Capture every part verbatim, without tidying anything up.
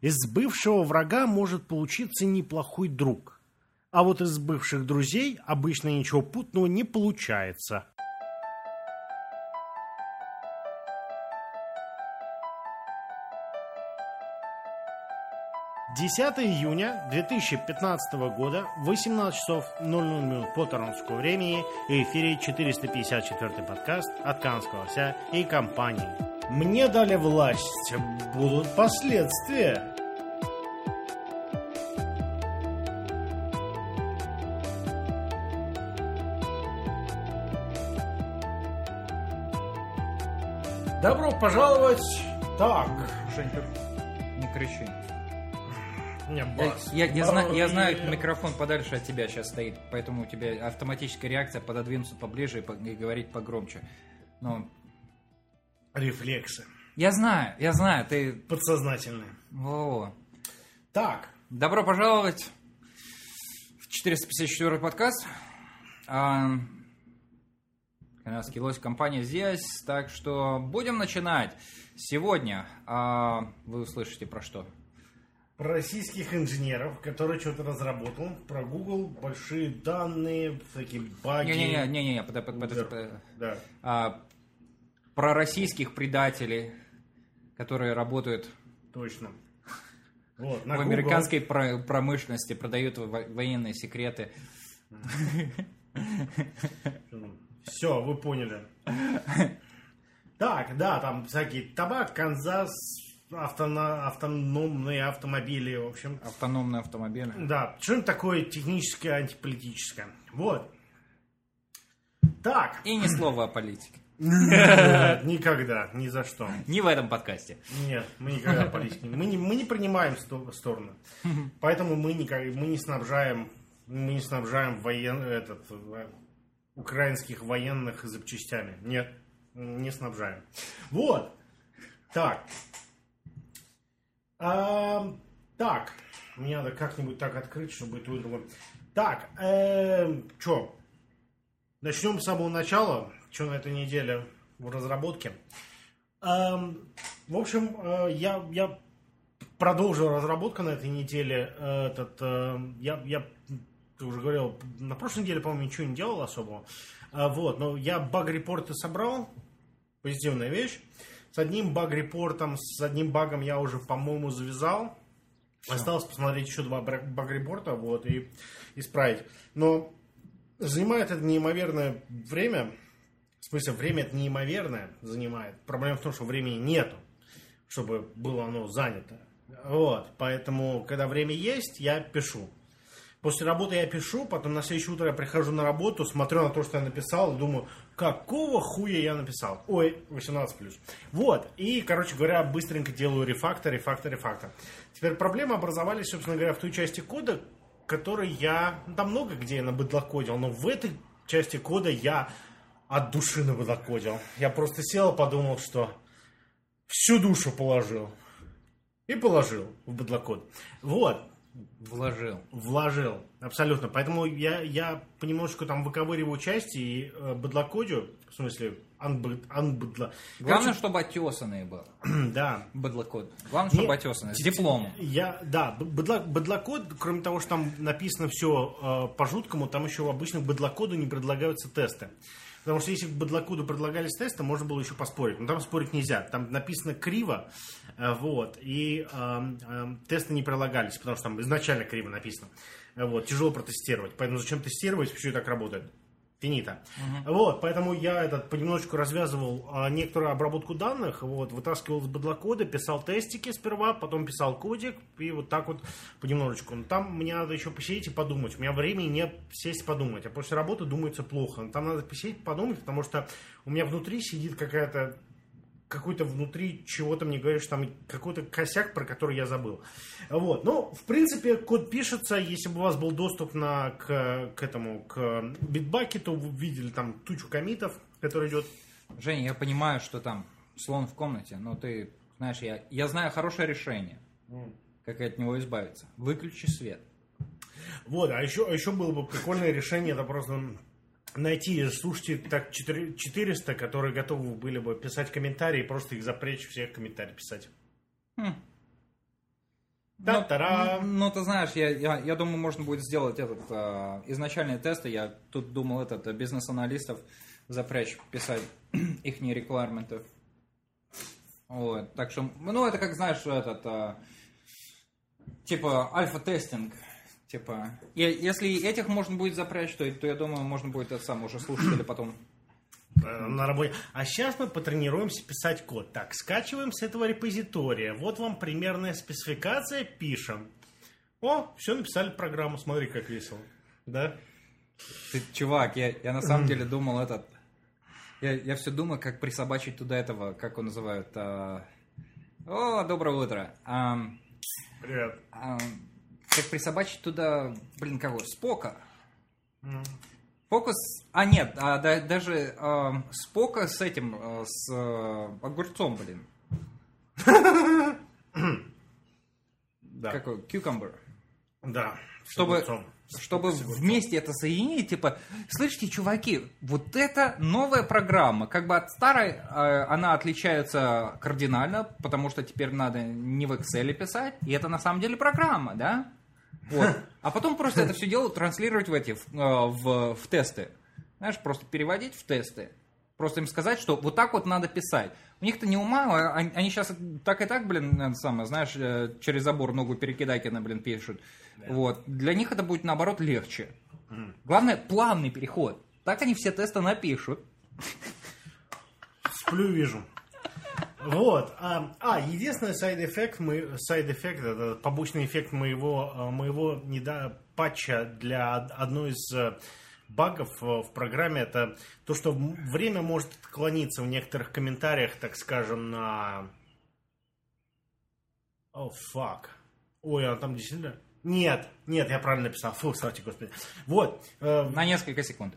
Из бывшего врага может получиться неплохой друг. А вот из бывших друзей обычно ничего путного не получается. десятого июня две тысячи пятнадцатого года, восемнадцать часов ноль ноль минут по торонтскому времени, в эфире четыреста пятьдесят четвёртый подкаст от Канского Ся и компании. Мне дали власть, будут последствия. Добро пожаловать. Так, Женька, не кричи. Я, я, я, знаю, я знаю, микрофон подальше от тебя сейчас стоит, поэтому у тебя автоматическая реакция пододвинуться поближе и, по, и говорить погромче. Но... Рефлексы. Я знаю, я знаю, ты... Подсознательные. Во-во. Так. Добро пожаловать в четыреста пятьдесят четвёртый подкаст. А... Канадский лось, компания здесь, так что будем начинать. Сегодня а... вы услышите про что? Про российских инженеров, которые что-то разработал, про Google, большие данные, всякие баги. Не-не-не, подожди, подожди. Да. Да. А, про российских предателей, которые работают Точно. Вот, в американской промышленности, продают военные секреты. Все, вы поняли. Так, да, там всякие табак, Канзас, Автоно, автономные автомобили, в общем. Автономные автомобили. Да, что-нибудь такое техническое, антиполитическое. Вот. Так. И ни слова о политике. Нет, никогда, ни за что. Не в этом подкасте. Нет, мы никогда о политике. Мы не, мы не принимаем стороны. Поэтому мы, никак, мы не снабжаем, мы не снабжаем воен, этот, украинских военных запчастями. Нет, не снабжаем. Вот. Так. А, так, мне надо как-нибудь так открыть, чтобы это было. Так, э, что? Начнем с самого начала. Что на этой неделе в разработке? Э, в общем, э, я, я продолжил разработку на этой неделе. Этот, э, я, я, ты уже говорил, на прошлой неделе, по-моему, ничего не делал особого. Э, вот, но я баг-репорты собрал. Позитивная вещь. С одним баг-репортом, с одним багом я уже, по-моему, завязал. Все. Осталось посмотреть еще два баг-репорта, вот, и исправить. Но занимает это неимоверное время. В смысле, время это неимоверное занимает. Проблема в том, что времени нету, чтобы было оно занято. Вот, поэтому, когда время есть, я пишу. После работы я пишу, потом на следующее утро я прихожу на работу, смотрю на то, что я написал, и думаю, какого хуя я написал? Ой, восемнадцать плюс. Вот, и, короче говоря, быстренько делаю рефактор, рефактор, рефактор. Теперь проблемы образовались, собственно говоря, в той части кода, который я, ну, там много где я набыдлокодил, но в этой части кода я от души набыдлокодил. Я просто сел и подумал, что всю душу положил. И положил в быдлокод. Вот. Вложил. Вложил, абсолютно. Поэтому я, я понемножку там выковыриваю части и э, быдлокодю, в смысле, анбыдла. Главное, Короче, чтобы отесанные было. Да. Быдлокод. Главное, чтобы отесанные. С дипломом. Я, да, быдло, быдлокод, кроме того, что там написано все э, по-жуткому, там еще обычно к быдлокоду не предлагаются тесты. Потому что если к быдлокоду предлагались тесты, можно было еще поспорить. Но там спорить нельзя. Там написано криво, э, вот, и э, э, тесты не прилагались, потому что там изначально криво написано. Э, вот, тяжело протестировать. Поэтому зачем тестировать, все и так работает. Финита. Uh-huh. Вот, поэтому я этот понемножечку развязывал а, некоторую обработку данных, вот, вытаскивал из быдлокода, писал тестики сперва, потом писал кодик, и вот так вот понемножечку. Но там мне надо еще посидеть и подумать. У меня времени нет сесть и подумать, а после работы думается плохо. Но там надо посидеть и подумать, потому что у меня внутри сидит какая-то какой-то внутри чего-то мне говорит, что там какой-то косяк, про который я забыл. Вот. Ну, в принципе, код пишется. Если бы у вас был доступ на, к, к этому, к Bitbucket, то вы видели там тучу коммитов, который идет. Женя, я понимаю, что там слон в комнате, но ты знаешь, я, я знаю хорошее решение, mm. как от него избавиться. Выключи свет. Вот, а еще, еще было бы прикольное решение, это просто найти слушателей так четыреста, которые готовы были бы писать комментарии, просто их запречь, всех комментарии писать. Хм. Та-та-ра! Ну, ну, ты знаешь, я, я, я думаю, можно будет сделать этот э, изначальные тесты. Я тут думал, этот бизнес-аналистов запрячь писать их реквайрменты. Вот, так что, ну, это как, знаешь, этот, э, типа, альфа-тестинг. Типа, и, если этих можно будет запрячь, то, то я думаю, можно будет это сам уже слушатели потом... На работе. А сейчас мы потренируемся писать код. Так, скачиваем с этого репозитория. Вот вам примерная спецификация, пишем. О, все, написали программу, смотри, как весело. Да? Ты, чувак, я, я на самом деле думал этот... Я, я все думаю, как присобачить туда этого, как его называют... А... О, доброе утро. А... Привет. А... Как присобачить туда, блин, кого? Спока. Mm. Фокус... А, нет, а, да, даже а, Спока с этим, а, с а, огурцом, блин. Да. Какой? Cucumber. Да. Чтобы, чтобы вместе это соединить, типа, слышите, чуваки, вот это новая программа. Как бы от старой э, она отличается кардинально, потому что теперь надо не в Excel писать, и это на самом деле программа, да? Вот. А потом просто это все дело транслировать в эти, в, в, в тесты. Знаешь, просто переводить в тесты. Просто им сказать, что вот так вот надо писать. У них-то не ума, они, они сейчас так и так, блин, самое, знаешь, через забор ногу перекидайкина, блин, пишут. Да. Вот. Для них это будет, наоборот, легче. Mm. Главное, плавный переход. Так они все тесты напишут. Сплю, вижу. Вот. А, а единственный сайд-эффект, мы, сайд-эффект, это побочный эффект моего, моего недо, патча для одной из багов в программе, это то, что время может отклониться в некоторых комментариях, так скажем, на... О, oh, фак. Ой, а там действительно... Нет, нет, я правильно написал. Фу, кстати, господи. Вот. Э, на несколько секунд.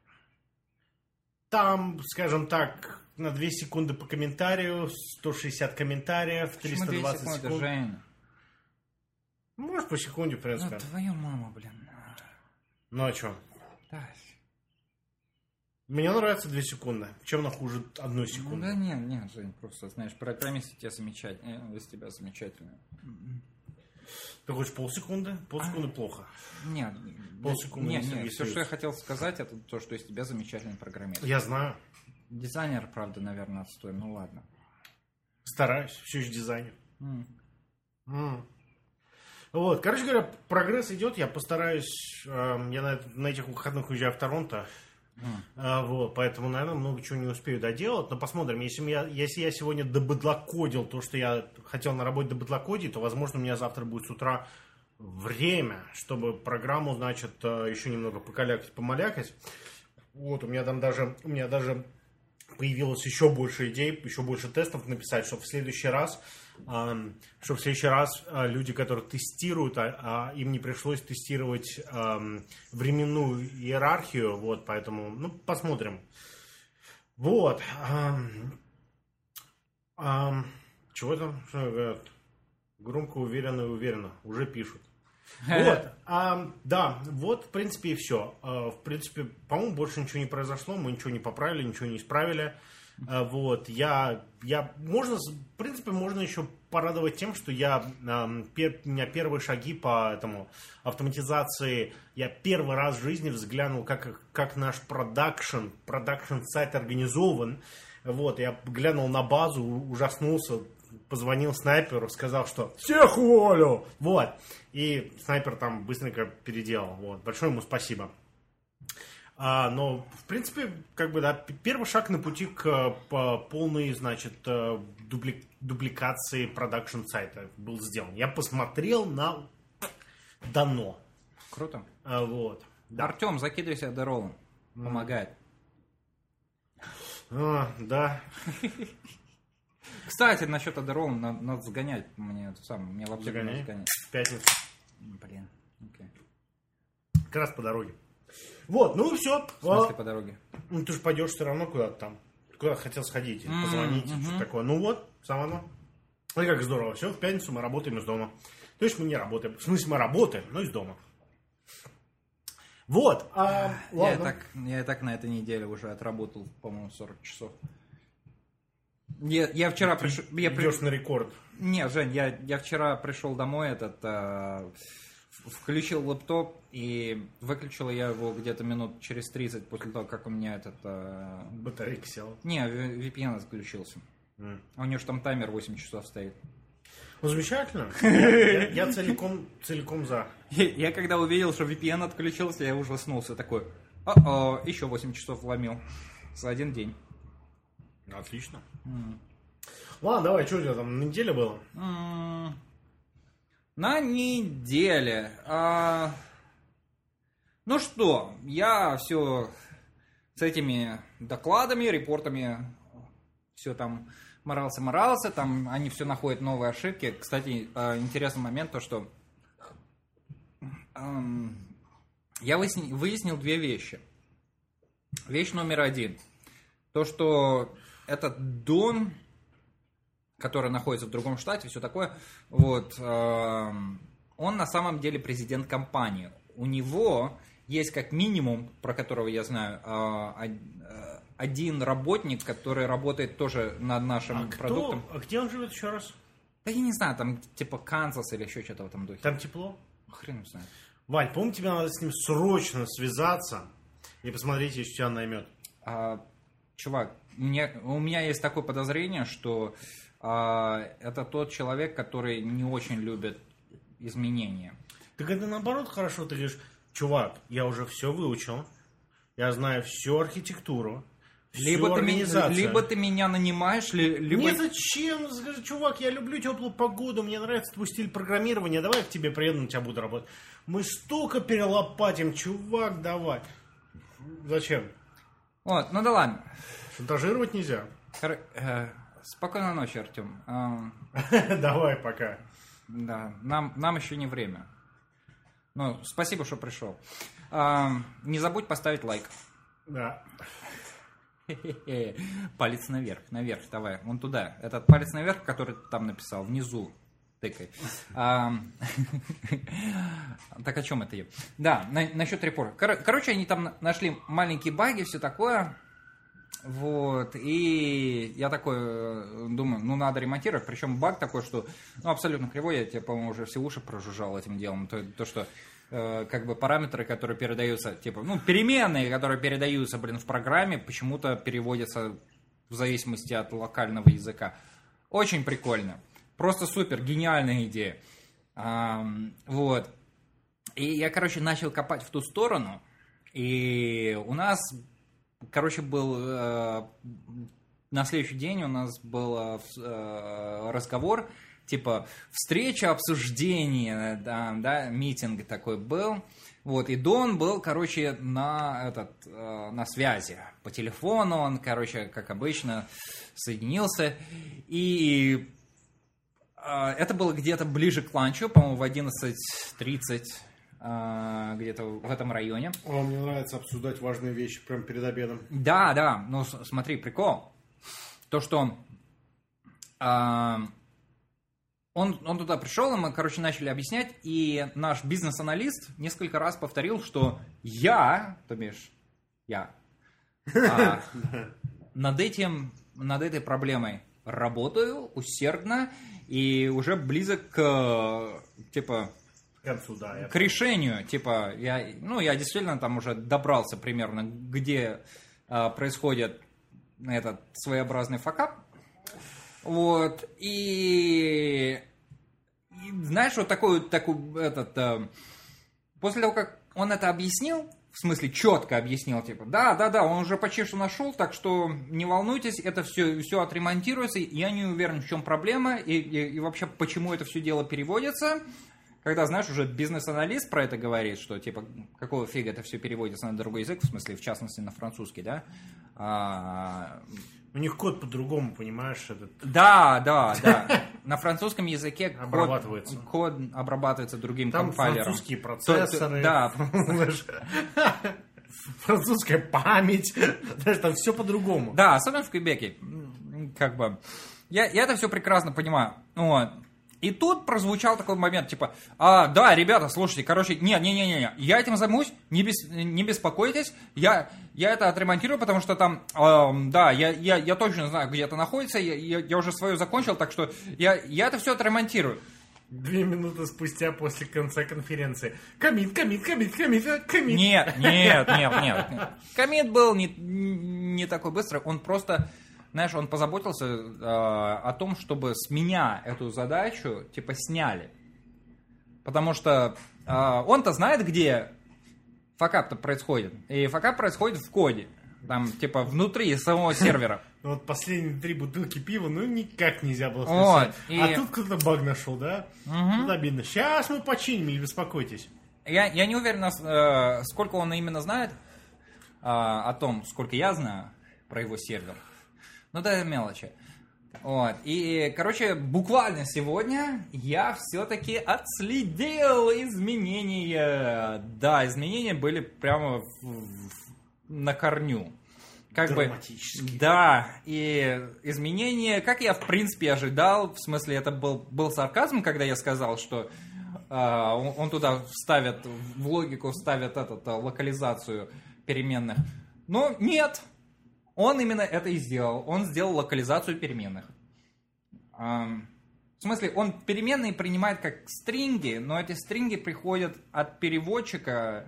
Там, скажем так, на две секунды по комментарию, сто шестьдесят комментариев, триста двадцать секунд. секунд. Жень? Может, по секунде, в принципе. Ну, твою маму, блин. Ну, а что? Да. Мне нравится две секунды. Чем она хуже одной секунды? Ну, да нет, нет, Жень, просто, знаешь, программисты тебя замечательно, из тебя замечательно. Ты хочешь полсекунды? Полсекунды а? Плохо. Нет, полсекунды. Нет, нет, все, что я хотел сказать, это то, что из тебя замечательный программист. Я знаю. Дизайнер, правда, наверное, отстой, ну ладно. Стараюсь, все еще дизайнер. Mm. Mm. Вот, короче говоря, прогресс идет, я постараюсь, э, я на, на этих выходных уезжаю в Торонто, mm. э, вот, поэтому, наверное, много чего не успею доделать, но посмотрим, если я, если я сегодня добыдлокодил то, что я хотел на работе добыдлокодить, то, возможно, у меня завтра будет с утра время, чтобы программу, значит, еще немного покалякать, помалякать. Вот, у меня там даже, у меня даже появилось еще больше идей, еще больше тестов написать, чтобы в следующий раз, э, чтобы в следующий раз э, люди, которые тестируют, а, а им не пришлось тестировать э, временную иерархию, вот, поэтому, ну, посмотрим. Вот. Э, э, чего там? Что говорят? Громко, уверенно и уверенно. Уже пишут. Вот, а, да, вот, в принципе, и все. А, в принципе, по-моему, больше ничего не произошло, мы ничего не поправили, ничего не исправили. А, вот, я, я, можно, в принципе, можно еще порадовать тем, что я, а, пер, у меня первые шаги по этому автоматизации, я первый раз в жизни взглянул, как, как наш продакшн, продакшн сайт организован. Вот, я глянул на базу, ужаснулся, позвонил снайперу, сказал, что всех уволю! Вот. И снайпер там быстренько переделал. Вот. Большое ему спасибо. А, но, в принципе, как бы, да, первый шаг на пути к по, полной, значит, дубли, дубликации продакшн сайта был сделан. Я посмотрел на дано. Круто. А, вот. Да. Артем, закидывайся доролом. Помогает. А, да. Кстати, насчет Адderall надо, надо сгонять. Мне это самое, мне в аптеку надо сгонять. В пятницу. Блин, окей. Как раз по дороге. Вот, ну и все. В смысле по дороге? Ну ты же пойдешь все равно куда-то там. Куда хотел сходить, mm-hmm. позвонить, mm-hmm. что такое. Ну вот, сам оно. Ну и как здорово. Все, в пятницу мы работаем из дома. То есть мы не работаем. В смысле мы работаем, но из дома. Вот. А, я, и так, я и так на этой неделе уже отработал, по-моему, сорок часов. Я, я вчера пришел... Я Идешь при... на рекорд. Не, Жень, я, я вчера пришел домой, этот, э, включил лэптоп, и выключил я его где-то минут через тридцать после того, как у меня этот... Э... Батарейка села. Не, ви пи эн отключился. Mm. У него же там таймер восемь часов стоит. Ну, замечательно. Я, я целиком, целиком за. Я, я когда увидел, что ви пи эн отключился, я ужаснулся. Такой, о-о, еще восемь часов вломил. За один день. Отлично. Mm. Ладно, давай, что у тебя там на неделе было? Mm. На неделе. А... Ну что, я все с этими докладами, репортами, все там морался-морался, там они все находят новые ошибки. Кстати, интересный момент, то что эм, я выяснил, выяснил две вещи. Вещь номер один. То, что этот Дон, который находится в другом штате, все такое, вот, э, он на самом деле президент компании. У него есть как минимум, про которого я знаю, э, э, один работник, который работает тоже над нашим а продуктом. Кто? А где он живет еще раз? Да я не знаю, там типа Канзас или еще что-то в этом духе. Там тепло? Хрен знает. Вань, по-моему, тебе надо с ним срочно связаться и посмотреть, если тебя наймет. А, чувак, мне, у меня есть такое подозрение, что а, это тот человек, который не очень любит изменения. Так это наоборот хорошо, ты говоришь, чувак, я уже все выучил, я знаю всю архитектуру, Либо ты, ми- либо ты меня нанимаешь, ли, либо... Не зачем? Скажи, чувак, я люблю теплую погоду, мне нравится твой стиль программирования, давай я к тебе приеду, на тебя буду работать. Мы столько перелопатим, чувак, давай. Зачем? Вот, ну да ладно. Шантажировать нельзя. Хор- э, спокойной ночи, Артем. Э, давай, пока. Да, нам, нам еще не время. Ну, спасибо, что пришел. Э, не забудь поставить лайк. Да. Палец наверх, наверх, давай, вон туда. Этот палец наверх, который ты там написал, внизу тыкай. А, так о чем это я? Да, на, насчет репорта. Кор- короче, они там нашли маленькие баги, все такое. Вот, и я такой думаю, ну надо ремонтировать. Причем баг такой, что ну, абсолютно кривой, я тебе, по-моему, уже все уши прожужжал этим делом. То, то что как бы параметры, которые передаются, типа, ну, переменные, которые передаются, блин, в программе, почему-то переводятся в зависимости от локального языка. Очень прикольно. Просто супер, гениальная идея. А, вот. И я, короче, начал копать в ту сторону, и у нас, короче, был... Э, на следующий день у нас был э, разговор, типа, встреча, обсуждение, да, да, митинг такой был. Вот, и Дон был, короче, на, этот, э, на связи. По телефону он, короче, как обычно, соединился. И э, это было где-то ближе к ланчу, по-моему, в одиннадцать тридцать, э, где-то в этом районе. О, мне нравится обсуждать важные вещи прямо перед обедом. Да, да, ну смотри, прикол. То, что... Э, Он, он туда пришел, и мы, короче, начали объяснять, и наш бизнес-аналист несколько раз повторил, что я, то бишь, я, а, над этим, над этой проблемой работаю усердно и уже близок к, типа, к концу, да, к решению, типа, я, ну, я действительно там уже добрался примерно, где а, происходит этот своеобразный факап. Вот, и, и знаешь, вот такой, такой этот, э, после того, как он это объяснил, в смысле четко объяснил, типа, да, да, да, он уже почти что нашел, так что не волнуйтесь, это все, все отремонтируется, я не уверен, в чем проблема, и, и, и вообще, почему это все дело переводится. Когда, знаешь, уже бизнес-аналист про это говорит, что, типа, какого фига это все переводится на другой язык, в смысле, в частности, на французский, да? А... У них код по-другому, понимаешь? Этот... Да, да, да. На французском языке код обрабатывается, код обрабатывается другим там компайлером. Французские процессоры. Да. Французская память. Там все по-другому. Да, особенно в Квебеке. Как бы. Я, я это все прекрасно понимаю. Вот. И тут прозвучал такой момент, типа, а, да, ребята, слушайте, короче, не-не-не-не, я этим займусь, не, бес, не беспокойтесь, я, я это отремонтирую, потому что там, э, да, я, я, я точно знаю, где это находится, я, я, я уже свое закончил, так что я, я это все отремонтирую. Две минуты спустя после конца конференции. Коммит, коммит, коммит, коммит, коммит. Нет, нет, нет, нет. нет. Коммит был не, не такой быстрый, он просто... Знаешь, он позаботился э, о том, чтобы с меня эту задачу, типа, сняли. Потому что э, он-то знает, где факап-то происходит. И факап происходит в коде. Там, типа, внутри самого сервера. Ну вот последние три бутылки пива, ну, никак нельзя было Вот, и... А тут кто-то баг нашел, да? Угу. Тут обидно. Сейчас мы починим, не беспокойтесь. Я, я не уверен, э, сколько он именно знает э, о том, сколько я знаю про его сервер. Ну да, мелочи. Вот. И, короче, буквально сегодня я все-таки отследил изменения. Да, изменения были прямо в, в, на корню. Как бы, да, и изменения, как я в принципе ожидал, в смысле это был, был сарказм, когда я сказал, что э, он, он туда вставит, в логику вставит этот, локализацию переменных. Но нет. Он именно это и сделал. Он сделал локализацию переменных. В смысле, он переменные принимает как стринги, но эти стринги приходят от переводчика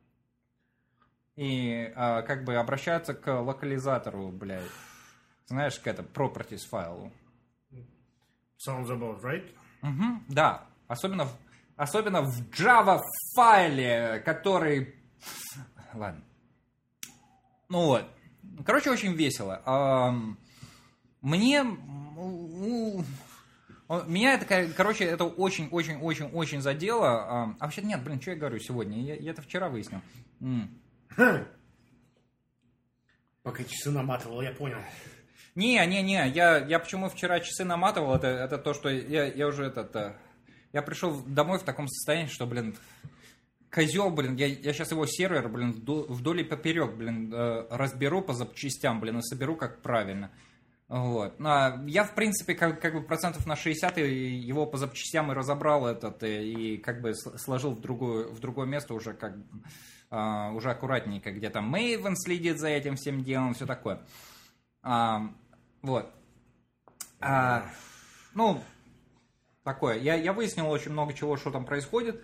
и как бы обращаются к локализатору, блядь. Знаешь, к это properties файлу. Sounds about right. Угу, да. Особенно в, особенно в Java файле, который... Ладно. Ну вот. Короче, очень весело. Мне... Меня это, короче, это очень-очень-очень-очень задело. А вообще нет, блин, что я говорю сегодня? Я, я это вчера выяснил. Пока часы наматывал, я понял. Не-не-не, я, я почему вчера часы наматывал, это, это то, что я, я уже этот... Я пришел домой в таком состоянии, что, блин... Козел, блин, я, я сейчас его сервер, блин, вдоль и поперек, блин, э, разберу по запчастям, блин, и соберу как правильно. Вот. А я, в принципе, как, как бы процентов на шестьдесят его по запчастям и разобрал этот, и, и как бы сложил в, другую, в другое место уже как э, уже аккуратненько, где там Maven следит за этим всем делом, все такое. А, вот. А, ну, такое. Я, я выяснил очень много чего, что там происходит.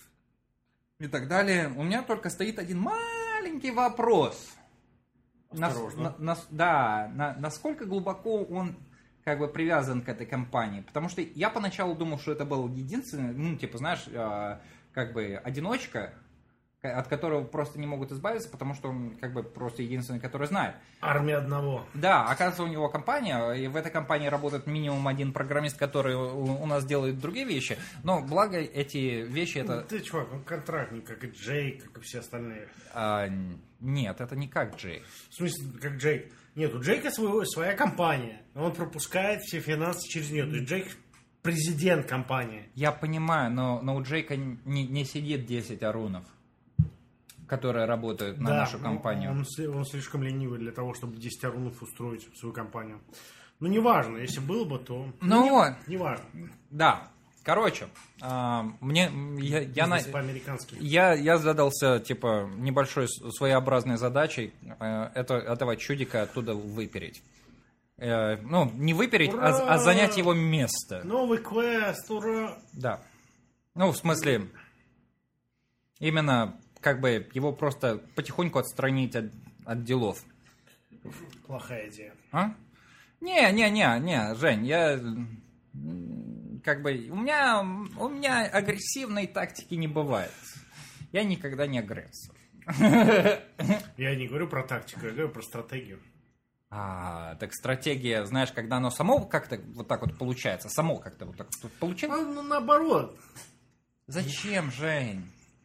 И так далее. У меня только стоит один маленький вопрос. Осторожно. Нас, на, на, да, на, насколько глубоко он как бы привязан к этой компании. Потому что я поначалу думал, что это был единственный, ну, типа, знаешь, э, как бы одиночка, от которого просто не могут избавиться, потому что он как бы просто единственный, который знает. Армия одного. Да, оказывается, у него компания, и в этой компании работает минимум один программист, который у, у нас делает другие вещи, но благо эти вещи это... Ну, ты, чувак, он контрактник, как и Джейк, как и все остальные. А, нет, это не как Джейк. В смысле, как Джейк? Нет, у Джейка свой, своя компания, он пропускает все финансы через нее, то есть Джейк президент компании. Я понимаю, но, но у Джейка не, не сидит десять арунов, которые работают на да, нашу компанию. Он, он слишком ленивый для того, чтобы десять арунов устроить в свою компанию. Ну, неважно, если был бы, то... Ну, ну вот. Не, неважно. Да. Короче, а, мне... Я, я, на, по-американски. Я, я задался, типа, небольшой своеобразной задачей э, это, этого чудика оттуда выпереть. Э, ну, не выпереть, а, а занять его место. Новый квест, ура! Да. Ну, в смысле, именно... как бы его просто потихоньку отстранить от, от делов. Плохая идея. А? Не, не, не, не, Жень, я как бы у меня у меня агрессивной тактики не бывает. Я никогда не агрессор. Я не говорю про тактику, я говорю про стратегию. А, так стратегия, знаешь, когда оно само как-то вот так вот получается, само как-то вот так вот получилось. А, ну, наоборот. Зачем, Жень?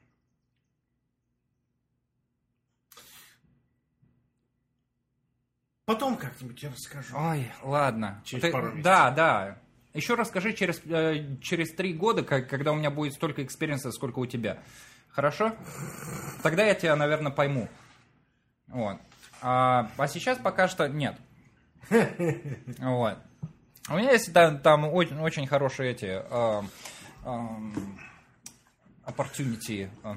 Потом как-нибудь я расскажу. Ой, ладно. Через Ты, пару месяцев. Да, да. Еще расскажи через, э, через три года, как, когда у меня будет столько экспириенса, сколько у тебя. Хорошо? Тогда я тебя, наверное, пойму. Вот. А, а сейчас пока что нет. Вот. У меня есть там, там очень, очень хорошие эти э, э, opportunity, э,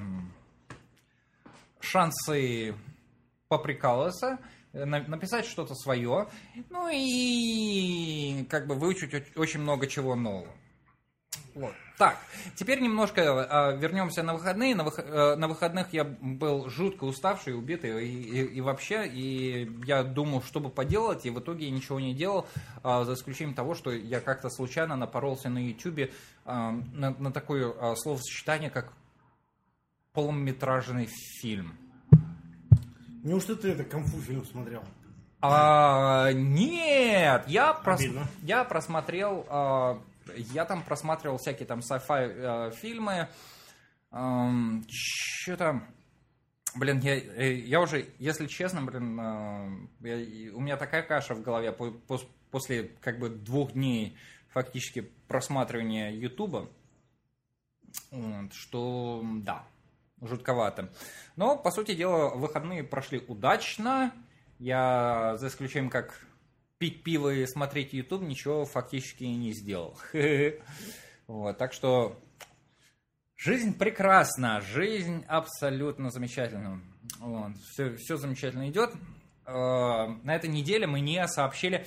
шансы поприкалываться, на, написать что-то свое, ну и как бы выучить очень много чего нового. Вот. Так, теперь немножко э, вернемся на выходные. На, вых, э, на выходных я был жутко уставший, убитый и, и, и вообще, и я думал, что бы поделать, и в итоге я ничего не делал, э, за исключением того, что я как-то случайно напоролся на ютубе э, на, на такое э, словосочетание, как полнометражный фильм. Неужто ты это кунг-фу фильм смотрел? А, нет, я, прос... Обидно. я просмотрел... Э, Я там просматривал всякие там sci-fi э, фильмы. Эм, Что там? Блин, я, я уже, если честно, блин, э, я, у меня такая каша в голове по, по, после как бы двух дней фактически просматривания Ютуба, вот, что да, жутковато. Но, по сути дела, выходные прошли удачно. Я, за исключением как... пить пиво и смотреть YouTube, ничего фактически не сделал. Вот, так что жизнь прекрасна, жизнь абсолютно замечательна. Вот, все, все замечательно идет. На этой неделе мне сообщили,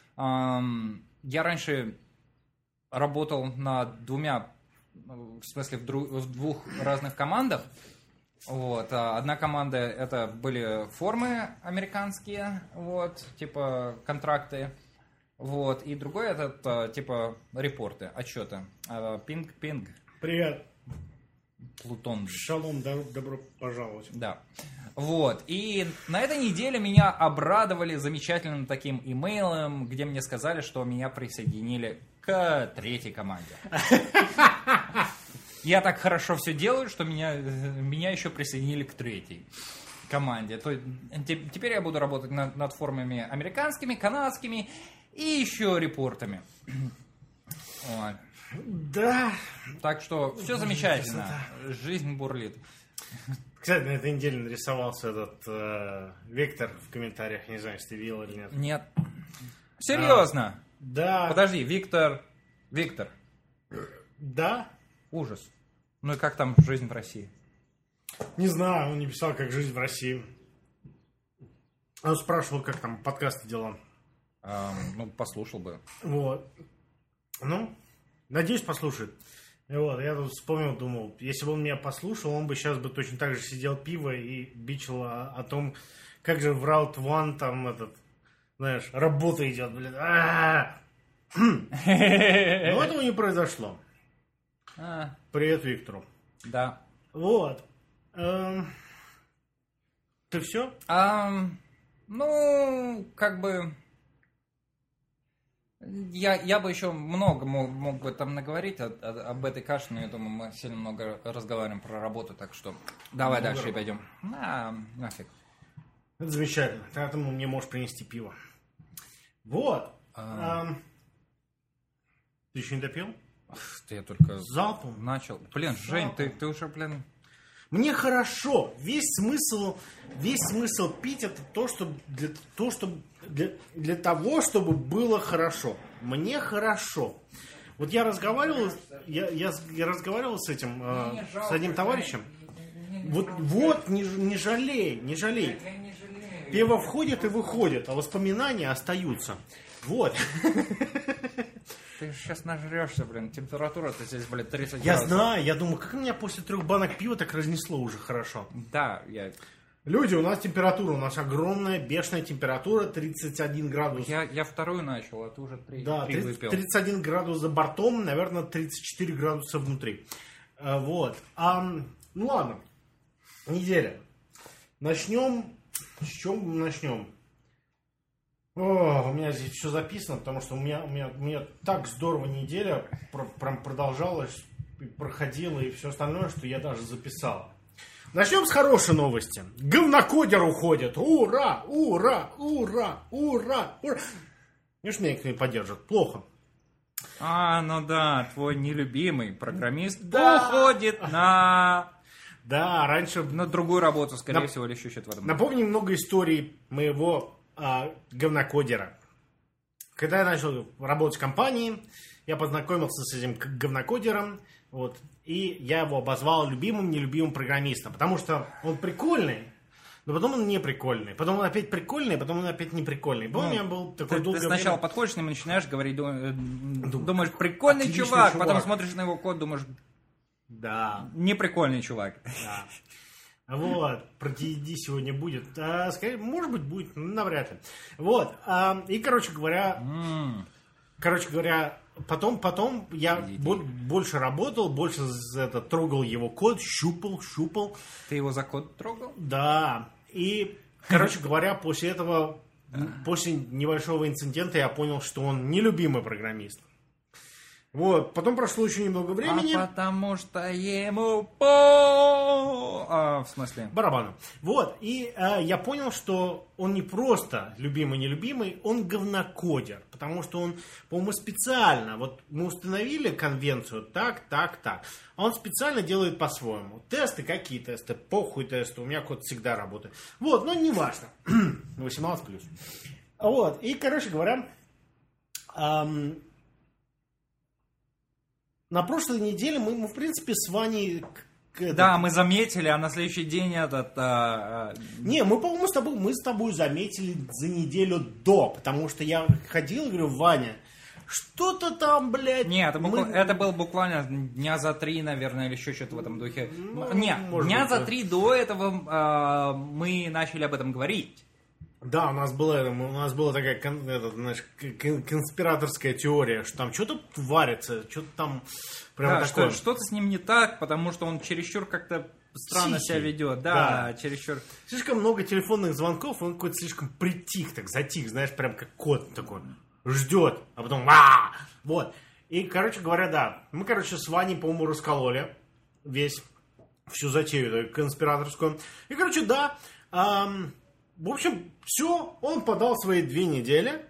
я раньше работал над двумя, в смысле в, друг, в двух разных командах. Вот. Одна команда это были формы американские, вот, типа контракты, вот, и другой это типа репорты, отчеты. Пинг-пинг. Привет. Плутон. Шалом, добро пожаловать. Да. Вот. И на этой неделе меня обрадовали замечательным таким имейлом, где мне сказали, что меня присоединили к третьей команде. Я так хорошо все делаю, что меня, меня еще присоединили к третьей команде. То, теперь я буду работать над, над формами американскими, канадскими и еще репортами. Вот. Да. Так что все замечательно. Жизнь бурлит. Кстати, на этой неделе нарисовался этот э, Виктор в комментариях. Не знаю, если ты видел или нет. Нет. Серьезно? А, да. Подожди, Виктор. Виктор. Да. Ужас. Ну и как там жизнь в России? Не знаю, он не писал, как жизнь в России. Он спрашивал, как там подкасты дела. А, ну, послушал бы. Вот. Ну, надеюсь, послушает. И вот, я тут вспомнил, думал, если бы он меня послушал, он бы сейчас бы точно так же сидел пиво и бичил о, о том, как же в Route One там этот, знаешь, работа идет, блин. Но этого не произошло. А, Привет Виктору. да. Вот. Эм, Ты все? А, ну, как бы... Я, я бы еще много мог, мог бы там наговорить о, о, об этой каше, но я думаю, мы сильно много разговариваем про работу, так что давай много дальше пойдем. На, нафиг. Это замечательно. Тогда ты мне можешь принести пиво. Вот. А... Эм, Ты еще не допил? Ты я только Залпом. начал. Блин, Залпом. Жень, ты, ты уже, блин... Мне хорошо. Весь смысл, весь смысл пить это то, что для, то, чтобы, для, для того, чтобы было хорошо. Мне хорошо. Вот я разговаривал, я, я, я разговаривал с этим, э, с одним товарищем. Вот, вот не, не жалей, не жалей. Пиво входит и выходит, а воспоминания остаются. Вот. Ты сейчас нажрешься, блин. Температура-то здесь, блин, тридцать Я градусов. знаю, я думаю, как меня после трех банок пива так разнесло уже хорошо. Да, я... Люди, у нас температура, у нас огромная, бешеная температура, тридцать один градус. Я, я вторую начал, а ты уже три, да, три тридцать, выпил. тридцать один градус за бортом, наверное, тридцать четыре градуса внутри. А, вот. А, ну ладно, неделя. Начнем. С чем начнем? О, у меня здесь все записано, потому что у меня, у меня, у меня так здорово неделя прям продолжалась, проходила и все остальное, что я даже записал. Начнем с хорошей новости. Говнокодер уходит. Ура, ура, ура, ура, ура. Видишь, меня никто не поддержит. Плохо. А, ну да, твой нелюбимый программист Да. уходит на... Да, раньше... На другую работу, скорее Нап... всего, или еще что-то в этом. Напомни немного историй моего а, говнокодера. когда я начал работать в компании, я познакомился с этим говнокодером, вот, и я его обозвал любимым, нелюбимым программистом, потому что он прикольный, но потом он не прикольный, потом он опять прикольный, потом он опять не прикольный. Помню, ну, у меня был такой ты, долгое ты сначала время... подходишь к нему и начинаешь говорить, думаешь, прикольный чувак, чувак, потом смотришь на его код, думаешь, да, не прикольный чувак. Да. Вот, про ти ди сегодня будет. А, скорее, может быть, будет, но навряд ли. Вот, а, и, короче говоря, mm. короче говоря, потом, потом я бо- больше работал, больше это, трогал его код, щупал, щупал. Ты его за код трогал? Да, и, короче говоря, после этого, после небольшого инцидента я понял, что он нелюбимый программист. Вот, потом прошло еще немного времени. А потому что ему по... А, в смысле? Барабану. Вот, и э, я понял, что он не просто любимый-нелюбимый, он говнокодер. Потому что он, по-моему, специально, вот мы установили конвенцию так, так, так. А он специально делает по-своему. Тесты, какие тесты? Похуй тесты, у меня код всегда работает. Вот, но не важно. восемнадцать плюс. Вот, и, короче говоря... Эм, на прошлой неделе мы, мы, в принципе, с Ваней... Этот... Да, мы заметили, а на следующий день этот... А... Не, мы, по-моему, с тобой, мы с тобой заметили за неделю до, потому что я ходил и говорю, Ваня, что-то там, блядь... Нет, это, мы... это было буквально дня за три, наверное, или еще что-то в этом духе. Ну, Нет, дня быть, за три да. до этого а, мы начали об этом говорить. Да, у нас была, у нас была такая это, знаешь, конспираторская теория, что там что-то варится, что-то там прямо да, такое. Что, что-то с ним не так, потому что он чересчур как-то странно Тихий. себя ведет. Да, да, чересчур. Слишком много телефонных звонков, он какой-то слишком притих, так затих, знаешь, прям как кот такой, ждет, а потом а Вот. И, короче говоря, да, мы, короче, с Ваней, по-моему, раскололи весь, всю затею конспираторскую. И, короче, да, эм, в общем, все, он подал свои две недели,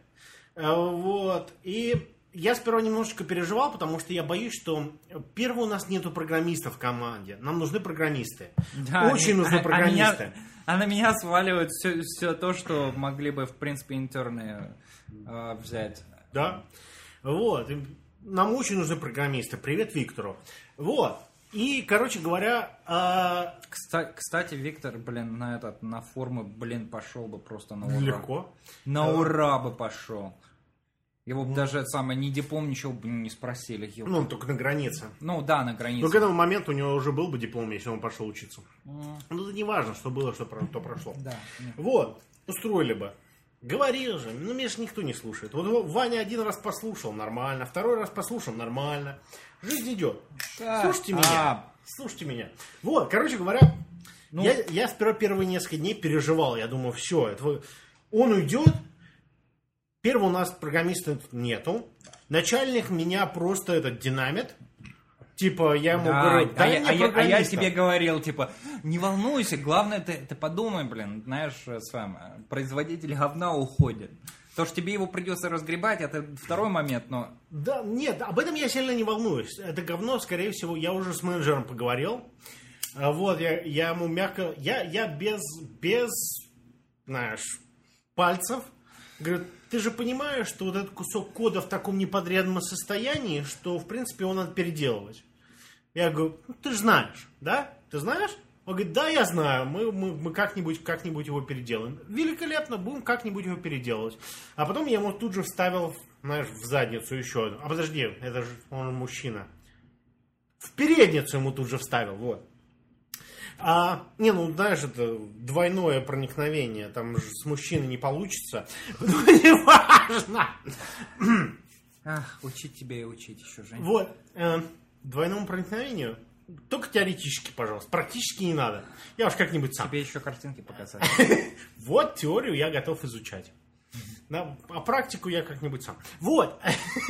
вот, и я сперва немножечко переживал, потому что я боюсь, что, первое, у нас нету программистов в команде, нам нужны программисты, да, очень а, нужны а, программисты. А, меня, а на меня сваливают все, все то, что могли бы, в принципе, интерны э, взять. Да, вот, и нам очень нужны программисты, привет Виктору, вот. И, короче говоря... Э... Кстати, кстати, Виктор, блин, на этот, на формы, блин, пошел бы просто на ура. Легко. На да. ура бы пошел. Его бы mm. даже это самое, ни диплом, ничего бы не спросили. Его. Ну, он только на границе. Ну, да, на границе. Но к этому моменту у него уже был бы диплом, если он пошел учиться. Mm. Ну, это не важно, что было, что то прошло. Да. Вот, устроили бы. Говорил же, ну, меня же никто не слушает. Вот Ваня один раз послушал, нормально. Второй раз послушал, нормально. Жизнь идет. Да. Слушайте меня. А. Слушайте меня. Вот, короче говоря, ну, я, я сперва первые несколько дней переживал. Я думал, все, это, он уйдет. Первого у нас программиста нету. Начальник меня просто этот динамит. Типа, я ему да, говорю, дай а, мне а, я, а я тебе говорил, типа, не волнуйся, главное, ты, ты подумай, блин, знаешь, сам, производитель говна уходит. То, что тебе его придется разгребать, это второй момент, но... Да, нет, об этом я сильно не волнуюсь. Это говно, скорее всего, я уже с менеджером поговорил. Вот, я, я ему мягко... Я, я без, без, знаешь, пальцев говорю, ты же понимаешь, что вот этот кусок кода в таком неподрядном состоянии, что, в принципе, его надо переделывать. Я говорю, ну, ты же знаешь, да? Ты знаешь? Он говорит, да, я знаю, мы, мы, мы как-нибудь, как-нибудь его переделаем. Великолепно, будем как-нибудь его переделывать. А потом я ему тут же вставил, знаешь, в задницу еще одну. А подожди, это же он мужчина. В передницу ему тут же вставил, вот. А, не, ну, знаешь, это двойное проникновение, там же с мужчиной не получится. Ну, не важно. Ах, учить тебя и учить еще, Жень. Вот, э, двойному проникновению... Только теоретически, пожалуйста. Практически не надо. Я уж как-нибудь сам. Тебе еще картинки показать. Вот теорию я готов изучать. А практику я как-нибудь сам. Вот.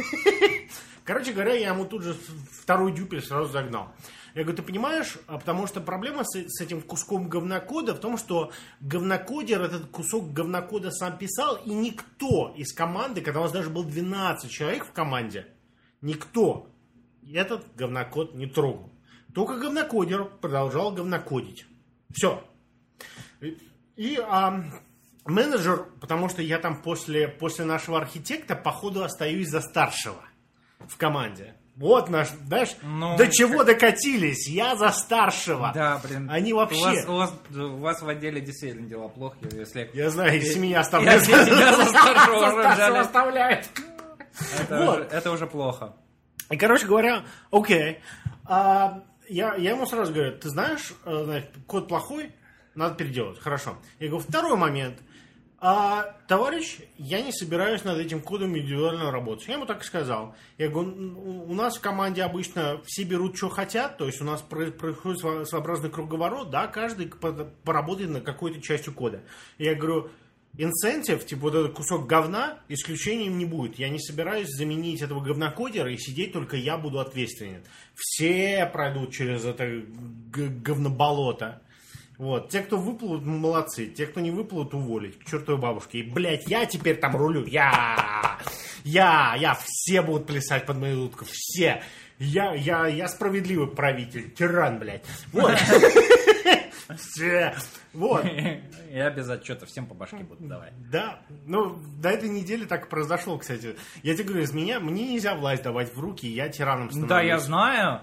Короче говоря, я ему тут же второй дюпель сразу загнал. Я говорю, ты понимаешь, потому что проблема с, с этим куском говнокода в том, что говнокодер этот кусок говнокода сам писал, и никто из команды, когда у нас даже было двенадцать человек в команде, никто этот говнокод не трогал. Только говнокодер продолжал говнокодить. Все. И, и а, менеджер, потому что я там после, после нашего архитекта, походу, остаюсь за старшего в команде. Вот наш, знаешь, ну, до чего как... докатились, я за старшего. Да, блин. Они вообще... У вас, у вас, у вас в отделе действительно дела плохи, если... Я знаю, если меня оставляют. Если тебя за старшего оставляют. Это уже плохо. И, короче говоря, окей. Я ему сразу говорю, ты знаешь, код плохой, надо переделать. Хорошо. Я говорю, второй момент. А, товарищ, я не собираюсь над этим кодом индивидуально работать. Я ему так и сказал. Я говорю, у нас в команде обычно все берут, что хотят, то есть у нас происходит своеобразный круговорот, да, каждый поработает над какой-то частью кода. Я говорю, инцентив, типа вот этот кусок говна, исключением не будет. Я не собираюсь заменить этого говнокодера, и сидеть только я буду ответственен. Все пройдут через это говноболото. Вот, те, кто выплывут, молодцы. Те, кто не выплывут, уволить. К чертовой бабушке. И, блядь, я теперь там рулю. Я, я, я. Все будут плясать под мою дудку. Все. Я, я, я справедливый правитель. Тиран, блядь. Вот. Все. Вот. Я без отчета всем по башке буду давать. Да. Ну, до этой недели так и произошло, кстати. Я тебе говорю, из меня, мне нельзя власть давать в руки, я тираном становлюсь. Да, я знаю.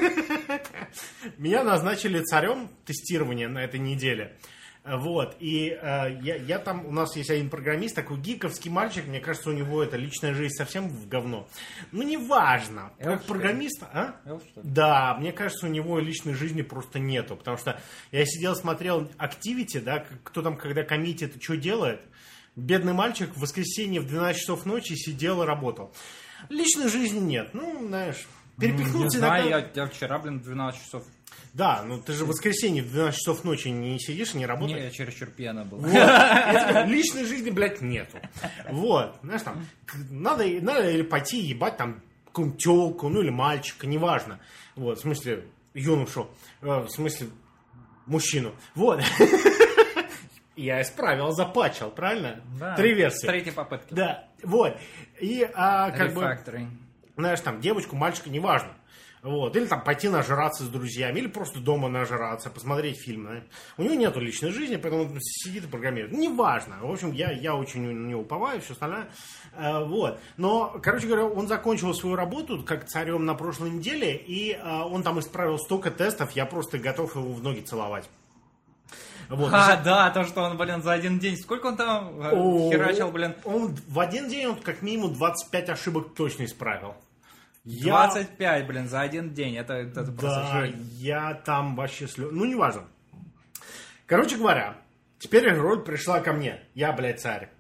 Меня назначили царем тестирования на этой неделе. Вот, и э, я, я там, у нас есть один программист, такой гиковский мальчик, мне кажется, у него это личная жизнь совсем в говно. Ну, неважно, как программист, а? Да, мне кажется, у него личной жизни просто нету, потому что я сидел, смотрел Activity, да, кто там, когда коммитит, что делает. Бедный мальчик в воскресенье в двенадцать часов ночи сидел и работал. Личной жизни нет, ну, знаешь, перепихнуться. Не знаю, я, я вчера, блин, в двенадцать часов. Да, ну ты же в воскресенье в двенадцать часов ночи не сидишь и не работаешь. Не, я чересчур пьяна была. Вот. Личной жизни, блядь, нету. Вот, знаешь, там, надо, надо или пойти ебать там какую-нибудь тёлку, ну или мальчика, неважно. Вот, в смысле, юношу, в смысле, мужчину. Вот. Я исправил, запачал, правильно? Да, три версии. Третьей попытки. Да, вот. И, а, как Рефакторинг. бы, знаешь, там, девочку, мальчика, неважно. Вот. Или там пойти нажраться с друзьями, или просто дома нажраться, посмотреть фильм. Да? У него нету личной жизни, поэтому он сидит и программирует. Неважно. В общем, я, я очень на него уповаю, все остальное. А, вот. Но, короче говоря, он закончил свою работу как царем на прошлой неделе, и а, он там исправил столько тестов, я просто готов его в ноги целовать. Вот. А, да, то, что он, блин, за один день... Сколько он там О, херачил, блин? Он в один день, он как минимум двадцать пять ошибок точно исправил. двадцать пять, я... блин, за один день. Это, это да, просто жизнь. Я там вообще слез... Ну, неважно. Короче говоря, теперь роль пришла ко мне. Я, блядь, царь.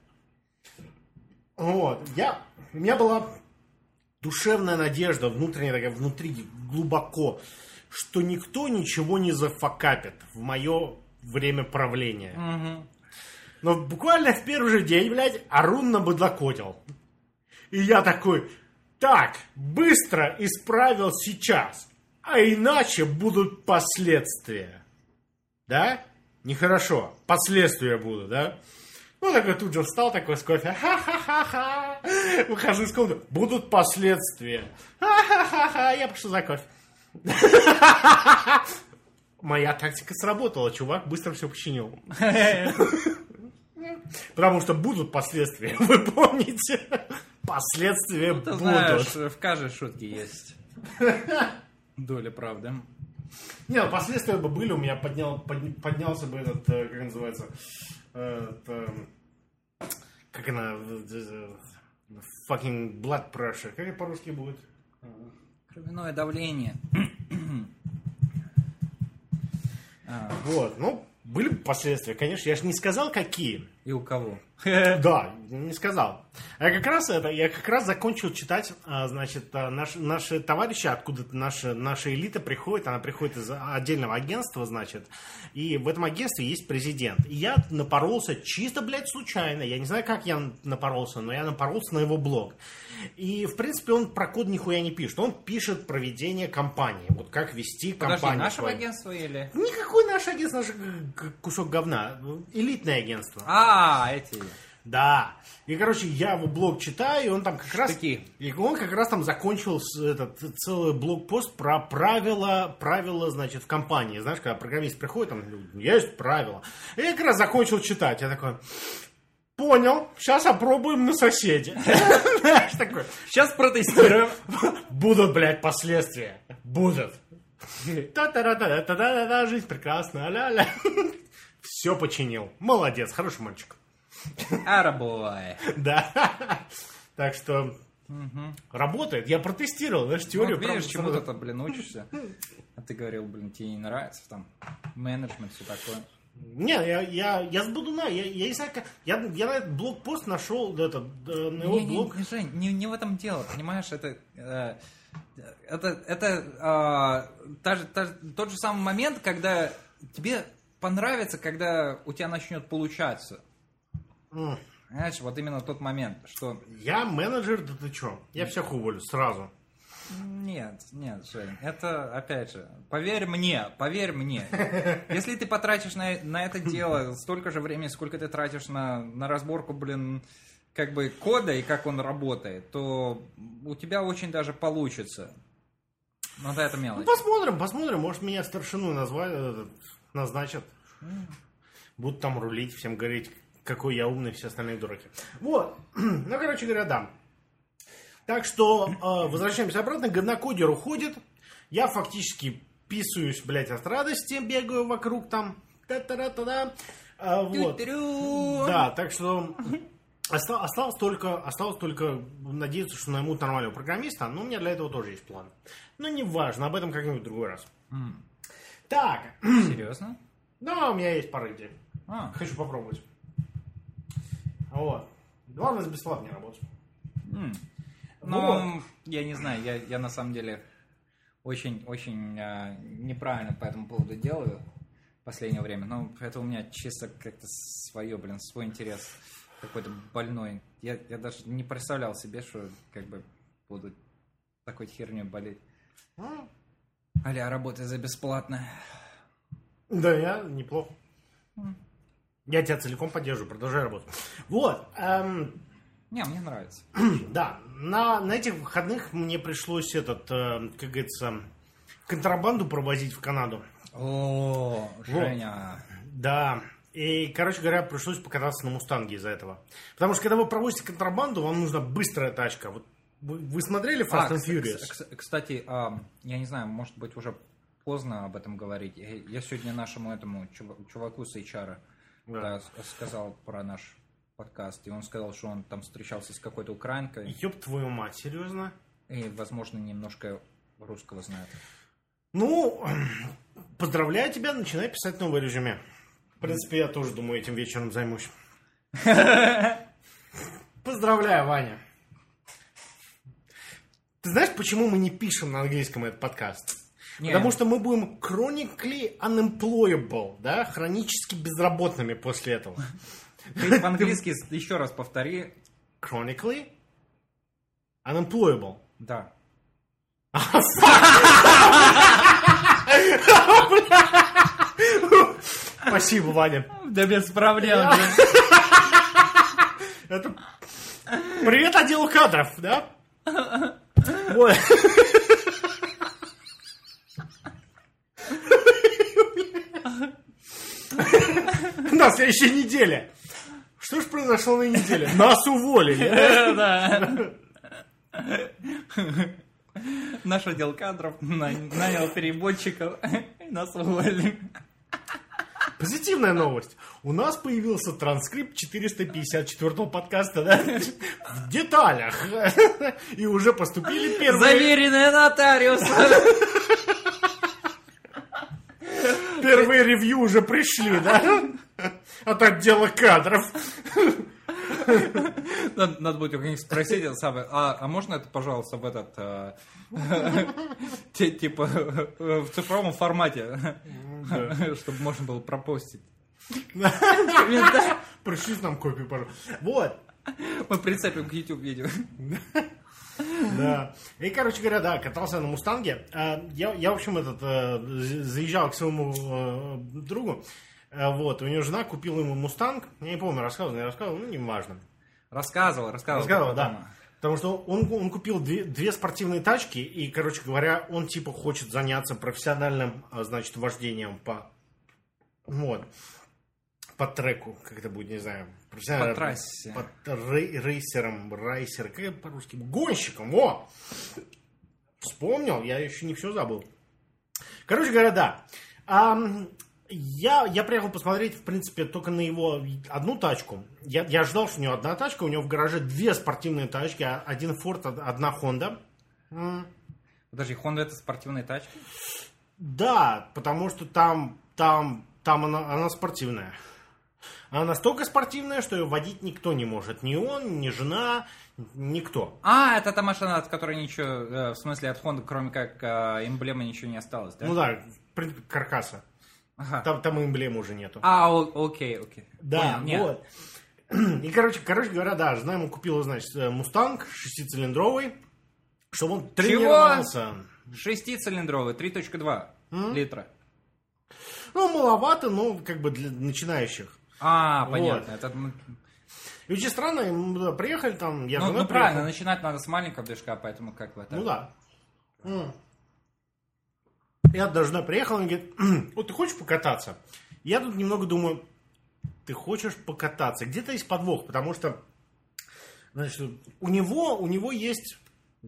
Вот. Я... У меня была душевная надежда, внутренняя такая, внутри, глубоко, что никто ничего не зафакапит в мое время правления. Угу. Но буквально в первый же день, блядь, Арун набыдлокотил. И я такой... Так, быстро исправил сейчас, а иначе будут последствия. Да? Нехорошо. Последствия будут, да? Ну, такой тут же встал, такой с кофе. Ха-ха-ха-ха. Выхожу из комнаты. Будут последствия. Ха-ха-ха-ха. Я пошел за кофе. Моя тактика сработала. Чувак быстро все починил. Потому что будут последствия. Вы помните? Последствия ну, ты будут. Знаешь, в каждой шутке есть доля правды. Не, ну последствия бы были, у меня поднял, под, поднялся бы этот, как называется, это, как она, fucking blood pressure, как это по-русски будет? Кровяное давление. Вот, ну, были бы последствия, конечно, я же не сказал, какие. И у кого? Да, не сказал. Я как раз это, я как раз закончил читать, значит, наш, наши товарищи, откуда-то наша, наша элита приходит, она приходит из отдельного агентства, значит, и в этом агентстве есть президент. И я напоролся чисто, блядь, случайно, я не знаю, как я напоролся, но я напоролся на его блог. И, в принципе, он про код нихуя не пишет, он пишет про ведение компании, вот как вести компанию. Подожди, нашего агентства или? Никакое наше агентство, наш кусок говна, элитное агентство. А, эти... Да. И, короче, я его блог читаю, и он там как раз... Такие. И он как раз там закончил этот целый блокпост про правила, правила, значит, в компании. Знаешь, когда программист приходит, там есть правила. И я как раз закончил читать. Я такой, Понял, сейчас опробуем на соседе. Знаешь, такой. Сейчас протестируем. Будут, блядь, последствия. Будут. Та-та-та-та-та-та-та, жизнь прекрасна, ля-ля. Все починил. Молодец, хороший мальчик. Арабой. Да. Так что работает. Я протестировал, знаешь, теорию. Ну, видишь, чему-то, -то, блин, учишься. А ты говорил, блин, тебе не нравится там менеджмент, все такое. Не, я, я, я с Будуна, я, я не знаю, как, я, я на этот блокпост нашел, этот, на его не, блог. Не, не, Жень, не, не в этом дело, понимаешь, это, э, это, это э, та же, та, тот же самый момент, когда тебе понравится, когда у тебя начнет получаться. Mm. Знаешь, вот именно тот момент, что... Я менеджер, да ты чё, я всех уволю сразу. Нет, нет, Жень, это, опять же, поверь мне, поверь мне, если ты потратишь на, на это дело столько же времени, сколько ты тратишь на, на разборку, блин, как бы кода и как он работает, то у тебя очень даже получится. Но да, это мелочь. Ну, посмотрим, посмотрим, может меня старшину назвать, назначат. Будут там рулить, всем говорить, какой я умный, все остальные дураки. Вот, ну, короче говоря, да. Так что, э, возвращаемся обратно, говнокодер уходит, я фактически писаюсь, блядь, от радости, бегаю вокруг там, та-та-та-та-та, а, вот. Да, так что оста- осталось, только, осталось только надеяться, что наймут нормального программиста, но у меня для этого тоже есть план. Но не важно, об этом как-нибудь в другой раз. Mm. Так. Серьезно? Да, у меня есть пара идей. А. Хочу попробовать. Вот. Главное, за бесплатно не работать. Mm. Ну, вот. Я не знаю, я, я на самом деле очень-очень а, неправильно по этому поводу делаю в последнее время. Но это у меня чисто как-то свое, блин, свой интерес какой-то больной. Я, я даже не представлял себе, что как бы буду такой херней болеть. А? А-ля, работай за бесплатно. Да, я неплохо. Mm. Я тебя целиком поддерживаю, продолжай работать. Вот. Эм... Не, мне нравится. Да, на, на этих выходных мне пришлось этот, э, как говорится, контрабанду провозить в Канаду. О, Женя. Вот. Да, и, короче говоря, пришлось покататься на Мустанге из-за этого. Потому что, когда вы провозите контрабанду, вам нужна быстрая тачка. Вот вы, вы смотрели Fast а, and Furious? Кстати, я не знаю, может быть, уже поздно об этом говорить. Я сегодня нашему этому чуваку с эйч ар да. сказал про наш... подкаст, и он сказал, что он там встречался с какой-то украинкой. Ёб твою мать, серьезно? И, возможно, немножко русского знает. Ну, поздравляю тебя, начинай писать новое резюме. В принципе, я тоже думаю, этим вечером займусь. Поздравляю, Ваня. Ты знаешь, почему мы не пишем на английском этот подкаст? Не, Потому что мы будем chronically unemployable, да, хронически безработными после этого. Ты по-английски еще раз повтори. Chronically unemployable. Да. Спасибо, Ваня. Да без проблем. Это... Привет отделу кадров, да? На следующей неделе. Что ж произошло на неделе? Нас уволили. Да. Наш отдел кадров нанял переводчиков. Нас уволили. Позитивная новость. У нас появился транскрипт четыреста пятьдесят четвёртого подкаста, да? В деталях. И уже поступили первые... Заверенные нотариусом. Первые ревью уже пришли, да? От отдела кадров. Надо, надо будет у них спросить, а, а можно это, пожалуйста, в этот, а, типа, в цифровом формате, да. Чтобы можно было пропостить. Пришлите нам копию, пожалуйста. Вот. Мы прицепим к YouTube видео. Да. И, короче говоря, да, катался на Мустанге. Я, я в общем, этот, заезжал к своему другу. Вот, у него жена купила ему Мустанг. Я не помню, рассказывал, не рассказывал, ну, не важно. Рассказывал, рассказывал. Рассказывал, да. Потому что он, он купил две, две спортивные тачки, и, короче говоря, он типа хочет заняться профессиональным, значит, вождением по, вот, по треку, как это будет, не знаю, профессиональным по трассе. По рей- рейсером, райсер, как по-русски, гонщиком, о! Вспомнил, я еще не все забыл. Короче говоря, да. А, я, я приехал посмотреть, в принципе, только на его одну тачку. Я, я ждал, что у него одна тачка, у него в гараже две спортивные тачки, один Ford, одна Honda. Подожди, Honda это спортивные тачки? Да, потому что там, там, там она, она спортивная. Она настолько спортивная, что ее водить никто не может. Ни он, ни жена, никто. А, это та машина, от которой ничего, э, в смысле от Honda, кроме как э, эмблемы, ничего не осталось, да? Ну да, в принципе, каркаса. Ага. Там, там эмблемы уже нету. А, о- окей, окей. Да, Понял, вот. И, короче, короче говоря, да, жена ему купила, значит, Мустанг шестицилиндровый, чтобы он тренировался. Шестицилиндровый, три точка два М? литра. Ну, маловато, но как бы для начинающих. А, Вот. понятно. Это, ну, И очень странно, мы туда приехали, там, я с ну, женой ну, правильно, приехал. начинать надо с маленького движка, поэтому как бы это... Ну да. М. Я даже жена приехала, он говорит, вот ты хочешь покататься? Я тут немного думаю, ты хочешь покататься? Где-то есть подвох, потому что, значит, у него, у него есть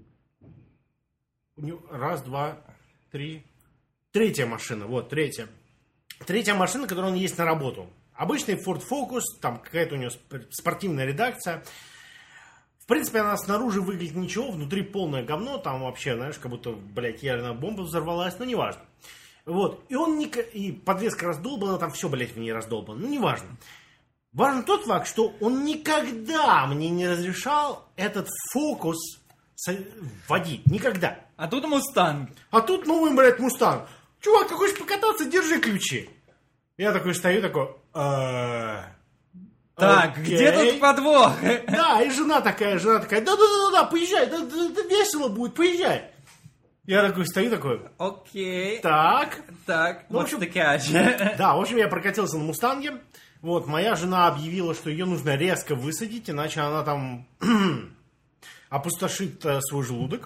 у него раз, два, три, третья машина, вот, третья. Третья машина, которая у него есть на работу. Обычный Ford Focus, там какая-то у него спортивная редакция. В принципе, она снаружи выглядит ничего, внутри полное говно, там вообще, знаешь, как будто, блядь, ядерная бомба взорвалась, но неважно. Вот, и он, не, и подвеска раздолбана, там все, блядь, в ней раздолбано, ну неважно. Важен тот факт, что он никогда мне не разрешал этот Focus водить, никогда. А тут Мустанг. А тут новый, блядь, Мустанг. Чувак, ты хочешь покататься, держи ключи. Я такой стою, такой... «Э, Так, окей». где тут подвох? Да, и жена такая, жена такая, да-да-да, поезжай, да, да, да, весело будет, поезжай. Я такой стою, такой, Окей. так. Так, Ну, в what's общем- the catch? Да, в общем, я прокатился на Мустанге. Вот, моя жена объявила, что ее нужно резко высадить, иначе она там опустошит э, свой желудок.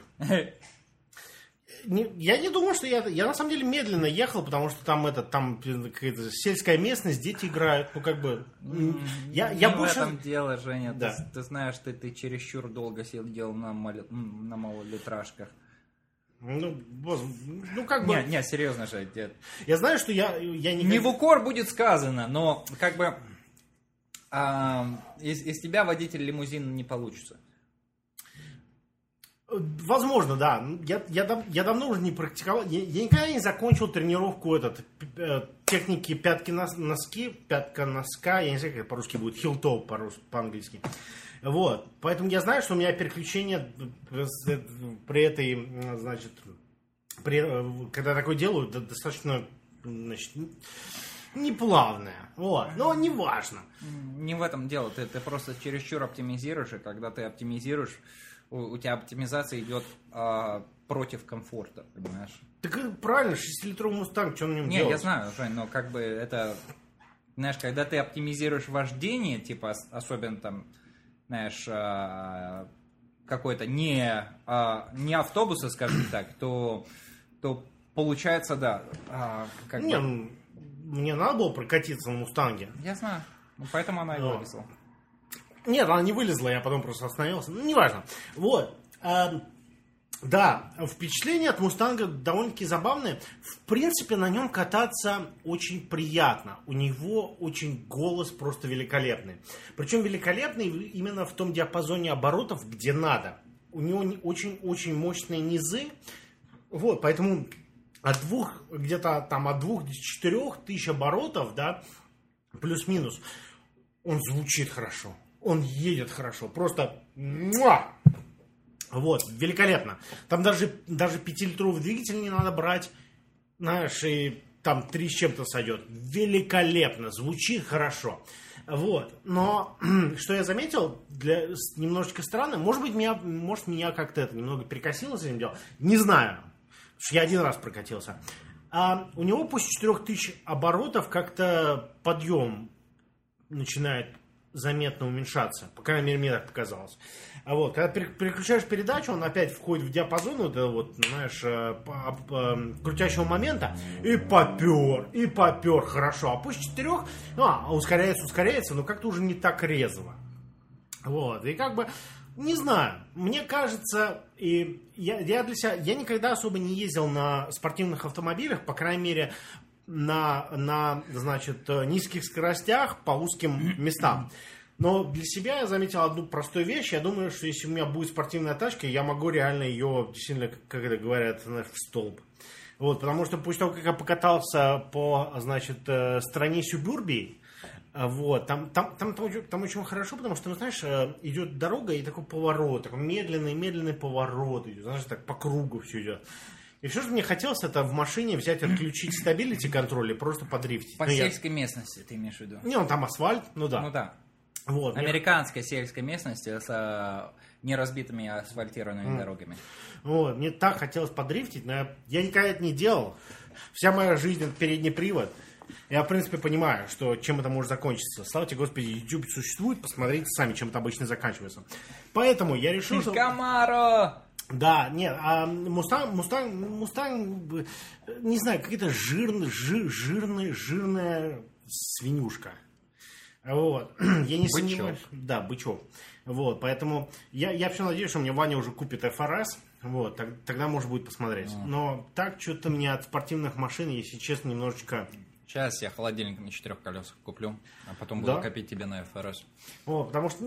Не- я не думаю, что я... Я на самом деле медленно ехал, потому что там это, там какая-то сельская местность, дети играют, ну как бы... м, Я, я Не больше... в этом дело, Женя. Да. Ты, ты знаешь, ты, ты чересчур долго сидел на, мали- м, на малолитражках. Ну, воз- ну, как бы... Не, не, серьезно же, дед. Я знаю, что я, я не... Не в укор будет сказано, но как бы а, из, из тебя водитель лимузина не получится. Возможно, да. Я, я, дав- я давно уже не практиковал. Я, я никогда не закончил тренировку этот, п- э, техники пятки нос- носки, пятка носка, я не знаю, как это по-русски будет, heel-toe по-рус- по-английски. Вот. Поэтому я знаю, что у меня переключение э, э, при этой, э, значит, при, э, когда я такое делаю, да- достаточно, значит, неплавное. Вот. Но не важно. Не в этом дело. Ты, ты просто чересчур оптимизируешь, и когда ты оптимизируешь, у, у тебя оптимизация идет а, против комфорта, понимаешь? Так э, правильно, шестилитровый Мустанг, что на нем Не, делать? я знаю, Жень, но как бы это, знаешь, когда ты оптимизируешь вождение, типа, ос- особенно там, знаешь, а, какой-то не, а, не автобуса, скажем так, то, то получается, да, а, как Не, бы... ну, мне надо было прокатиться на Мустанге. Я знаю, ну, поэтому она и Ну. вылезла. Нет, она не вылезла, я потом просто остановился. Ну, неважно. Вот. А, да, впечатление от Мустанга довольно-таки забавное. В принципе, на нем кататься очень приятно. У него очень голос просто великолепный. Причем великолепный именно в том диапазоне оборотов, где надо. У него не- очень-очень мощные низы. Вот, поэтому от двух, где-то там от двух до четырех тысяч оборотов, да, плюс-минус, он звучит хорошо. Он едет хорошо. Просто... муа! Вот, великолепно. Там даже, даже пятилитровый двигатель не надо брать. Знаешь, и там три с чем-то сойдет. Великолепно. Звучит хорошо. Вот. Но, что я заметил, для, с- немножечко странно. Может быть, меня, может, меня как-то это немного перекосило с этим делом. Не знаю. Потому что я один раз прокатился. А у него после четырех тысяч оборотов как-то подъем начинает заметно уменьшаться. По крайней мере, мне так показалось. А вот, когда переключаешь передачу, он опять входит в диапазон вот этого вот, знаешь, крутящего момента, и попер, и попер, хорошо. А после четырех, а, ускоряется, ускоряется, но как-то уже не так резво. Вот, и как бы, не знаю, мне кажется, и я, я для себя, я никогда особо не ездил на спортивных автомобилях, по крайней мере, на, на значит, низких скоростях по узким местам. Но для себя я заметил одну простую вещь. Я думаю, что если у меня будет спортивная тачка, я могу реально ее, действительно, как это говорят, в столб. Вот, потому что после того, как я покатался по, значит, стране Сюбурбии, вот, там, там, там, там, там очень хорошо, потому что, ну, знаешь, идет дорога и такой поворот, такой медленный-медленный поворот идет, знаешь, так по кругу все идет. И все, что мне хотелось, это в машине взять, отключить стабилити контроль и просто подрифтить. По ну, сельской я... местности ты имеешь в виду? Не, он там асфальт, ну да. Ну да. Вот, Американской мне... сельской местности с а, неразбитыми асфальтированными mm. дорогами. Вот, мне так хотелось подрифтить, но я, я никогда это не делал. Вся моя жизнь это передний привод. Я, в принципе, понимаю, что чем это может закончиться. Слава тебе, Господи, YouTube существует, посмотрите сами, чем это обычно заканчивается. Поэтому я решил, что... Камаро! Да, нет, а Мустанг, Мустанг, Мустанг, не знаю, какая-то жирная, жир, жирная, жирная свинюшка. Вот. Я не сомневаюсь. Да, бычок. Вот, поэтому я, я все надеюсь, что мне Ваня уже купит эф эр эс. Вот, так, тогда можно будет посмотреть. Mm. Но так что-то мне от спортивных машин, если честно, немножечко... Сейчас я холодильник на четырех колесах куплю, а потом буду да? копить тебе на эф эр эс. О, потому что...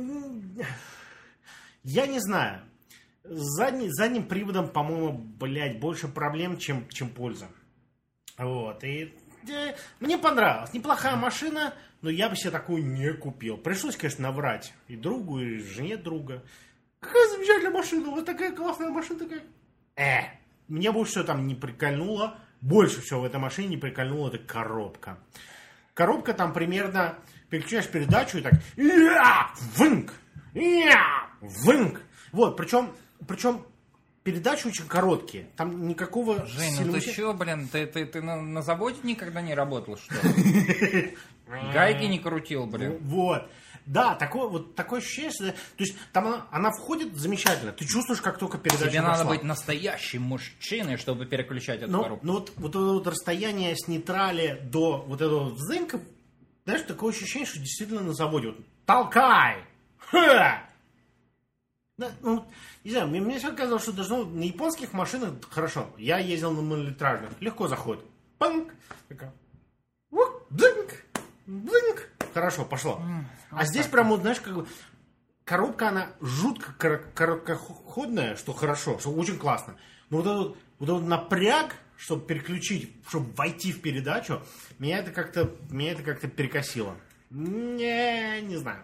Я не знаю. С задним, задним приводом, по-моему, блядь, больше проблем, чем, чем польза. Вот, и... Мне понравилось. Неплохая машина, но я бы себе такую не купил. Пришлось, конечно, наврать и другу, и жене друга. Какая замечательная машина, вот такая классная машина, такая. Э, мне больше всего там не прикольнуло. Больше всего в этой машине не прикольнула эта коробка. Коробка там примерно, переключаешь передачу и так, я, вынк, я, вынк. Вот, причем, причем передачи очень короткие. Там никакого... Жень, ну ты что, блин, ты, ты, ты на, на заводе никогда не работал, что ли? Гайки не крутил, блин. Вот. Да, такое, вот, такое ощущение, что... То есть там она, она входит замечательно. Ты чувствуешь, как только передача Тебе пошла. надо быть настоящим мужчиной, чтобы переключать эту но, коробку. Ну вот, вот это вот расстояние с нейтрали до вот этого взынка, знаешь, такое ощущение, что действительно на заводе. Вот, толкай! Ха! Да, ну, не знаю, мне, мне всегда казалось, что должно на японских машинах хорошо. Я ездил на малолитражных, легко заходит. Панк! Такая. Ух, дзынк! Дзынк! Хорошо, пошло. Mm, а здесь так. Прям, вот, знаешь, как бы коробка, она жутко кор- короткоходная, что хорошо, что очень классно. Но вот этот, вот этот напряг, чтобы переключить, чтобы войти в передачу, меня это как-то, меня это как-то перекосило. Не, не знаю.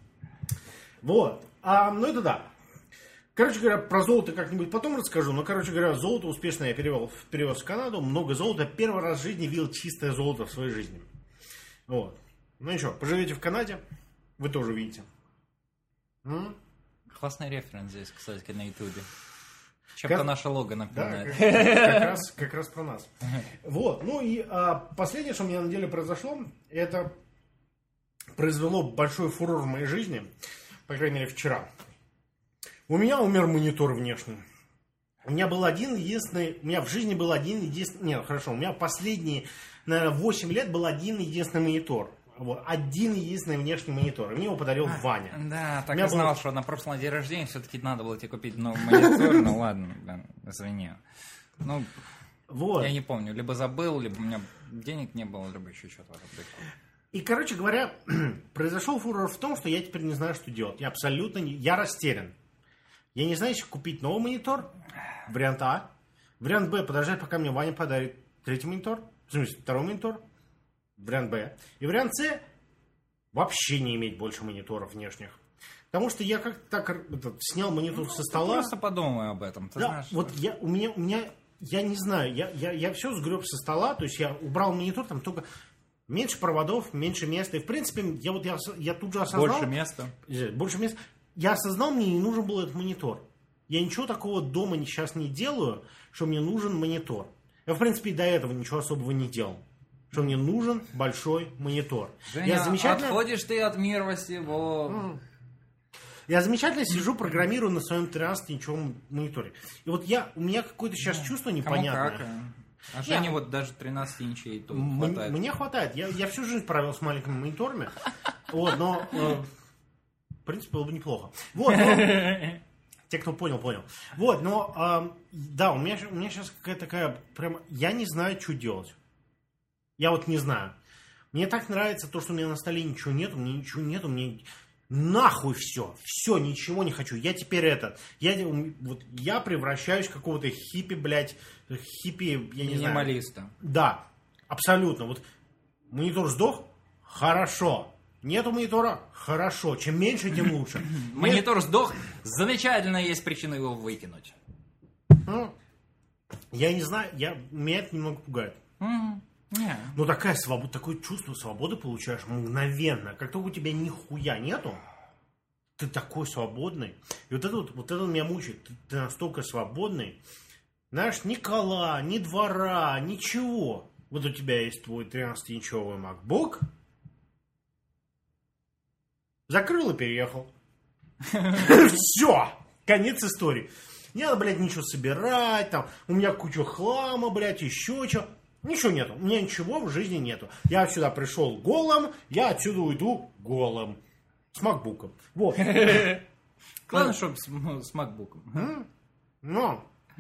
Вот. А, ну это да. Короче говоря, про золото как-нибудь потом расскажу, но, короче говоря, золото успешно я перевел, перевез в Канаду, много золота, первый раз в жизни видел чистое золото в своей жизни. Вот. Ну ничего, поживете в Канаде, вы тоже увидите. М? Классный референс здесь, кстати, на ютубе. Чем-то как... наше лого напоминает. Да, как, как, раз, как раз про нас. Вот, ну и а, последнее, что у меня на деле произошло, это произвело большой фурор в моей жизни, по крайней мере вчера. У меня умер монитор внешний. У меня был один единственный... У меня в жизни был один единственный... Нет, хорошо. У меня последние, наверное, восемь лет был один единственный монитор. Вот. Один единственный внешний монитор. И мне его подарил а, Ваня. Да, так и знал, был... что на прошлом день рождения все-таки надо было тебе купить новый монитор. Ну ладно, извини. Ну, вот. Я не помню. Либо забыл, либо у меня денег не было, либо еще что-то. И, короче говоря, произошел фурор в том, что я теперь не знаю, что делать. Я абсолютно не... Я растерян. Я не знаю, если купить новый монитор, вариант А. Вариант Б, подождать, пока мне Ваня подарит третий монитор. В смысле, второй монитор. Вариант Б. И вариант С, вообще не иметь больше мониторов внешних. Потому что я как-то так этот, снял монитор ну, со стола. Просто подумай об этом. Ты да, знаешь, вот что... я, у меня, у меня, я не знаю, я, я, я все сгреб со стола, то есть я убрал монитор, там только меньше проводов, меньше места. И, в принципе, я, вот, я, я тут же осознал... Больше места. Больше места. Я осознал, мне не нужен был этот монитор. Я ничего такого дома сейчас не делаю, что мне нужен монитор. Я, в принципе, и до этого ничего особого не делал. что мне нужен большой монитор. Женя, я замечательно... отходишь ты от мира всего. Mm. Я замечательно сижу, программирую на своем тринадцатиинчевом мониторе. И вот я, у меня какое-то сейчас чувство непонятное. Кому как, а Жене вот даже тринадцать инчей тут М- хватает. Мне хватает. Я, я всю жизнь провел с маленькими мониторами. Вот, но... Э, в принципе, было бы неплохо. Вот, но... Те, кто понял, понял. Вот, но... Э, да, у меня, у меня сейчас какая-то такая... Прям... Я не знаю, что делать. Я вот не знаю. Мне так нравится то, что у меня на столе ничего нет. У меня ничего нет. У меня... Нахуй все, все, ничего не хочу. Я теперь это, я, вот, я превращаюсь в какого-то хиппи, блядь, хиппи, я не знаю. Минималиста. Да, абсолютно. Вот монитор сдох, хорошо. Нету монитора, хорошо. Чем меньше, тем лучше. Монитор сдох, замечательно, есть причина его выкинуть. Я не знаю, я, меня это немного пугает. Yeah. Ну, такая свобода, такое чувство свободы получаешь мгновенно. Как только у тебя нихуя нету, ты такой свободный. И вот это вот, вот это меня мучает. Ты, ты настолько свободный. Знаешь, ни кола, ни двора, ничего. Вот у тебя есть твой тринадцатиинчевый MacBook. Закрыл и переехал. Все! Конец истории. Не надо, блядь, ничего собирать. Там, у меня куча хлама, блядь, еще что. Ничего нету. У меня ничего в жизни нету. Я сюда пришел голым, я отсюда уйду голым. С макбуком. Вот. Главное, чтобы с, с макбуком. Ну.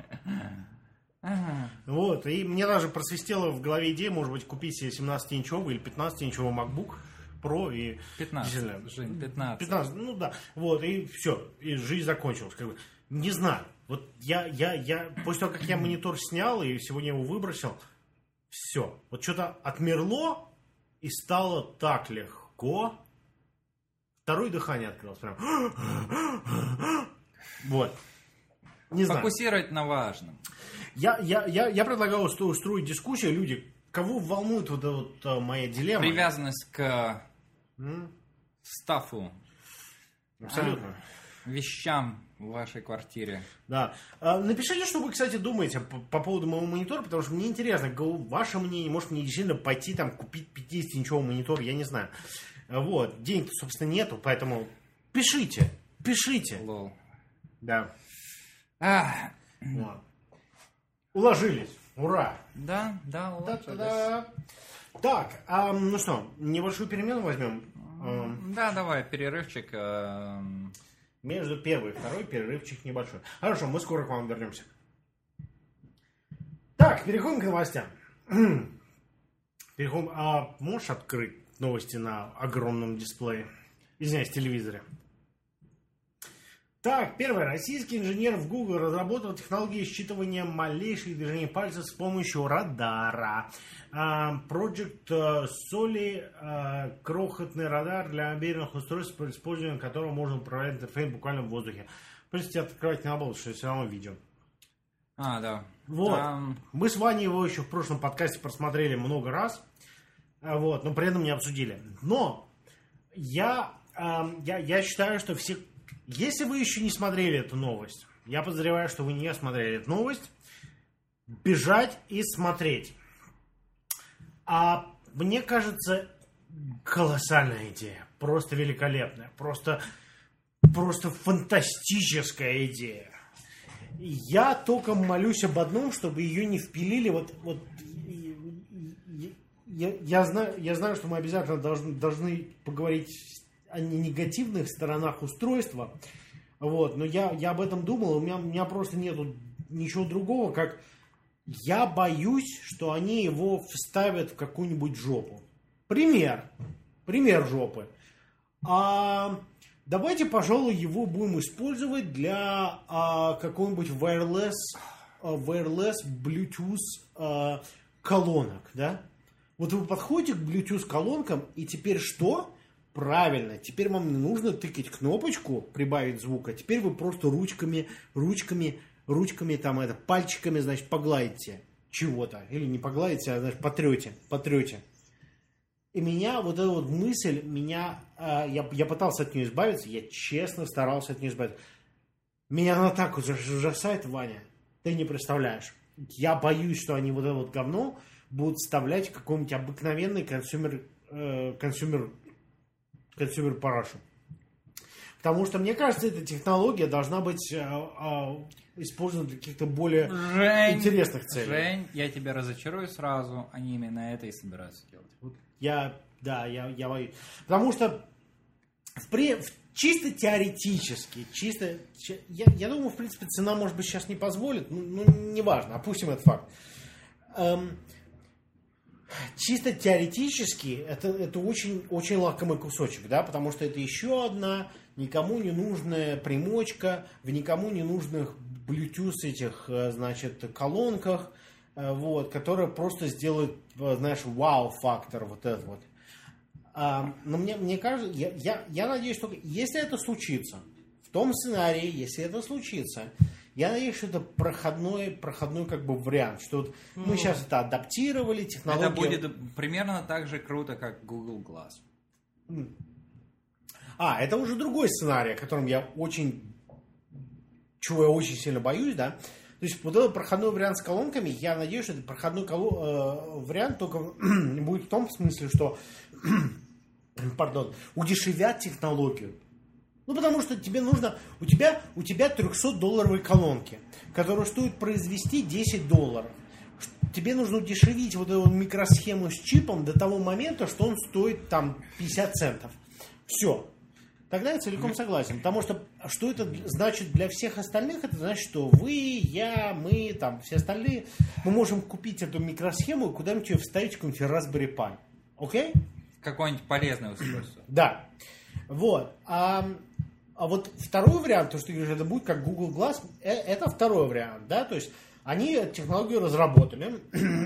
Вот. И мне даже просвистела в голове идея, может быть, купить себе семнадцатиинчевый или пятнадцатиинчевый MacBook Pro и... пятнадцать. Жень, пятнадцать. пятнадцать. Ну да. Вот. И все. И жизнь закончилась. Как бы. Не знаю. Вот я, я, я... После того, как я монитор снял и сегодня его выбросил, все. Вот что-то отмерло и стало так легко. Второе дыхание открылось. Прям. Вот. Не знаю. Фокусировать на важном. Я, я, я, я предлагаю устроить дискуссию. Люди, кого волнует вот эта вот а, моя дилемма? Привязанность к М? стафу. Абсолютно. А, вещам в вашей квартире. Да. А, напишите, что вы, кстати, думаете по, по поводу моего монитора, потому что мне интересно, ваше мнение, может мне действительно пойти там купить пятидесятиинчевый монитор, я не знаю. Вот. Денег-то, собственно, нету, поэтому пишите, пишите. Лол. Да. А. Вот. Уложились. Ура. Да, да, уложились. Да-да-да. Так, а, ну что, небольшую перемену возьмем? Да, давай, перерывчик. А... Между первой и второй перерывчик небольшой. Хорошо, мы скоро к вам вернемся. Так, переходим к новостям. Переходим. А можешь открыть новости на огромном дисплее? Извиняюсь, телевизоре. Так, первый. Российский инженер в Google разработал технологию считывания малейших движений пальцев с помощью радара. Project Soli — крохотный радар для мобильных устройств, при использовании которого можно управлять интерфейсом буквально в воздухе. В принципе, открывать не надо, потому что все равно видео. А, да. Вот. Um... Мы с Ваней его еще в прошлом подкасте просмотрели много раз. Вот, но при этом не обсудили. Но я, я, я считаю, что все... Если вы еще не смотрели эту новость, я подозреваю, что вы не смотрели эту новость, бежать и смотреть. А мне кажется, колоссальная идея. Просто великолепная. Просто, просто фантастическая идея. Я только молюсь об одном, чтобы ее не впилили. Вот, вот, я, я, знаю, я знаю, что мы обязательно должны, должны поговорить о негативных сторонах устройства. Вот, но я, я об этом думал. У меня, у меня просто нету ничего другого, как... Я боюсь, что они его вставят в какую-нибудь жопу. Пример. Пример жопы. А, давайте, пожалуй, его будем использовать для а, какого-нибудь wireless, а, wireless Bluetooth а, колонок. Да? Вот вы подходите к Bluetooth колонкам, и теперь что? Правильно. Теперь вам не нужно тыкать кнопочку, прибавить звука. Теперь вы просто ручками, ручками... ручками, там, это, пальчиками, значит, погладите чего-то. Или не погладите, а, значит, потрете, потрете. И меня, вот эта вот мысль, меня, э, я, я пытался от нее избавиться, я честно старался от нее избавиться. Меня она так ужасает, Ваня, ты не представляешь. Я боюсь, что они вот это вот говно будут вставлять какой-нибудь обыкновенный консюмер, э, консюмер, консюмер парашу. Потому что, мне кажется, эта технология должна быть э, э, использована для каких-то более Жень, интересных целей. Жень, я тебя разочарую сразу, они именно это и собираются делать. Я, да, я, я боюсь. Потому что в, при, в, чисто теоретически, чисто, я, я думаю, в принципе, цена, может быть, сейчас не позволит, ну, ну неважно, опустим этот факт. Эм, чисто теоретически это, это очень, очень лакомый кусочек, да, потому что это еще одна никому не нужная примочка в никому не нужных Bluetooth этих, значит, колонках, вот, которая просто сделает, знаешь, вау-фактор вот этот вот. А, но мне, мне кажется, я, я, я надеюсь, что если это случится, в том сценарии, если это случится, я надеюсь, что это проходной, проходной как бы вариант, что вот mm. мы сейчас это адаптировали, технология... Это будет примерно так же круто, как Google Glass. Mm. А, это уже другой сценарий, о котором я очень, чего я очень сильно боюсь, да. То есть вот этот проходной вариант с колонками, я надеюсь, что этот проходной коло- э, вариант только будет в том смысле, что, пардон, удешевят технологию. Ну, потому что тебе нужно, у тебя, у тебя трехсотдолларовые колонки, которые стоят произвести десять долларов. Тебе нужно удешевить вот эту микросхему с чипом до того момента, что он стоит там пятьдесят центов. Все. Тогда я целиком согласен. Потому что, что это значит для всех остальных, это значит, что вы, я, мы, там, все остальные, мы можем купить эту микросхему и куда-нибудь ее вставить в какой-нибудь Raspberry Pi. Окей? Какое-нибудь полезное устройство. Да. Вот. А, а вот второй вариант, то, что это будет как Google Glass, это второй вариант, да, то есть они технологию разработали.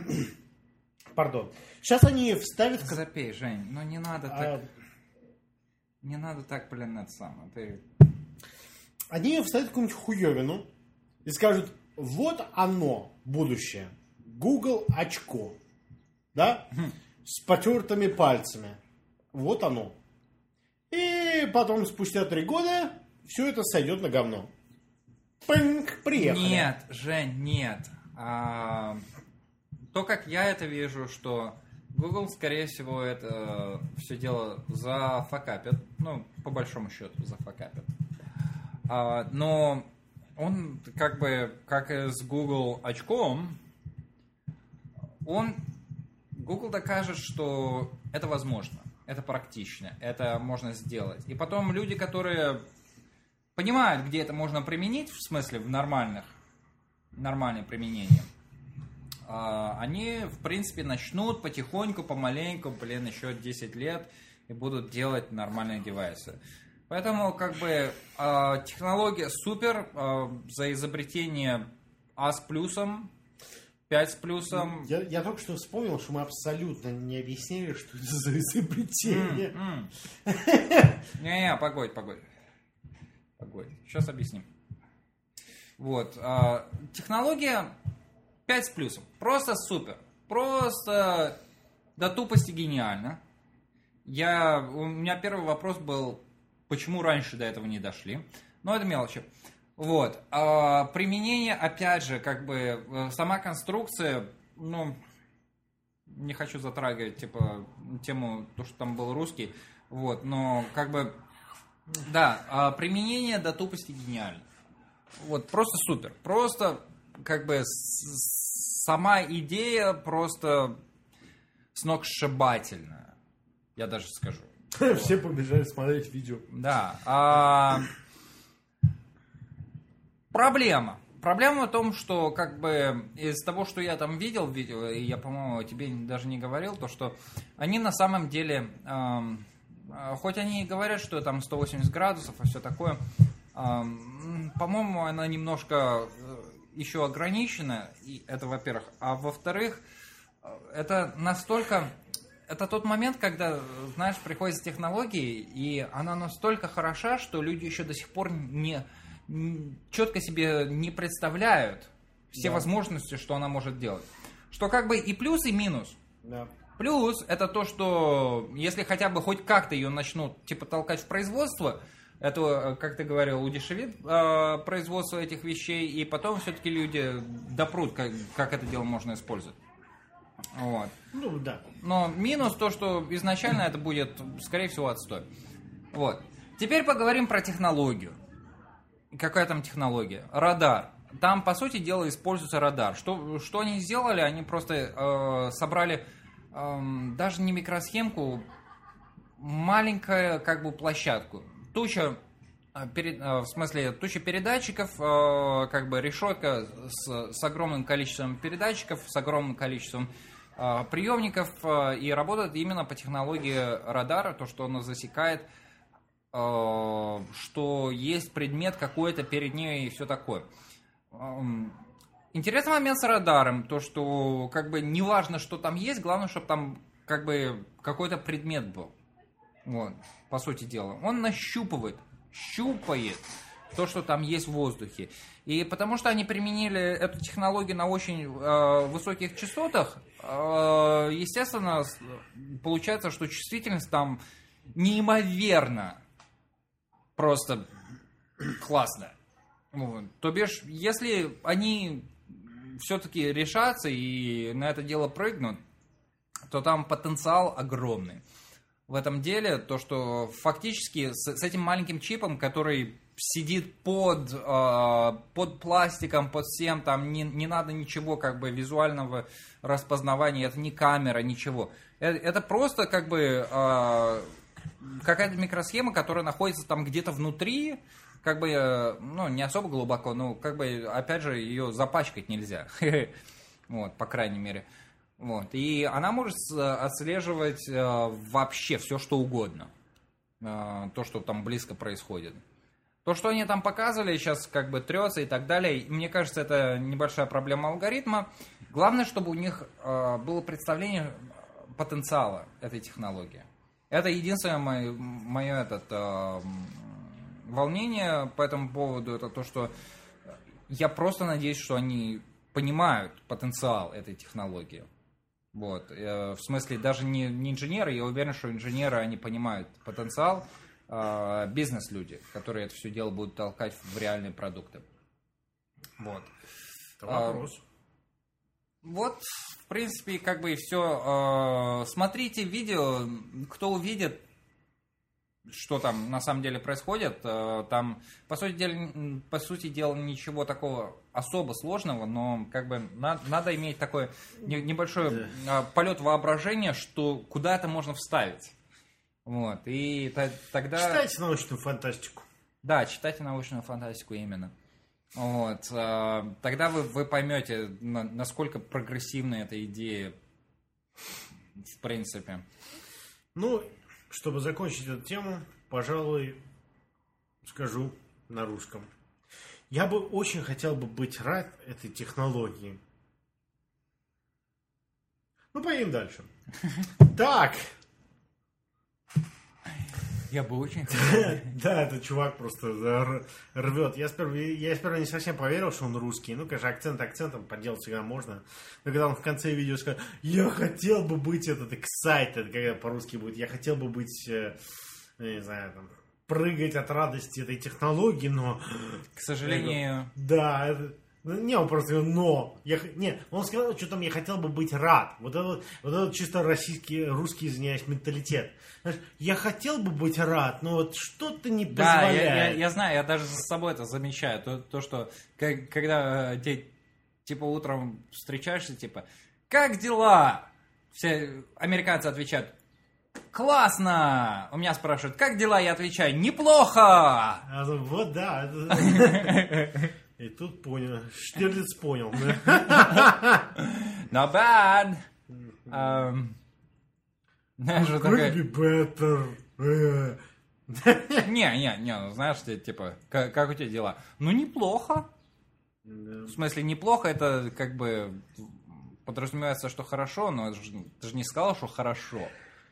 Пардон. Сейчас они ее вставят... Запей, Жень, ну не надо так... А... Не надо так, блин, это самое. Ты... Они ее вставят какую-нибудь хуевину и скажут, вот оно, будущее. Google очко. Да? Хм. С потертыми пальцами. Вот оно. И потом, спустя три года, все это сойдет на говно. Пынк, приехали. Нет, Жень, нет. А, то, как я это вижу, что Google, скорее всего, это все дело зафакапит. Ну, по большому счету, зафакапит. А, но он, как бы, как и с Google очком, он, Google докажет, что это возможно, это практично, это можно сделать. И потом люди, которые понимают, где это можно применить, в смысле, в нормальных, нормальное применение, они, в принципе, начнут потихоньку, помаленьку, блин, еще десять лет и будут делать нормальные девайсы. Поэтому, как бы, технология супер, за изобретение А с плюсом, пять с плюсом. Я, я только что вспомнил, что мы абсолютно не объяснили, что это за изобретение. Не-не, погодь, погодь. Погодь, сейчас объясним. Вот, технология... пять с плюсом. Просто супер. Просто до тупости гениально. Я, у меня первый вопрос был, почему раньше до этого не дошли. Но это мелочи. Вот. А применение, опять же, как бы, сама конструкция, ну, не хочу затрагивать, типа, тему, то, что там был русский. Вот, но, как бы, да, применение до тупости гениально. Вот, просто супер. Просто, как бы, сама идея просто сногсшибательная, я даже скажу. Все побежали смотреть видео. Да. А... Проблема. Проблема в том, что как бы из того, что я там видел в видео, и я, по-моему, тебе даже не говорил, то что они на самом деле, эм, хоть они и говорят, что там сто восемьдесят градусов и все такое, эм, по-моему, она немножко еще ограничена, и это во-первых. А во-вторых, это настолько... Это тот момент, когда, знаешь, приходят технологии, и она настолько хороша, что люди еще до сих пор не, не четко себе не представляют все да. возможности, что она может делать. Что как бы и плюс, и минус. Да. Плюс это то, что если хотя бы хоть как-то ее начнут типа толкать в производство, это, как ты говорил, удешевит э, производство этих вещей, и потом все-таки люди допрут, как, как это дело можно использовать. Вот. Ну, да. Но минус то, что изначально это будет, скорее всего, отстой. Вот. Теперь поговорим про технологию. Какая там технология? Радар. Там, по сути дела, используется радар. Что, что они сделали? Они просто э, собрали э, даже не микросхемку, маленькую как бы площадку. Туча, э, перед, э, в смысле, туча передатчиков, э, как бы решетка с, с огромным количеством передатчиков, с огромным количеством э, приемников, э, и работает именно по технологии радара, то, что оно засекает, э, что есть предмет какой-то перед ней и все такое. Интересный момент с радаром, то что как бы не важно, что там есть, главное, чтобы там как бы какой-то предмет был. Вот, по сути дела. Он нащупывает, щупает то, что там есть в воздухе. И потому что они применили эту технологию на очень э, высоких частотах, э, естественно, получается, что чувствительность там неимоверно просто классная. Вот. То бишь, если они все-таки решатся и на это дело прыгнут, то там потенциал огромный. В этом деле то, что фактически с, с этим маленьким чипом, который сидит под, э, под пластиком, под всем, там не, не надо ничего как бы визуального распознавания, это не камера, ничего. Это, это просто как бы э, какая-то микросхема, которая находится там где-то внутри, как бы, ну, не особо глубоко, но, как бы, опять же, ее запачкать нельзя. Вот, по крайней мере. Вот. И она может отслеживать вообще все, что угодно. То, что там близко происходит. То, что они там показывали, сейчас как бы трется и так далее, мне кажется, это небольшая проблема алгоритма. Главное, чтобы у них было представление потенциала этой технологии. Это единственное мое, мое этот... волнение по этому поводу, это то, что я просто надеюсь, что они понимают потенциал этой технологии. Вот. В смысле, даже не, не инженеры, я уверен, что инженеры, они понимают потенциал, а бизнес-люди, которые это все дело будут толкать в реальные продукты. Вот. Это вопрос. А, вот, в принципе, как бы и все. Смотрите видео, кто увидит, что там на самом деле происходит. Там, по сути дела, по сути дела, ничего такого особо сложного, но как бы надо, надо иметь такой небольшой да. полет воображения, что куда это можно вставить. Вот. И т- тогда... Читайте научную фантастику. Да, читайте научную фантастику именно. Вот. Тогда вы, вы поймете, насколько прогрессивна эта идея в принципе. Ну, чтобы закончить эту тему, пожалуй, скажу на русском. Я бы очень хотел бы быть рад этой технологии. Ну, поедем дальше. Так. Я бы очень хотел. Да, этот чувак просто рвет. Я сперва, я сперва не совсем поверил, что он русский. Ну, конечно, акцент акцентом подделать всегда можно. Но когда он в конце видео сказал, я хотел бы быть этот excited, когда по-русски будет, я хотел бы быть, не знаю, там, прыгать от радости этой технологии, но... К сожалению... Да, это... Не, он просто но. Я, не, он сказал, что там я хотел бы быть рад. Вот это вот это чисто российский, русский, извиняюсь, менталитет. Знаешь, я хотел бы быть рад, но вот что-то не да, позволяет. Да, я, я, я знаю, я даже с собой это замечаю. То, то что как, когда ты, типа, утром встречаешься, типа, как дела? Все американцы отвечают, классно! У меня спрашивают, как дела? Я отвечаю, неплохо! А, вот да. И тут понял. Штирлиц понял. Not bad. Um, знаешь, Could такая... be better. Не, не, не, ну знаешь, типа, как, как у тебя дела? Ну, неплохо. Да. В смысле, неплохо, это как бы подразумевается, что хорошо, но ты же не сказал, что хорошо.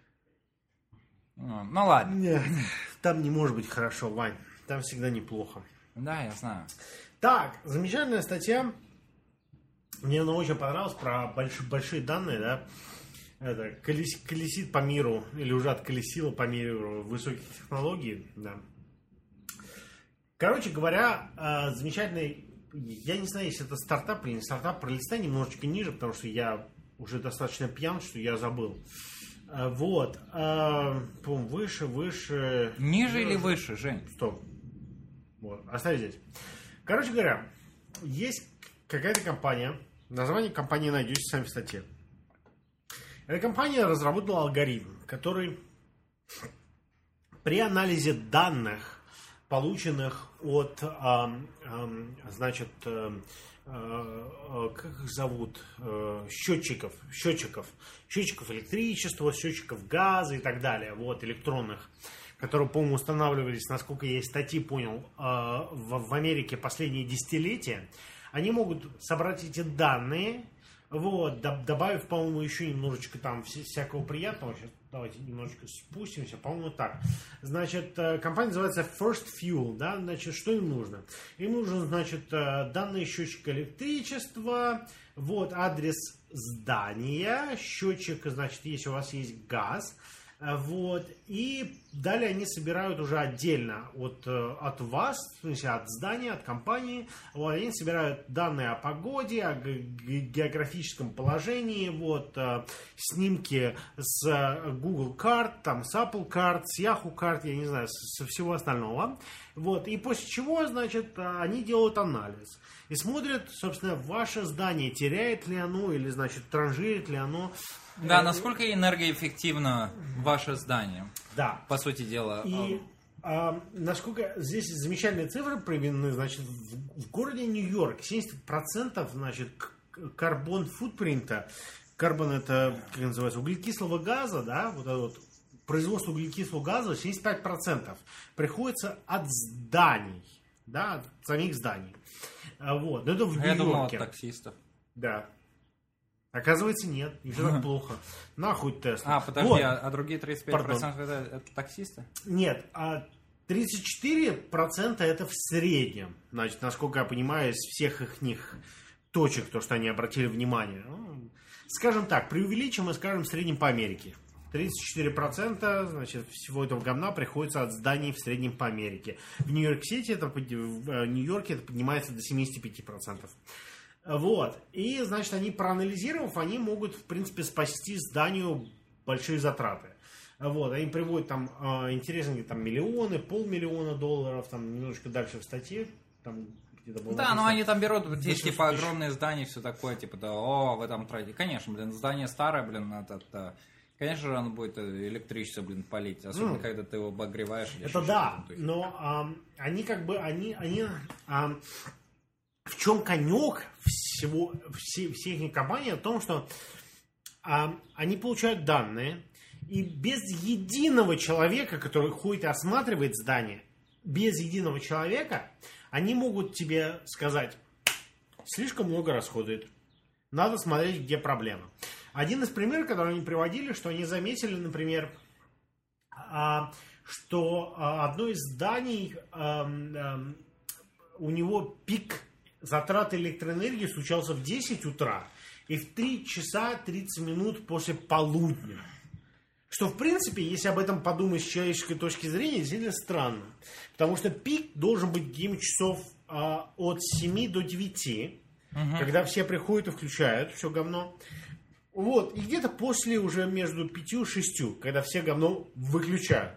Ну, ну ладно. Нет, там не может быть хорошо, Вань. Там всегда неплохо. Да, я знаю. Так, замечательная статья. Мне она очень понравилась про больш, большие данные, да. Это колес, колесит по миру, или уже отколесила по миру высоких технологий, да. Короче говоря, замечательный, я не знаю, если это стартап или не стартап, пролистай немножечко ниже, потому что я уже достаточно пьян, что я забыл. Вот. По-моему, выше, выше... Ниже или выше, Жень? Стоп. Вот. Оставь здесь. Короче говоря, есть какая-то компания. Название компании найдете сами в статье. Эта компания разработала алгоритм, который при анализе данных, полученных от, а, а, значит, а, а, как их зовут, а, счетчиков, счетчиков, счетчиков электричества, счетчиков газа и так далее, вот, электронных, которые, по-моему, устанавливались, насколько я из статьи понял, а, в, в Америке последние десятилетия, они могут собрать эти данные, вот, добавив, по-моему, еще немножечко там всякого приятного. Сейчас давайте немножечко спустимся. По-моему, так. Значит, компания называется First Fuel, да, значит, что им нужно? Им нужен, значит, данные счетчика электричества, вот, адрес здания, счетчик, значит, если у вас есть газ, вот, и далее они собирают уже отдельно от, от вас, в смысле, от здания, от компании, вот, они собирают данные о погоде, о географическом положении, вот, снимки с Google карт, там, с Apple карт, с Yahoo карт, я не знаю, со всего остального, вот, и после чего, значит, они делают анализ и смотрят, собственно, ваше здание, теряет ли оно или, значит, транжирит ли оно. Да, насколько энергоэффективно ваше здание? Да. По сути дела. И а, насколько здесь замечательные цифры приведены, значит, в, в городе Нью-Йорк семьдесят процентов, значит, карбон футпринта, карбон это, как называется, углекислого газа, да, вот это вот производство углекислого газа семьдесят пять процентов приходится от зданий, да, от самих зданий. Вот, но это в Нью-Йорке. Я думал, от таксистов. Да. Оказывается, нет, не все так плохо. Нахуй Тесла. А, подожди, вот. а, а другие тридцать пять процентов это, это таксисты? Нет, а тридцать четыре процента это в среднем. Значит, насколько я понимаю, из всех их них точек, то, что они обратили внимание. Ну, скажем так, преувеличим и скажем в среднем по Америке. тридцать четыре процента, значит, всего этого говна приходится от зданий в среднем по Америке. В Нью-Йорк-Сити, это, в Нью-Йорке это поднимается до семьдесят пять процентов. Вот. И, значит, они, проанализировав, они могут, в принципе, спасти зданию большие затраты. Вот. Они приводят там интересные там, миллионы, полмиллиона долларов, там немножечко дальше в статье. Там, где-то было да, но они там берут здесь, типа, тысяч. огромные здания, все такое, типа, да, о, в этом тратите. Конечно, блин, здание старое, блин, это, это конечно же, оно будет электричество, блин, палить, особенно, mm. когда ты его обогреваешь. Это да, но а, они как бы, они, они а, в чем конек всего, все, всех их компаний, в том, что а, они получают данные, и без единого человека, который ходит и осматривает здание, без единого человека, они могут тебе сказать, слишком много расходует, надо смотреть, где проблема. Один из примеров, который они приводили, что они заметили, например, а, что а, одно из зданий, а, а, у него пик затраты электроэнергии случался в десять утра и в три часа тридцать минут после полудня. Что, в принципе, если об этом подумать с человеческой точки зрения, действительно странно. Потому что пик должен быть где-нибудь часов а, от семи до девяти, угу. когда все приходят и включают все говно. Вот, и где-то после уже между пятью и шестью, когда все говно выключают.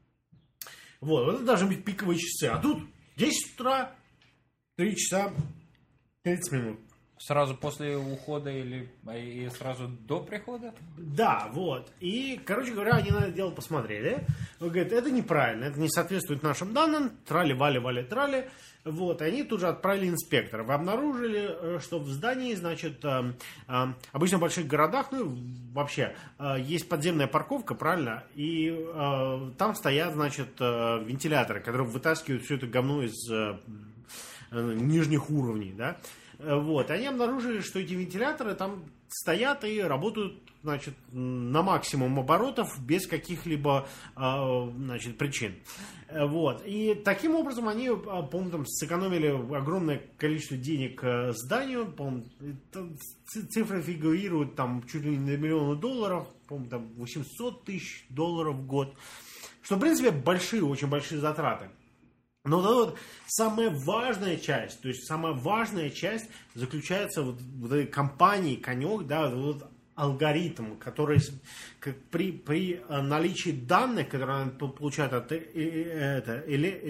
Вот, вот это должны быть пиковые часы. А тут десять утра, три часа тридцать минут. Сразу после ухода или и сразу до прихода? Да, вот. И, короче говоря, они на это дело посмотрели. Говорят, это неправильно, это не соответствует нашим данным. Трали, вали, вали, трали. Вот, и они тут же отправили инспекторов. Обнаружили, что в здании, значит, э, э, обычно в больших городах, ну, вообще, э, есть подземная парковка, правильно? И э, там стоят, значит, э, вентиляторы, которые вытаскивают все это говно из э, э, нижних уровней, да? Вот, они обнаружили, что эти вентиляторы там стоят и работают, значит, на максимум оборотов без каких-либо, значит, причин. Вот, и таким образом они, по-моему, там сэкономили огромное количество денег зданию, по-моему, цифры фигурируют там чуть ли не на миллионы долларов, по-моему, там восемьсот тысяч долларов в год, что, в принципе, большие, очень большие затраты. Но вот, вот самая важная часть, то есть самая важная часть заключается вот в этой компании конек, да, вот алгоритм, который при, при наличии данных, которые он получает от это,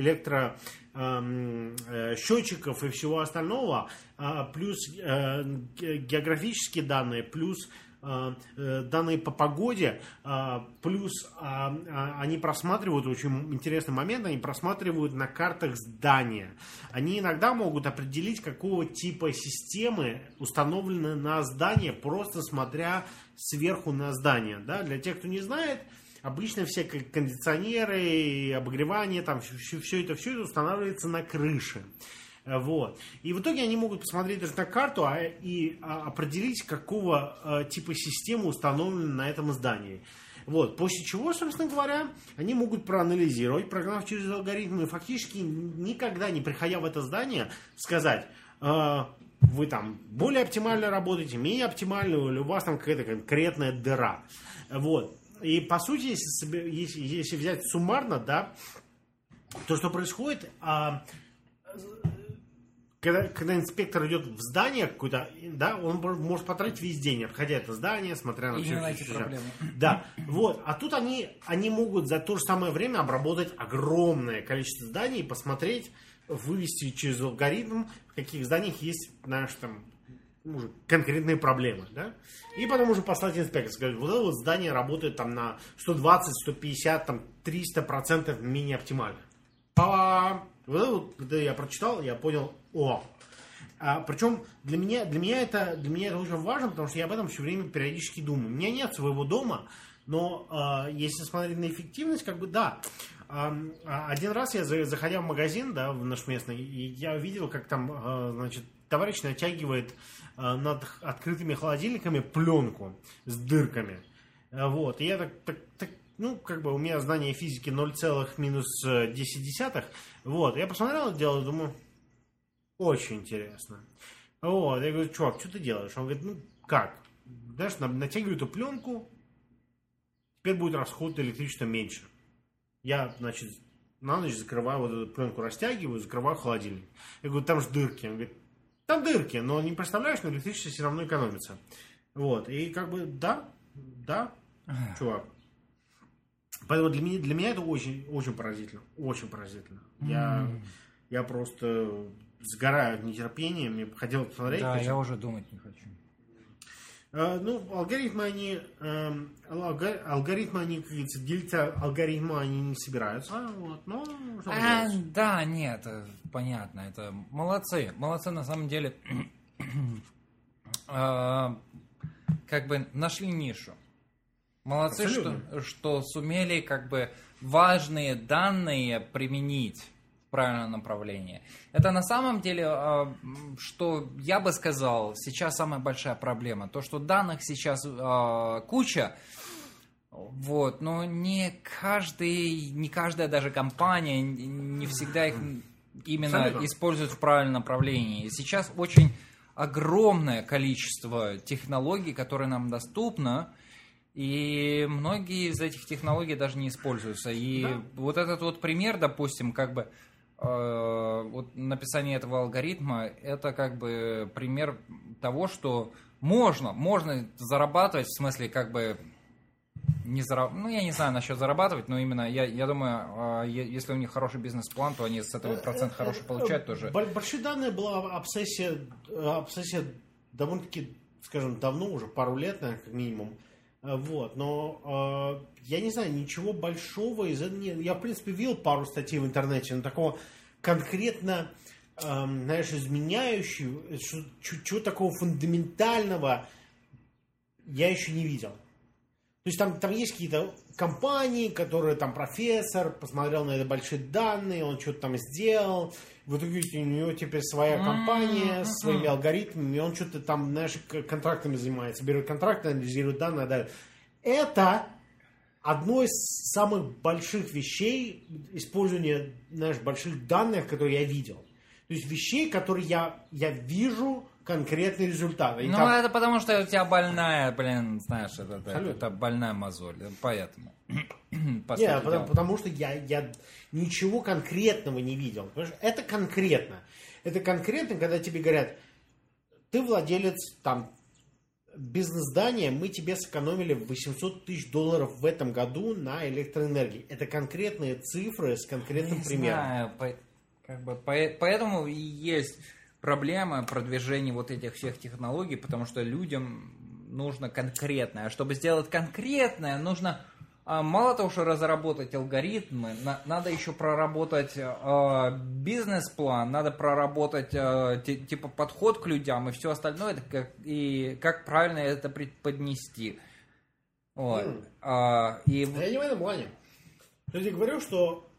электросчетчиков и всего остального, плюс географические данные, плюс данные по погоде, плюс они просматривают, очень интересный момент, они просматривают на картах здания. Они иногда могут определить, какого типа системы установлены на здание, просто смотря сверху на здание. Да? Для тех, кто не знает, обычно все кондиционеры, обогревание, там все, все это, все это устанавливается на крыше. Вот. И в итоге они могут посмотреть даже на карту а, и а, определить, какого а, типа системы установлена на этом здании. Вот. После чего, собственно говоря, они могут проанализировать, прогнав через алгоритмы, и фактически никогда не приходя в это здание, сказать, э, вы там более оптимально работаете, менее оптимально, или у вас там какая-то конкретная дыра. Вот. И по сути, если, если, если взять суммарно, да, то, что происходит... А, Когда, когда инспектор идет в здание какое-то, да, он может потратить весь день, обходя это здание, смотря на все, все, все. Да, вот. А тут они, они могут за то же самое время обработать огромное количество зданий, посмотреть, вывести через алгоритм, в каких зданиях есть, знаешь, там, уже конкретные проблемы, да. И потом уже послать инспектора, сказать, вот это вот здание работает там на сто двадцать, сто пятьдесят, там, триста процентов менее оптимально. Па-па! Вот это вот, когда я прочитал, я понял, о. А, причем для меня, для, меня это, для меня это очень важно, потому что я об этом все время периодически думаю. У меня нет своего дома, но а, если смотреть на эффективность, как бы да. А, один раз я, заходя в магазин, да, в наш местный, и я видел, как там, а, значит, товарищ натягивает а, над открытыми холодильниками пленку с дырками. А, вот, и я так, так, так ну, как бы у меня знание физики ноль целых минус десять десятых. Вот, я посмотрел это дело и думаю, очень интересно. Вот, я говорю, чувак, что ты делаешь? Он говорит, ну, как? Знаешь, натягиваю эту пленку, теперь будет расход электричества меньше. Я, значит, на ночь закрываю вот эту пленку, растягиваю, закрываю холодильник. Я говорю, там же дырки. Он говорит, там дырки, но не представляешь, но электричество все равно экономится. Вот, и как бы, да, да, чувак. Поэтому для меня, для меня это очень, очень поразительно. Очень поразительно. Mm. Я, я просто сгораю от нетерпения. Мне хотелось посмотреть. Да, хочу. Я уже думать не хочу. А, ну, алгоритмы, они, э, алгоритмы, они, как говорится, делиться алгоритмы они не собираются. Вот, но, а, да, нет, понятно. Это молодцы. Молодцы на самом деле. Как бы нашли нишу. Молодцы, что, что сумели как бы важные данные применить в правильном направлении. Это на самом деле, что я бы сказал, сейчас самая большая проблема. То, что данных сейчас куча, вот, но не каждый, не каждая даже компания, не всегда их именно Абсолютно. Использует в правильном направлении. И сейчас очень огромное количество технологий, которые нам доступны, и многие из этих технологий даже не используются. И да. вот этот вот пример, допустим, как бы э, вот написание этого алгоритма, это как бы пример того, что можно, можно зарабатывать, в смысле как бы не зараб... ну я не знаю насчет зарабатывать, но именно я, я думаю, э, если у них хороший бизнес-план, то они с этого процент хороший получают тоже. Большие данные была обсессия, обсессия довольно-таки, скажем, давно уже, пару лет, наверное, как минимум. Вот, но э, я не знаю, ничего большого из этого не... Я, в принципе, видел пару статей в интернете, но такого конкретно, э, знаешь, изменяющего, чего такого фундаментального я еще не видел. То есть там, там есть какие-то компании, которые там профессор посмотрел на это большие данные, он что-то там сделал. В итоге у него теперь своя компания с своими алгоритмами, и он что-то там, знаешь, контрактами занимается, берет контракты, анализирует данные, дает. Это одно из самых больших вещей использования, знаешь, больших данных, которые я видел. То есть вещей, которые я, я вижу конкретные результаты. Ну, там... это потому, что у тебя больная, блин, знаешь, это, это, это больная мозоль, поэтому. Нет, потому, потому что я, я ничего конкретного не видел. Это конкретно. Это конкретно, когда тебе говорят, ты владелец там бизнес-здание мы тебе сэкономили восемьсот тысяч долларов в этом году на электроэнергии. Это конкретные цифры с конкретным Не примером. Знаю, по, как бы, по, поэтому и есть проблема продвижения вот этих всех технологий, потому что людям нужно конкретное. А чтобы сделать конкретное, нужно а, мало того, что разработать алгоритмы, на, надо еще проработать а, бизнес-план, надо проработать а, т, типа подход к людям и все остальное, это как, и как правильно это преподнести. Вот. Mm. А, и... Я не в этом плане. То есть я говорю, что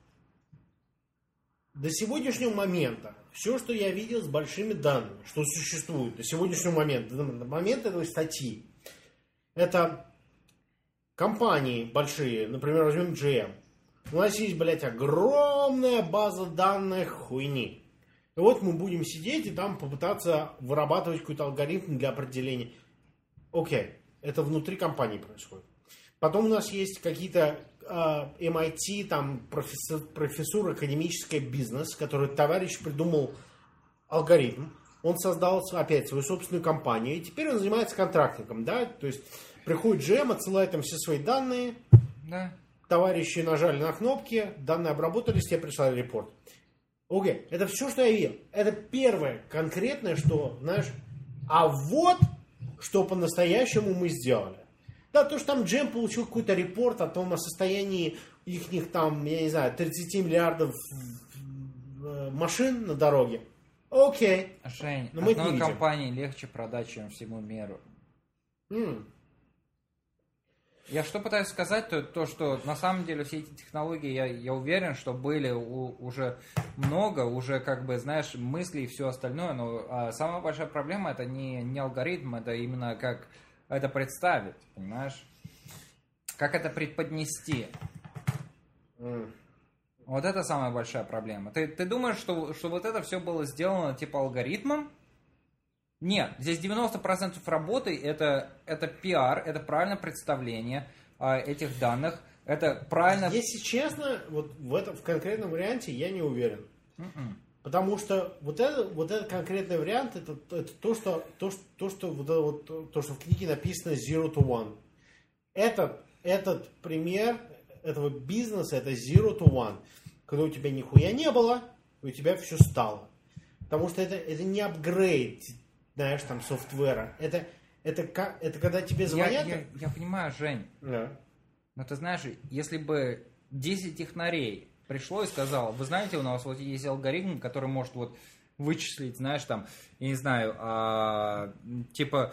до сегодняшнего момента все, что я видел с большими данными, что существует до сегодняшнего момента, до момента этой статьи, это компании большие, например, возьмем джи эм. У нас есть, блядь, огромная база данных хуйни. И вот мы будем сидеть и там попытаться вырабатывать какой-то алгоритм для определения. Окей, это внутри компании происходит. Потом у нас есть какие-то эм ай ти, там, профессор, профессура академическая бизнес, который товарищ придумал алгоритм. Он создал опять свою собственную компанию, и теперь он занимается контрактником, да, то есть приходит джи эм, отсылает им все свои данные, Да. Товарищи нажали на кнопки, данные обработались, тебе прислали репорт. Окей, это все, что я видел. Это первое конкретное, что, знаешь, а вот что по-настоящему мы сделали. Да, то, что там джи эм получил какой-то репорт о том, о состоянии их там, я не знаю, тридцать миллиардов машин на дороге. Окей. Жень, Но мы это не одной видим. компании легче продать, чем всему миру. М. Я что пытаюсь сказать, то, то что на самом деле все эти технологии, я, я уверен, что были у, уже много, уже как бы, знаешь, мысли и все остальное, но а самая большая проблема это не, не алгоритм, это именно как это представить, понимаешь? Как это преподнести. М. Вот это самая большая проблема. Ты, ты думаешь, что, что вот это все было сделано типа алгоритмом? Нет, здесь девяносто процентов работы это, это пиар, это правильное представление а, этих данных, это правильно... Если честно, вот в, этом, в конкретном варианте я не уверен. Mm-mm. Потому что вот, это, вот этот конкретный вариант, это, это то, что, то, что, то, что, вот это вот, то, что в книге написано zero to one. Этот, этот пример этого бизнеса, это zero to one. Когда у тебя нихуя не было, и у тебя все стало. Потому что это, это не апгрейд, знаешь, там, софтвера. Это, это, как, это когда тебе звонят... Я, я, я понимаю, Жень, Да. но ты знаешь, если бы десять технарей пришло и сказало, вы знаете, у нас вот есть алгоритм, который может вот вычислить, знаешь, там, я не знаю, а, типа...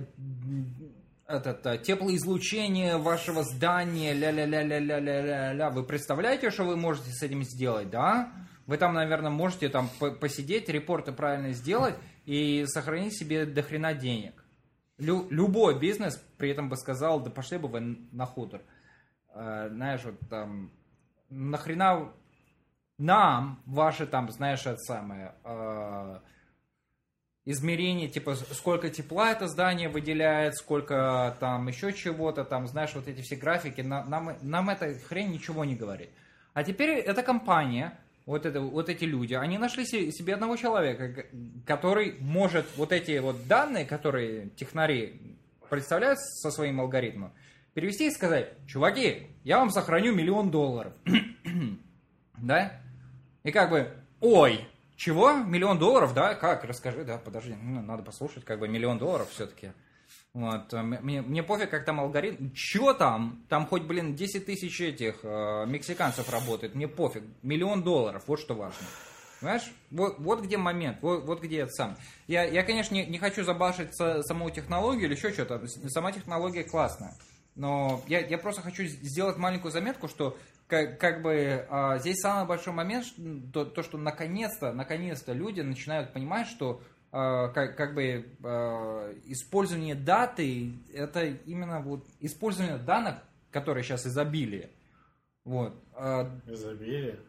Это, теплоизлучение вашего здания, ля-ля-ля-ля-ля-ля-ля-ля. Вы представляете, что вы можете с этим сделать, да? Вы там, наверное, можете там посидеть, репорты правильно сделать и сохранить себе до хрена денег. Лю- любой бизнес при этом бы сказал, да пошли бы вы на хутор. Э, знаешь, вот там, нахрена нам ваши там, знаешь, это самое... Э, измерение, типа, сколько тепла это здание выделяет, сколько там еще чего-то, там, знаешь, вот эти все графики, нам, нам эта хрень ничего не говорит. А теперь эта компания, вот, это, вот эти люди, они нашли себе одного человека, который может вот эти вот данные, которые технари представляют со своим алгоритмом, перевести и сказать, чуваки, я вам сохраню миллион долларов. Да? И как бы, ой, чего? Миллион долларов, да? Как? Расскажи, да, подожди, ну, надо послушать, как бы миллион долларов все-таки. Вот, мне, мне пофиг, как там алгоритм. Чё там? Там хоть, блин, десять тысяч этих э, мексиканцев работает, мне пофиг. Миллион долларов, вот что важно. Понимаешь? Вот, вот где момент, вот, вот где это сам. Я, я конечно, не, не хочу забашить саму технологию или еще что-то. Сама технология классная. Но я, я просто хочу сделать маленькую заметку, что как, как бы а, здесь самый большой момент, то, то что наконец-то, наконец-то люди начинают понимать, что а, как, как бы а, использование даты, это именно вот использование данных, которые сейчас изобилие. Вот. А, Изобилие?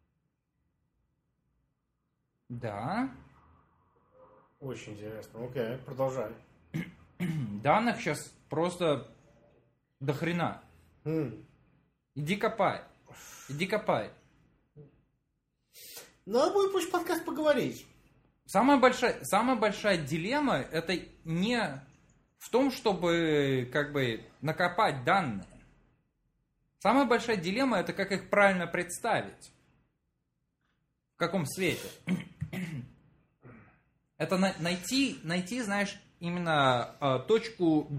Да. Очень интересно. Окей, продолжай. Данных сейчас просто до хрена. М. Иди копай. Иди копай. Надо будет пусть подкаст поговорить. Самая большая, самая большая дилемма это не в том, чтобы как бы накопать данные. Самая большая дилемма — это как их правильно представить. В каком свете? Это на- найти, найти, знаешь, именно э, точку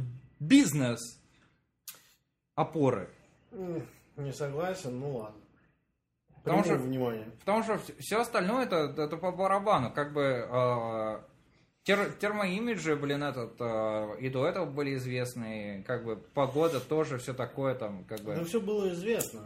бизнес-опоры. Не согласен, ну ладно. Потому Приму что, внимание. потому что все остальное это, это по барабану. Как бы э, тер, термоимиджи, блин, этот, э, и до этого были известны. Как бы погода тоже, все такое там, как бы. Ну, все было известно.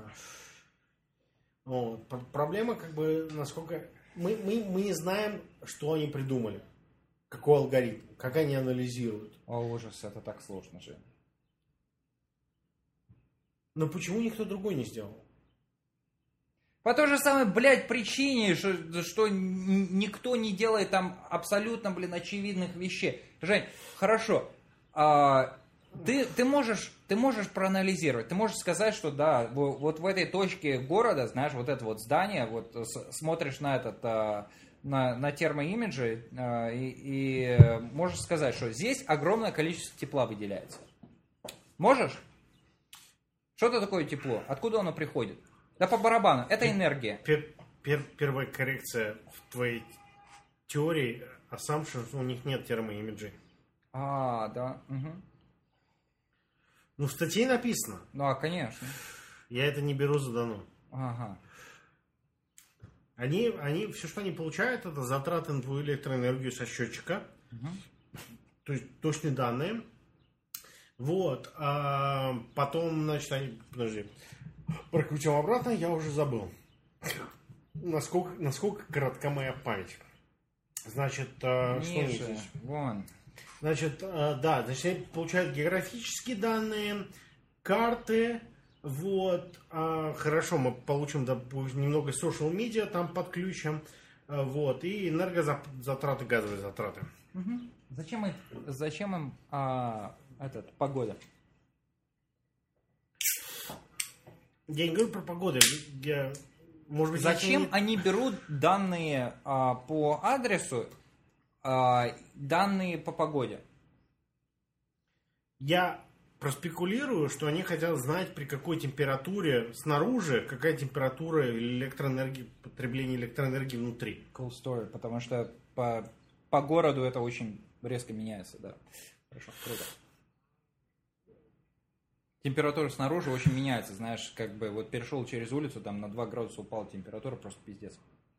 Вот. Пр- Проблема, как бы, насколько... Мы, мы, мы не знаем, что они придумали. Какой алгоритм, как они анализируют. О, ужас, это так сложно же. Но почему никто другой не сделал? По той же самой, блядь, причине, что, что н- никто не делает там абсолютно, блин, очевидных вещей. Жень, хорошо, а, ты, ты, можешь, ты можешь проанализировать, ты можешь сказать, что да, во- вот в этой точке города, знаешь, вот это вот здание, вот с- смотришь на этот, а, на, на термоимиджи а, и, и можешь сказать, что здесь огромное количество тепла выделяется. Можешь? Что это такое тепло? Откуда оно приходит? Да по барабану. Это энергия. Пер- пер- первая коррекция в твоей теории, assumption, что у них нет термоимиджей. А, да. Угу. Ну, в статье написано. Да, конечно. Я это не беру за дано. Ага. Они, они, все, что они получают, это затраты на твою электроэнергию со счетчика. Угу. То есть точные данные. Вот. А потом, значит, они... Подожди. Прокрутил обратно, я уже забыл. Насколько, насколько коротка моя память. Значит, а, что у них Ниже. здесь? Вон. Значит, а, да, значит, они получают географические данные, карты. Вот. А, хорошо, мы получим да, немного social media, там подключим. А, вот. И энергозатраты, газовые затраты. Угу. Зачем, их, зачем им а, этот, погода? Я не говорю про погоду. Я, может быть, Зачем если- они берут данные а, по адресу, а, данные по погоде? Я проспекулирую, что они хотят знать, при какой температуре снаружи, какая температура электроэнергии, потребления электроэнергии внутри. Cool story, потому что по, по городу это очень резко меняется, да. Хорошо, круто. Температура снаружи очень меняется, знаешь, как бы вот перешел через улицу, там на два градуса упала температура, просто пиздец.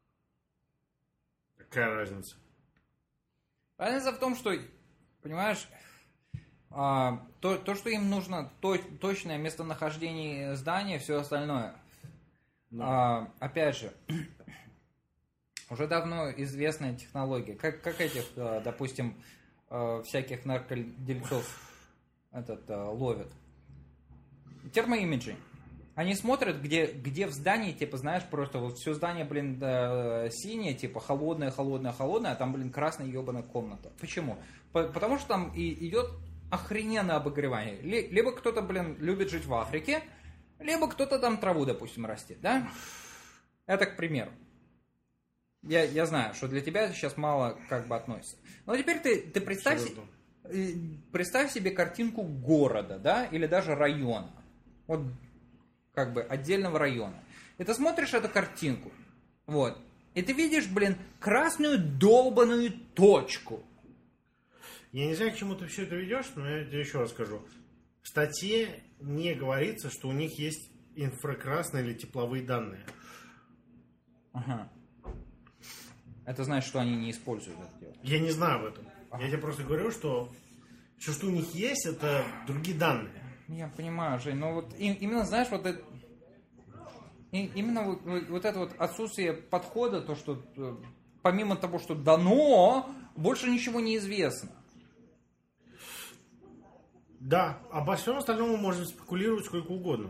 Какая разница? Разница в том, что, понимаешь, а, то, то, что им нужно, то, точное местонахождение здания, все остальное. А, опять же, уже давно известная технология, как, как этих, а, допустим, а, всяких наркодельцов этот, а, ловят. Термоимиджи. Они смотрят, где, где в здании, типа, знаешь, просто вот все здание, блин, да, синее, типа, холодное, холодное, холодное, а там, блин, красная ебаная комната. Почему? По- потому что там и идет охрененное обогревание. Ли- либо кто-то, блин, любит жить в Африке, либо кто-то там траву, допустим, растет, да? Это к примеру. Я, я знаю, что для тебя это сейчас мало как бы относится. Но теперь ты, ты представь, се- э, представь себе картинку города, да, или даже района. Вот, как бы, отдельного района. И ты смотришь эту картинку, вот, и ты видишь, блин, красную долбаную точку. Я не знаю, к чему ты все это ведешь, но я тебе еще раз скажу. В статье не говорится, что у них есть инфракрасные или тепловые данные. Ага. Это значит, что они не используют это дело. Я не знаю об этом. Я тебе просто говорю, что все, что у них есть, это другие данные. Я понимаю, Жень, но вот и- именно, знаешь, вот это, и- именно вот, вот- вот это вот отсутствие подхода, то, что э, помимо того, что дано, больше ничего не известно. Да, обо всем остальном мы можем спекулировать сколько угодно.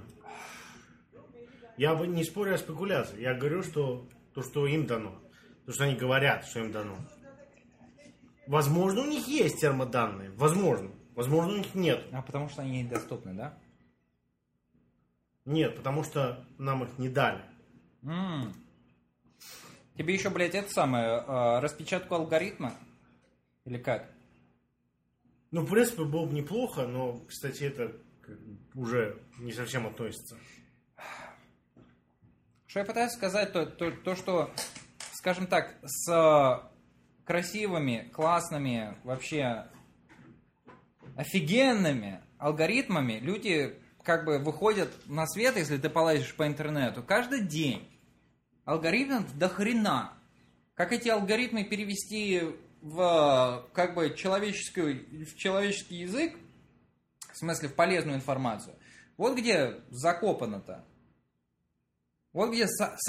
Я бы не спорю о спекуляции. Я говорю, что то, что им дано. То, что они говорят, что им дано. Возможно, у них есть термоданные. Возможно. Возможно, у них нет. А потому что они недоступны, да? Нет, потому что нам их не дали. М. Тебе еще, блядь, это самое, э, распечатку алгоритма? Или как? Ну, в принципе, было бы неплохо, но, кстати, это уже не совсем относится. Что я пытаюсь сказать, то, то, то что, скажем так, с красивыми, классными, вообще офигенными алгоритмами люди как бы выходят на свет, если ты полазишь по интернету, каждый день. Алгоритмов до хрена. Как эти алгоритмы перевести в как бы человеческую, в человеческий язык, в смысле в полезную информацию, вот где закопано-то. Вот где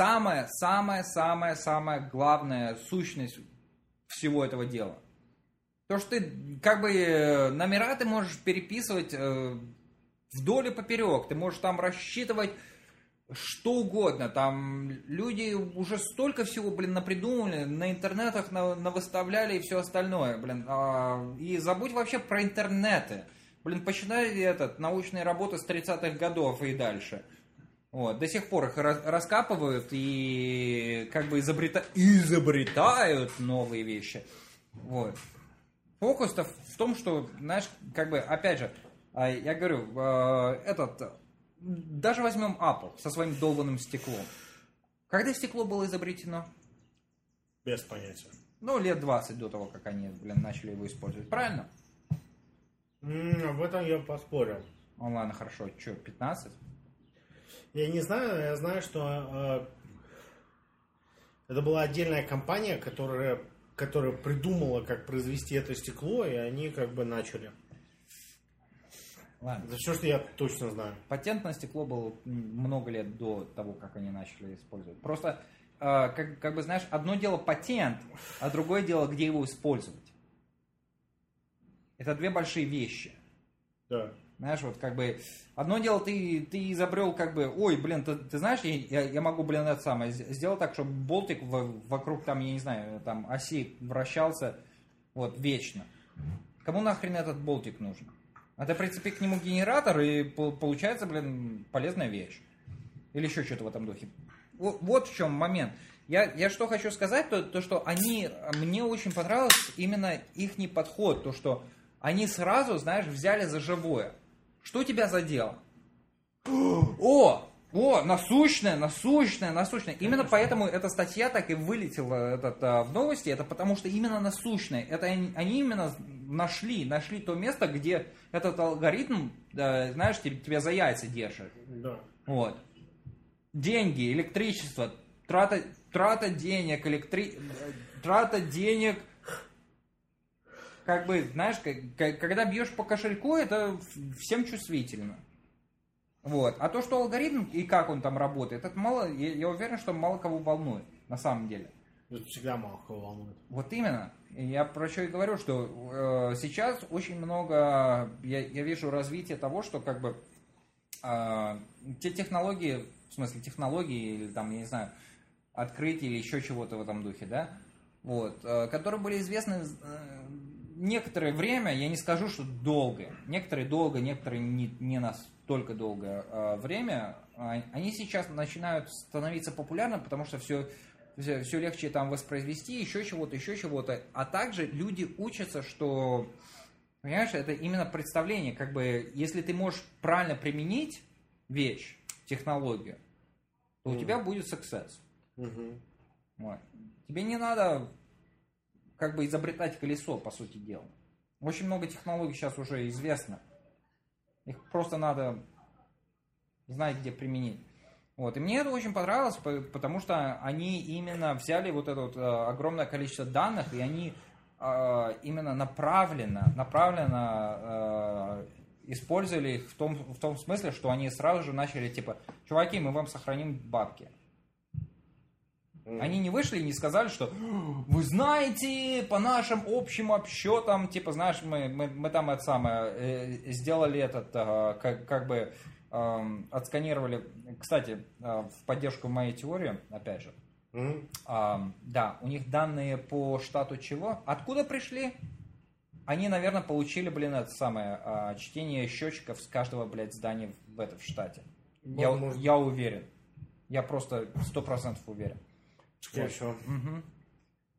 самая-самая-самая-самая главная сущность всего этого дела. То, что ты как бы номера ты можешь переписывать вдоль и поперек, ты можешь там рассчитывать что угодно, там люди уже столько всего, блин, напридумывали, на интернетах навыставляли и все остальное, блин, и забудь вообще про интернеты, блин, посчитай этот, научные работы с тридцатых годов и дальше, вот, до сих пор их раскапывают и как бы изобрета... изобретают новые вещи, вот. Фокус-то в том, что, знаешь, как бы, опять же, я говорю, этот... Даже возьмем Apple со своим долбанным стеклом. Когда стекло было изобретено? Без понятия. Ну, лет двадцать до того, как они, блин, начали его использовать. Правильно? Mm, в этом я поспорил. Ну, ладно, хорошо. Че, пятнадцать? Я не знаю, я знаю, что э, это была отдельная компания, которая, которая придумала, как произвести это стекло, и они как бы начали. Ладно. Это все, что я точно знаю. Патент на стекло был много лет до того, как они начали использовать. Просто, э, как, как бы, знаешь, одно дело патент, а другое дело, где его использовать. Это две большие вещи. Да. Знаешь, вот как бы, одно дело, ты, ты изобрел, как бы, ой, блин, ты, ты знаешь, я, я могу, блин, это самое, сделать так, чтобы болтик в, вокруг, там, я не знаю, там, оси вращался, вот, вечно. Кому нахрен этот болтик нужен? А ты прицепи к нему генератор, и получается, блин, полезная вещь. Или еще что-то в этом духе. Вот, вот в чем момент. Я, я что хочу сказать, то, то, что они, мне очень понравился именно их подход, то, что они сразу, знаешь, взяли за живое. Что тебя задело? О! О, насущная, насущная, насущная. Именно поэтому эта статья так и вылетела этот, а, в новости. Это потому что именно насущная. Это они, они именно нашли, нашли то место, где этот алгоритм, э, знаешь, тебя, тебя за яйца держит. Да. Вот. Деньги, электричество, трата, трата денег, электри... трата денег. Как бы, знаешь, как, когда бьешь по кошельку, это всем чувствительно. Вот. А то, что алгоритм и как он там работает, это мало, я, я уверен, что мало кого волнует, на самом деле. Это всегда мало кого волнует. Вот именно. Я про что и говорю, что э, сейчас очень много, я, я вижу развитие того, что как бы э, те технологии, в смысле технологии или там, я не знаю, открытия или еще чего-то в этом духе, да, вот, э, которые были известны э, некоторое время, я не скажу, что долго, некоторые долго, некоторые не, не настолько долгое э, время, э, они сейчас начинают становиться популярны, потому что все, все, все легче там воспроизвести, еще чего-то, еще чего-то, а также люди учатся, что, понимаешь, это именно представление, как бы, если ты можешь правильно применить вещь, технологию, то mm. у тебя будет success. Mm-hmm. Вот. Тебе не надо как бы изобретать колесо, по сути дела. Очень много технологий сейчас уже известно. Их просто надо знать, где применить. Вот. И мне это очень понравилось, потому что они именно взяли вот это вот огромное количество данных, и они э, именно направленно, направленно э, использовали их в том, в том смысле, что они сразу же начали, типа, чуваки, мы вам сохраним бабки. Они не вышли и не сказали, что вы знаете, по нашим общим обсчетам, типа, знаешь, мы, мы, мы там это самое, э, сделали этот, э, как, как бы, э, отсканировали, кстати, э, в поддержку моей теории, опять же, mm-hmm. э, да, у них данные по штату чего? Откуда пришли? Они, наверное, получили, блин, это самое, э, чтение счетчиков с каждого, блядь, здания в, в, в штате. Я, я уверен. Я просто сто процентов уверен. Скорее всего. Угу.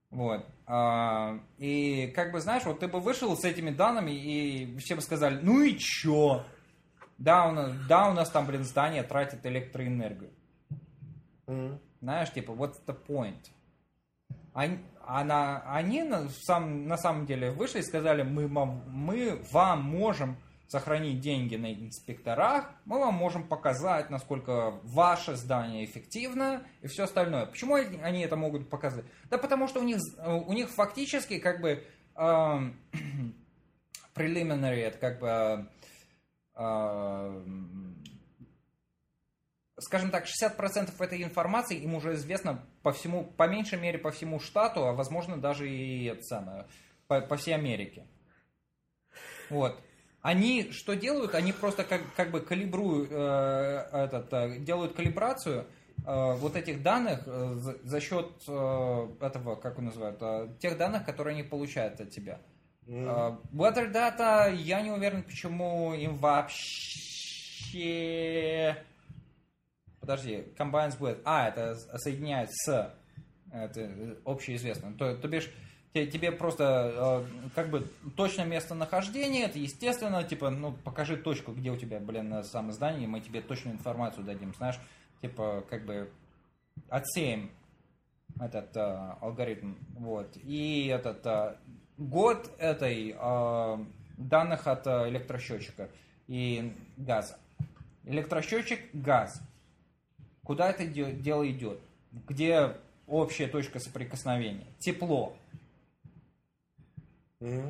Вот. А, и как бы, знаешь, вот ты бы вышел с этими данными, и все бы сказали, ну и чё? Да, у нас, да, у нас там, блин, здание тратит электроэнергию. Mm-hmm. Знаешь, типа, what's the point? Они, она, они на, сам, на самом деле вышли и сказали, мы, мы вам можем сохранить деньги на инспекторах, мы вам можем показать, насколько ваше здание эффективно и все остальное. Почему они это могут показать? Да потому что у них, у них фактически как бы э, preliminary, это как бы, э, скажем так, шестьдесят процентов этой информации им уже известно по всему, по меньшей мере по всему штату, а возможно даже и это самое, по, по всей Америке. Вот. Они что делают? Они просто как, как бы калибруют, э, этот, э, делают калибрацию э, вот этих данных э, за, за счет э, этого, как он называет, э, тех данных, которые они получают от тебя. Mm. Э, Weather Data, я не уверен, почему им вообще... Подожди, combines with... А, это соединяет с... Это общеизвестно. То, то бишь... Тебе просто э, как бы точное местонахождение, это естественно, типа, ну, покажи точку, где у тебя, блин, самое здание, мы тебе точную информацию дадим, знаешь, типа, как бы отсеем этот э, алгоритм, вот, и этот э, год этой э, данных от э, электросчетчика и газа. Электросчетчик, газ. Куда это дело идет? Где общая точка соприкосновения? Тепло. Угу.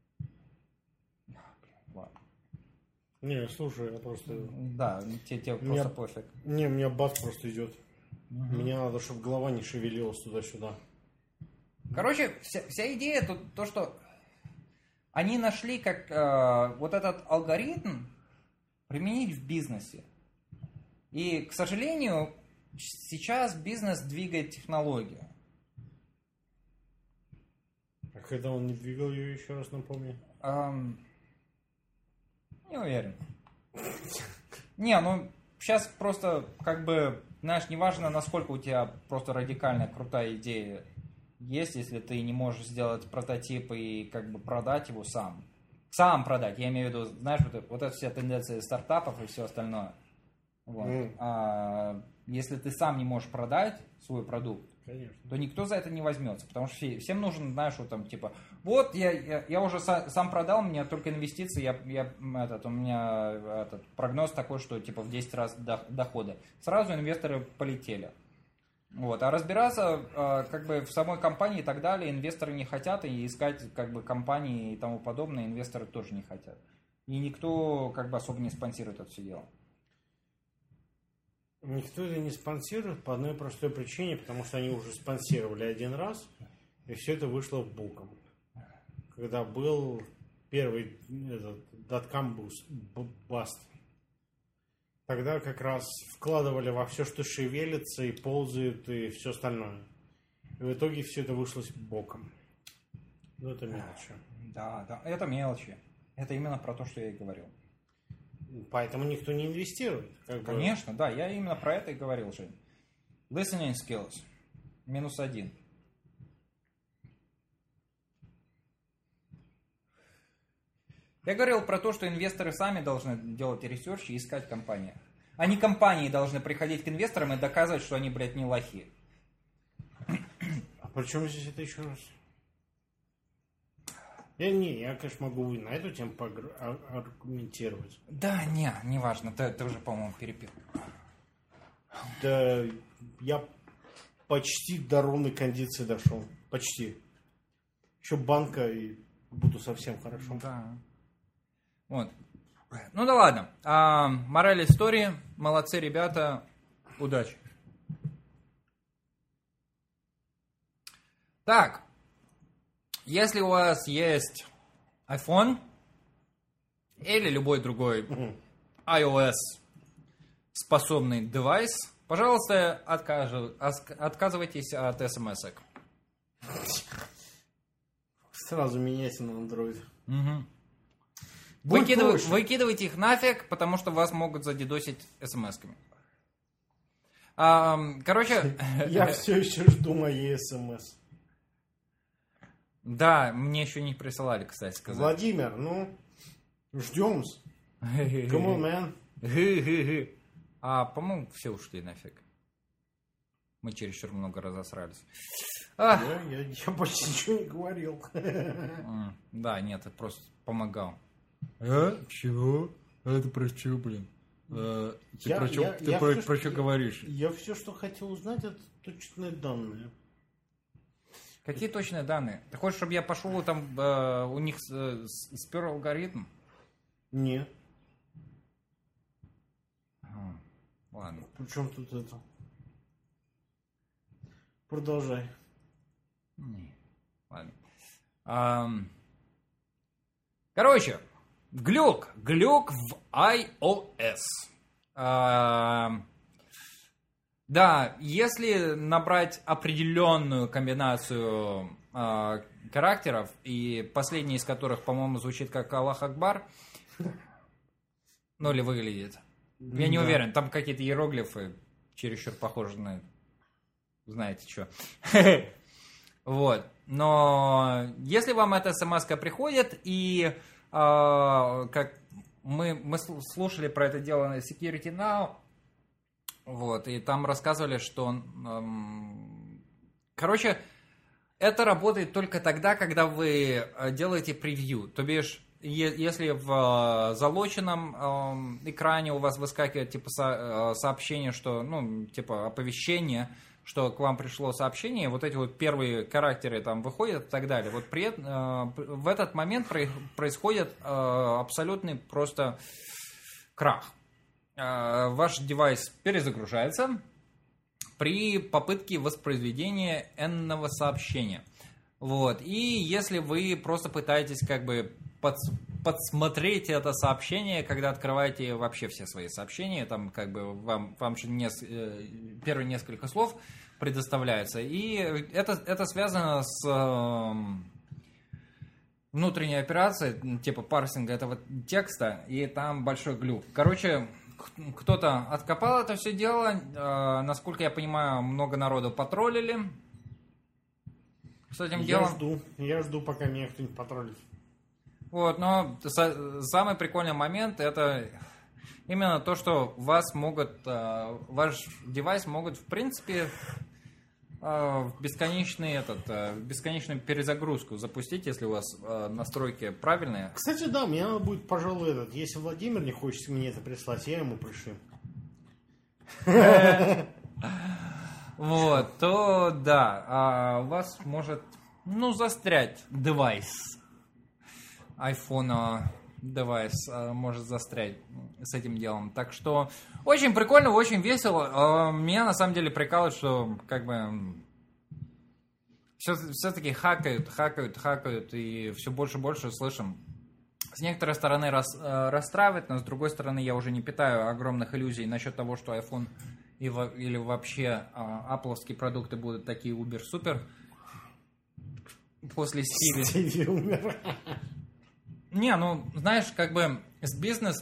Не, слушай, я просто... Да, тебе, тебе меня... просто пофиг. Не, у меня бац просто идет. Угу. Мне надо, чтобы голова не шевелилась туда-сюда. Короче, вся, вся идея тут то, что они нашли, как э, вот этот алгоритм применить в бизнесе. И, к сожалению, сейчас бизнес двигает технологию. А когда он не двигал ее, еще раз напомни? Эм, не уверен. Не, ну сейчас просто как бы, знаешь, неважно, насколько у тебя просто радикальная крутая идея есть, если ты не можешь сделать прототип и как бы продать его сам. Сам продать, я имею в виду, знаешь, вот, это, вот это вся тенденция стартапов и все остальное. Вот. Mm. А, если ты сам не можешь продать свой продукт, конечно, то никто за это не возьмется, потому что всем нужен, знаешь, вот там типа, вот я, я, я уже са, сам продал, у меня только инвестиции, я, я, этот, у меня этот, прогноз такой, что типа в десять раз дохода. Сразу инвесторы полетели. Вот. А разбираться как бы в самой компании и так далее инвесторы не хотят, и искать как бы компании и тому подобное инвесторы тоже не хотят. И никто как бы особо не спонсирует это все дело. Никто это не спонсирует по одной простой причине, потому что они уже спонсировали один раз, и все это вышло боком. Когда был первый доткам баст, тогда как раз вкладывали во все, что шевелится и ползает, и все остальное. И в итоге все это вышло боком. Ну, это мелочи. Да, да, это мелочи. Это именно про то, что я и говорил. Поэтому никто не инвестирует. Как Конечно, бы... да, я именно про это и говорил, Жень. Listening skills. Минус один. Я говорил про то, что инвесторы сами должны делать ресерч и искать компании. А не компании должны приходить к инвесторам и доказывать, что они, блядь, не лохи. А при чем здесь это еще раз? Я не, я, конечно, могу и на эту тему аргументировать. Да, не, не важно, ты, ты уже, по-моему, перепил. Да, я почти до ровной кондиции дошел. Почти. Еще банка и буду совсем хорошо. Да. Вот. Ну да ладно. А, мораль истории. Молодцы, ребята. Удачи. Так. Если у вас есть iPhone или любой другой iOS способный девайс, пожалуйста, откажу, отказывайтесь от смс-ок. Сразу меняйте на Android. Угу. Выкидыв... Выкидывайте их нафиг, потому что вас могут задедосить смс-ками. А, короче... Я все еще жду мои смс. Да, мне еще не присылали, кстати сказать. Владимир, ну, ждем-с. Come on, man. А, по-моему, все ушли нафиг. Мы чересчур много разосрались. А. Я, я, я почти ничего не говорил. Да, нет, я просто помогал. А? Чего? А это про что, блин? А, ты Я- про что, я- ты я про, все, про что- что говоришь? Я все, что хотел узнать, это точные данные. Какие точные данные? Ты хочешь, чтобы я пошел там, э, у них э, с- спер алгоритм? Нет. А, ладно. Причем тут это? Продолжай. Не, ладно. Ам, Короче, глюк. Глюк в iOS. Ам, Да, если набрать определенную комбинацию а, характеров, и последний из которых, по-моему, звучит как Аллах Акбар, ну или выглядит. Я не Да. уверен, там какие-то иероглифы чересчур похожи на... Знаете что. Вот. Но если вам эта смс-ка приходит, и а, как мы, мы сл- слушали про это дело на Security Now, вот, и там рассказывали, что... эм, короче, это работает только тогда, когда вы э, делаете превью. То бишь, е- если в э, залоченном эм, экране у вас выскакивает типа со- э, сообщение, что, ну, типа оповещение, что к вам пришло сообщение, вот эти вот первые характеры там выходят и так далее. Вот при, эт- э, в этот момент про- происходит э, абсолютный просто крах. Э, Ваш девайс перезагружается при попытке воспроизведения n-ного сообщения. Вот. И если вы просто пытаетесь как бы подс- подсмотреть это сообщение, когда открываете вообще все свои сообщения, там как бы вам, вам же нес- э, первые несколько слов предоставляются. И это, это связано с эм, внутренней операцией, типа парсинга этого текста, и там большой глюк. Короче, к- кто-то откопал это все дело, э, насколько я понимаю, много народу потроллили с этим Я делом. жду. Я жду, пока меня кто-нибудь потроллит. Вот, но са- самый прикольный момент это именно то, что вас могут, э, ваш девайс могут в принципе э, в бесконечный этот, э, в бесконечную перезагрузку запустить, если у вас э, настройки правильные. Кстати, да, мне надо будет, пожалуй, этот. Если Владимир не хочет мне это прислать, я ему пришлю. Вот, то да, а у вас может, ну, застрять девайс. iPhone девайс а, может застрять с этим делом. Так что очень прикольно, очень весело. А, меня на самом деле прикалывает, что как бы все, все-таки хакают, хакают, хакают, и все больше и больше слышим. С некоторой стороны рас, э, расстраивает, но с другой стороны я уже не питаю огромных иллюзий насчет того, что iPhone и во- или вообще аппловские продукты будут такие убер-супер после Стиви. Стиви умер. Не, ну, знаешь, как бы с бизнес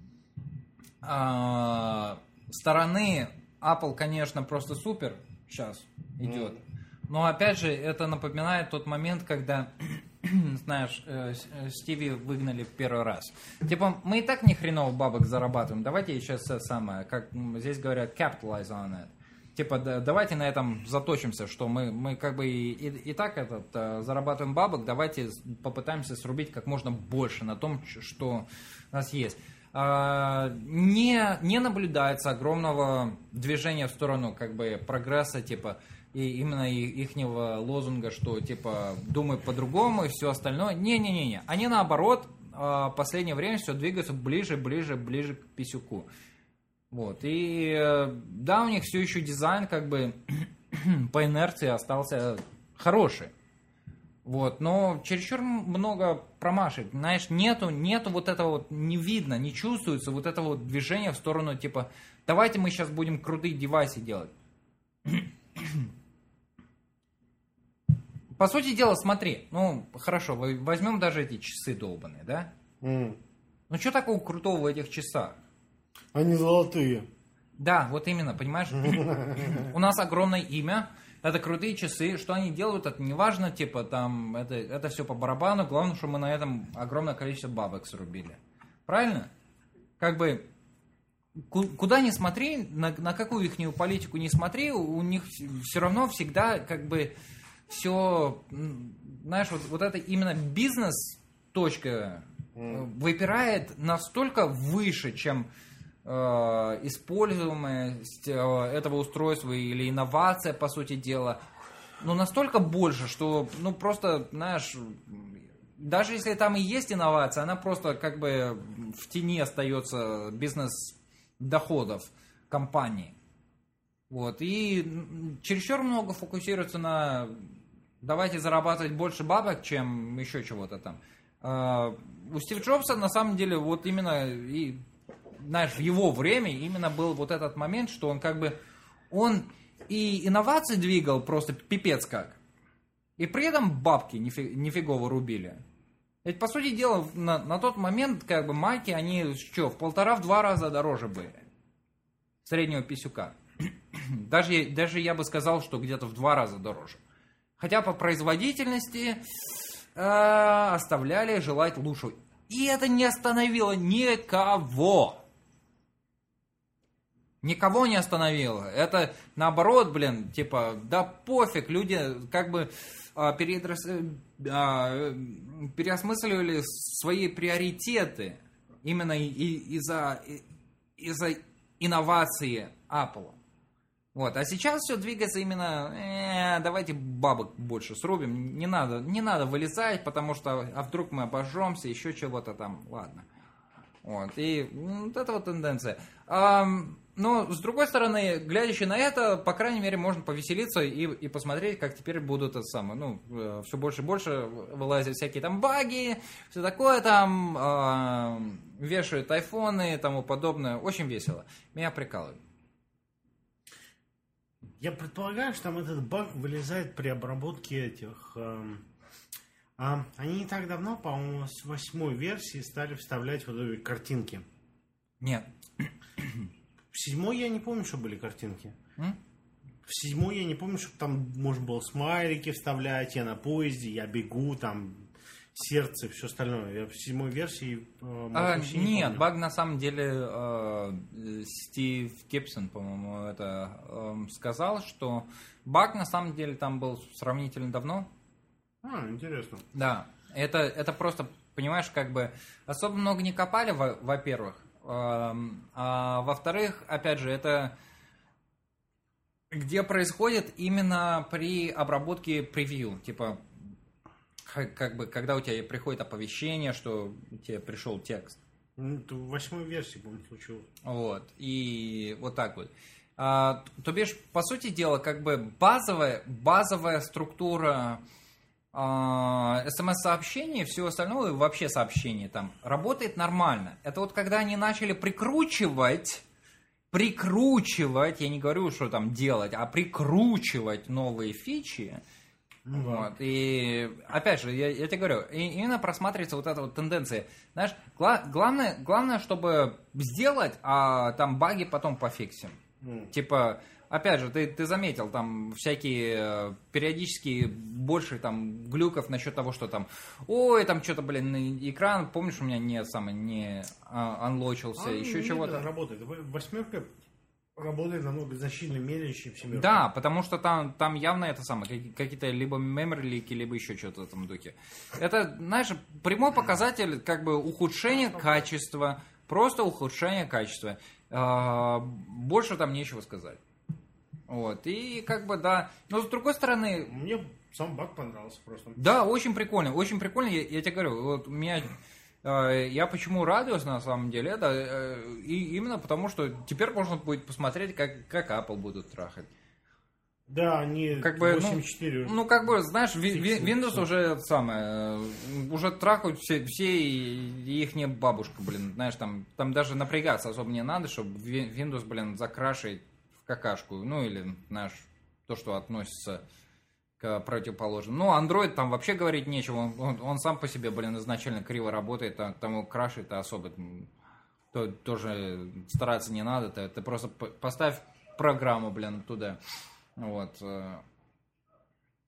а, стороны Apple, конечно, просто супер сейчас идет. Но, опять же, это напоминает тот момент, когда, знаешь, э, С- э, Стиви выгнали в первый раз. Типа, мы и так ни хреново бабок зарабатываем, давайте сейчас это самое, как м, здесь говорят, capitalize on it. Типа, да- давайте на этом заточимся, что мы, мы как бы и, и, и так этот, э, зарабатываем бабок, давайте с- попытаемся срубить как можно больше на том, ч- что у нас есть. А, не, не наблюдается огромного движения в сторону как бы прогресса, типа, и именно ихнего лозунга, что типа думай по-другому и все остальное. Не-не-не-не. Они наоборот в последнее время все двигаются ближе, ближе, ближе к писюку. Вот. И э, да, у них все еще дизайн как бы по инерции остался хороший. Вот, но чересчур много промашек. Знаешь, нету, нету вот этого вот, не видно, не чувствуется вот этого вот движения в сторону, типа, давайте мы сейчас будем крутые девайсы делать. По сути дела, смотри, ну, хорошо, вы- возьмем даже эти часы долбаные, да? М. Ну, что такого крутого в этих часах? Они золотые. Да, вот именно, понимаешь? У нас огромное имя, это крутые часы, что они делают, это не важно, типа, там, это, это все по барабану, главное, что мы на этом огромное количество бабок срубили. Правильно? Как бы, куда ни смотри, на, на какую ихнюю политику не смотри, у них все равно всегда, как бы, все, знаешь, вот, вот это именно бизнес-точка mm. выпирает настолько выше, чем э, используемость э, этого устройства или инновация, по сути дела. Ну, настолько больше, что, ну, просто, знаешь, даже если там и есть инновация, она просто как бы в тени остается бизнес-доходов компании. Вот. И чересчур много фокусируется на давайте зарабатывать больше бабок, чем еще чего-то там. Uh, у Стива Джобса на самом деле вот именно, и, знаешь, в его время именно был вот этот момент, что он как бы, он и инновации двигал просто пипец как, и при этом бабки нифи, нифигово рубили. Ведь, по сути дела, на, на тот момент, как бы, майки, они что, в полтора-в два раза дороже были среднего писюка. даже, даже я бы сказал, что где-то в два раза дороже. Хотя по производительности э, оставляли желать лучшего. И это не остановило никого. Никого не остановило. Это наоборот, блин, типа, да пофиг, люди как бы э, передрас... э, переосмысливали свои приоритеты именно и, и, из-за, и, из-за инновации Apple. Вот, а сейчас все двигается именно, э, давайте бабок больше срубим, не надо, не надо вылезать, потому что, а вдруг мы обожжемся, еще чего-то там, ладно. Вот, и вот это вот тенденция. А, но, с другой стороны, глядячи на это, по крайней мере, можно повеселиться и, и посмотреть, как теперь будут это самое, ну, все больше и больше вылазят всякие там баги, все такое там, э, вешают айфоны и тому подобное, очень весело, меня прикалывает. Я предполагаю, что там этот баг вылезает при обработке этих... Э, э, они не так давно, по-моему, с восьмой версии стали вставлять вот эти картинки. Нет. В седьмой я не помню, что были картинки. М? В седьмой я не помню, что там можно было смайлики вставлять, я на поезде, я бегу, там... сердце, все остальное. Я в седьмой версии э, а, вообще не Нет, помню. баг на самом деле э, Стив Гибсон, по-моему, это э, сказал, что баг на самом деле там был сравнительно давно. А, интересно. Да, это, это просто, понимаешь, как бы особо много не копали, во- во-первых. Э, а во-вторых, опять же, это где происходит именно при обработке превью, типа как бы, когда у тебя приходит оповещение, что тебе пришел текст. Ну, это в восьмой версии, по-моему, случилось. Вот, и вот так вот. А, то бишь, по сути дела, как бы базовая, базовая структура а, смс-сообщений и всего остального, и вообще сообщений там, работает нормально. Это вот когда они начали прикручивать, прикручивать, я не говорю, что там делать, а прикручивать новые фичи. Mm-hmm. Вот. И опять же, я, я тебе говорю, и, именно просматривается вот эта вот тенденция. Знаешь, гла- главное, главное, чтобы сделать, а там баги потом пофиксим. Mm. Типа, опять же, ты, ты заметил, там всякие периодически больше там глюков насчет того, что там, ой, там что-то, блин, экран, помнишь, у меня не самый не а, анлочился, а, еще чего-то. Работает. Восьмерка работает намного значительно медленнее, чем семерка. Да, потому что там, там явно это самое, какие-то либо memory лики, либо еще что-то в этом духе. Это, знаешь, прямой показатель как бы ухудшения качества, просто ухудшение качества. Больше там нечего сказать. Вот, и как бы, да, но с другой стороны... Мне сам баг понравился просто. Да, очень прикольно, очень прикольно, я, я тебе говорю, вот у меня... Я почему радуюсь на самом деле, да, и именно потому, что теперь можно будет посмотреть, как, как Apple будут трахать. Да, они как бы, восемь четыре. Ну, ну, как бы, знаешь, Windows уже самое, уже трахают все, все и их не бабушка, блин, знаешь, там, там даже напрягаться особо не надо, чтобы Windows, блин, закрашивать в какашку, ну, или, знаешь, то, что относится к противоположным. Ну, Android там вообще говорить нечего, он, он, он сам по себе, блин, изначально криво работает, а тому крашит особо то, тоже стараться не надо, ты, ты просто поставь программу, блин, туда, вот,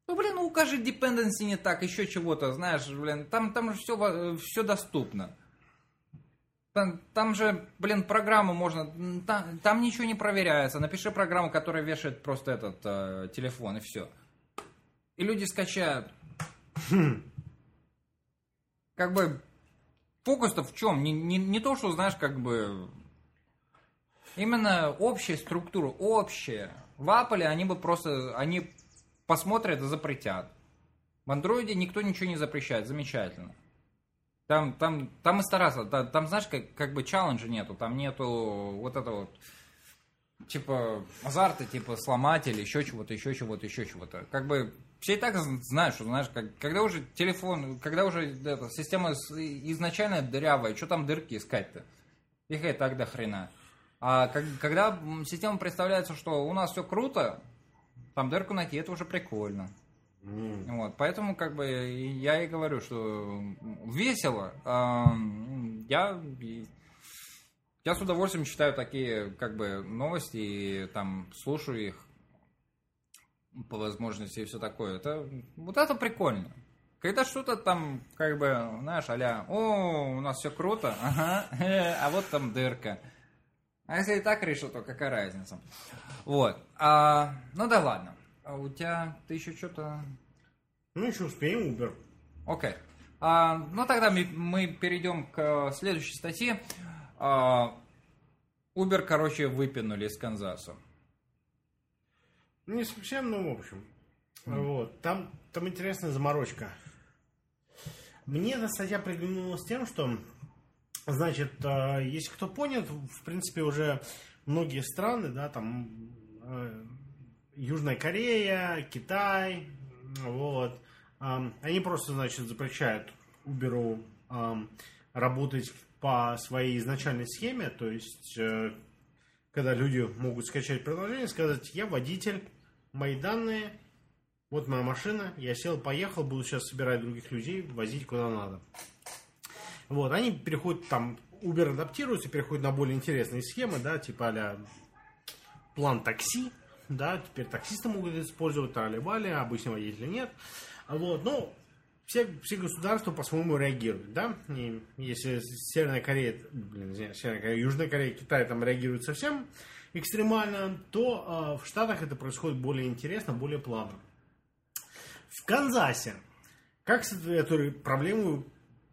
Ну, блин, ну, укажи dependency не так, еще чего-то, знаешь, блин, там, там же все, все доступно. Там, там же, блин, программу можно, там, там ничего не проверяется. Напиши программу, которая вешает просто этот э, телефон, и все. И люди скачают. Хм. Как бы, фокус-то в чем? Не, не, не то, что, знаешь, как бы, именно общая структура, общая. В Apple они бы просто, они посмотрят и запретят. В Android никто ничего не запрещает, замечательно. Там, там, там и стараться, там, там знаешь, как, как бы челленджа нету, там нету вот этого вот, типа, азарта, типа, сломать или еще чего-то, еще чего-то, еще чего-то. Как бы, все и так знают, что, знаешь, как, когда уже телефон, когда уже эта система изначально дырявая, что там дырки искать-то? Их и так до хрена. А как, когда система представляется, что у нас все круто, там дырку найти, это уже прикольно. Mm. Вот, поэтому, как бы, я и говорю, что весело. Я, я с удовольствием читаю такие, как бы, новости и там слушаю их по возможности и все такое. Это, вот это прикольно. Когда что-то там, как бы, знаешь, а-ля, о, у нас все круто, ага, а вот там дырка. А если и так решил, то какая разница? Вот. А, ну да ладно. А у тебя, ты еще что-то... Ну, еще успеем, Uber. Окей. Okay. А, ну, тогда мы, мы перейдем к следующей статье. А, Uber, короче, выпинули из Канзаса. Не совсем, ну, в общем. Mm. Вот. Там, там интересная заморочка. Мне эта статья приглянулась тем, что, значит, если кто понял, в принципе, уже многие страны, да, там... Южная Корея, Китай, вот, они просто, значит, запрещают Uber работать по своей изначальной схеме, то есть, когда люди могут скачать приложение, сказать, я водитель, мои данные, вот моя машина, я сел, поехал, буду сейчас собирать других людей, возить куда надо. Вот, они переходят там, Uber адаптируется, переходит на более интересные схемы, да, типа а-ля план такси. Да, теперь таксисты могут использовать трали-вали, а обычного водителя нет. Вот, ну, все, все государства по-своему реагируют, да. И если Северная Корея, блин, извиняюсь, Северная Корея, Южная Корея, Китай там реагируют совсем экстремально, то э, в Штатах это происходит более интересно, более плавно. В Канзасе как эту проблему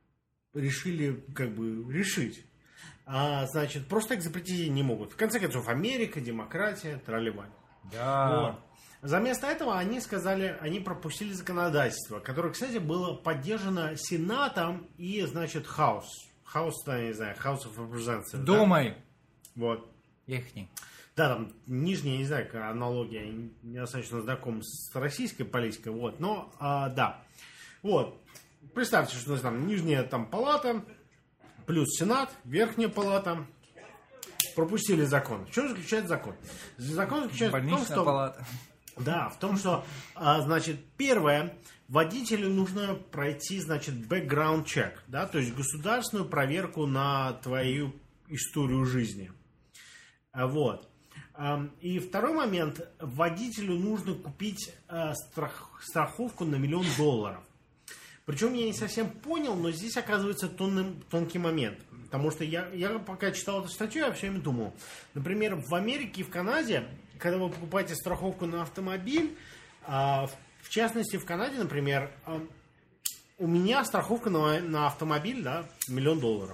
решили, как бы, решить? А, значит, просто так запретить не могут. В конце концов, Америка, демократия, трали-вали. Да. Вот. Заместо этого они сказали, они пропустили законодательство, которое, кстати, было поддержано Сенатом и, значит, Хаус. Хаус, я не знаю, House of Representatives. Думай. Да? Вот. Ихний. Да, там нижняя, не знаю, какая аналогия, я недостаточно знаком с российской политикой, вот, но, а, да. Вот. Представьте, что там нижняя там палата, плюс Сенат, верхняя палата. Пропустили закон. В чем заключается закон? Закон заключается в том, что... палата. Да, в том, что, а, значит, первое, водителю нужно пройти, значит, background check, да, то есть государственную проверку на твою историю жизни. Вот. И второй момент, водителю нужно купить страх, страховку на миллион долларов. Причем я не совсем понял, но здесь оказывается тонный, тонкий момент. Потому что я, я пока читал эту статью, я все время думал. Например, в Америке и в Канаде, когда вы покупаете страховку на автомобиль, в частности в Канаде, например, у меня страховка на, на автомобиль, да, миллион долларов.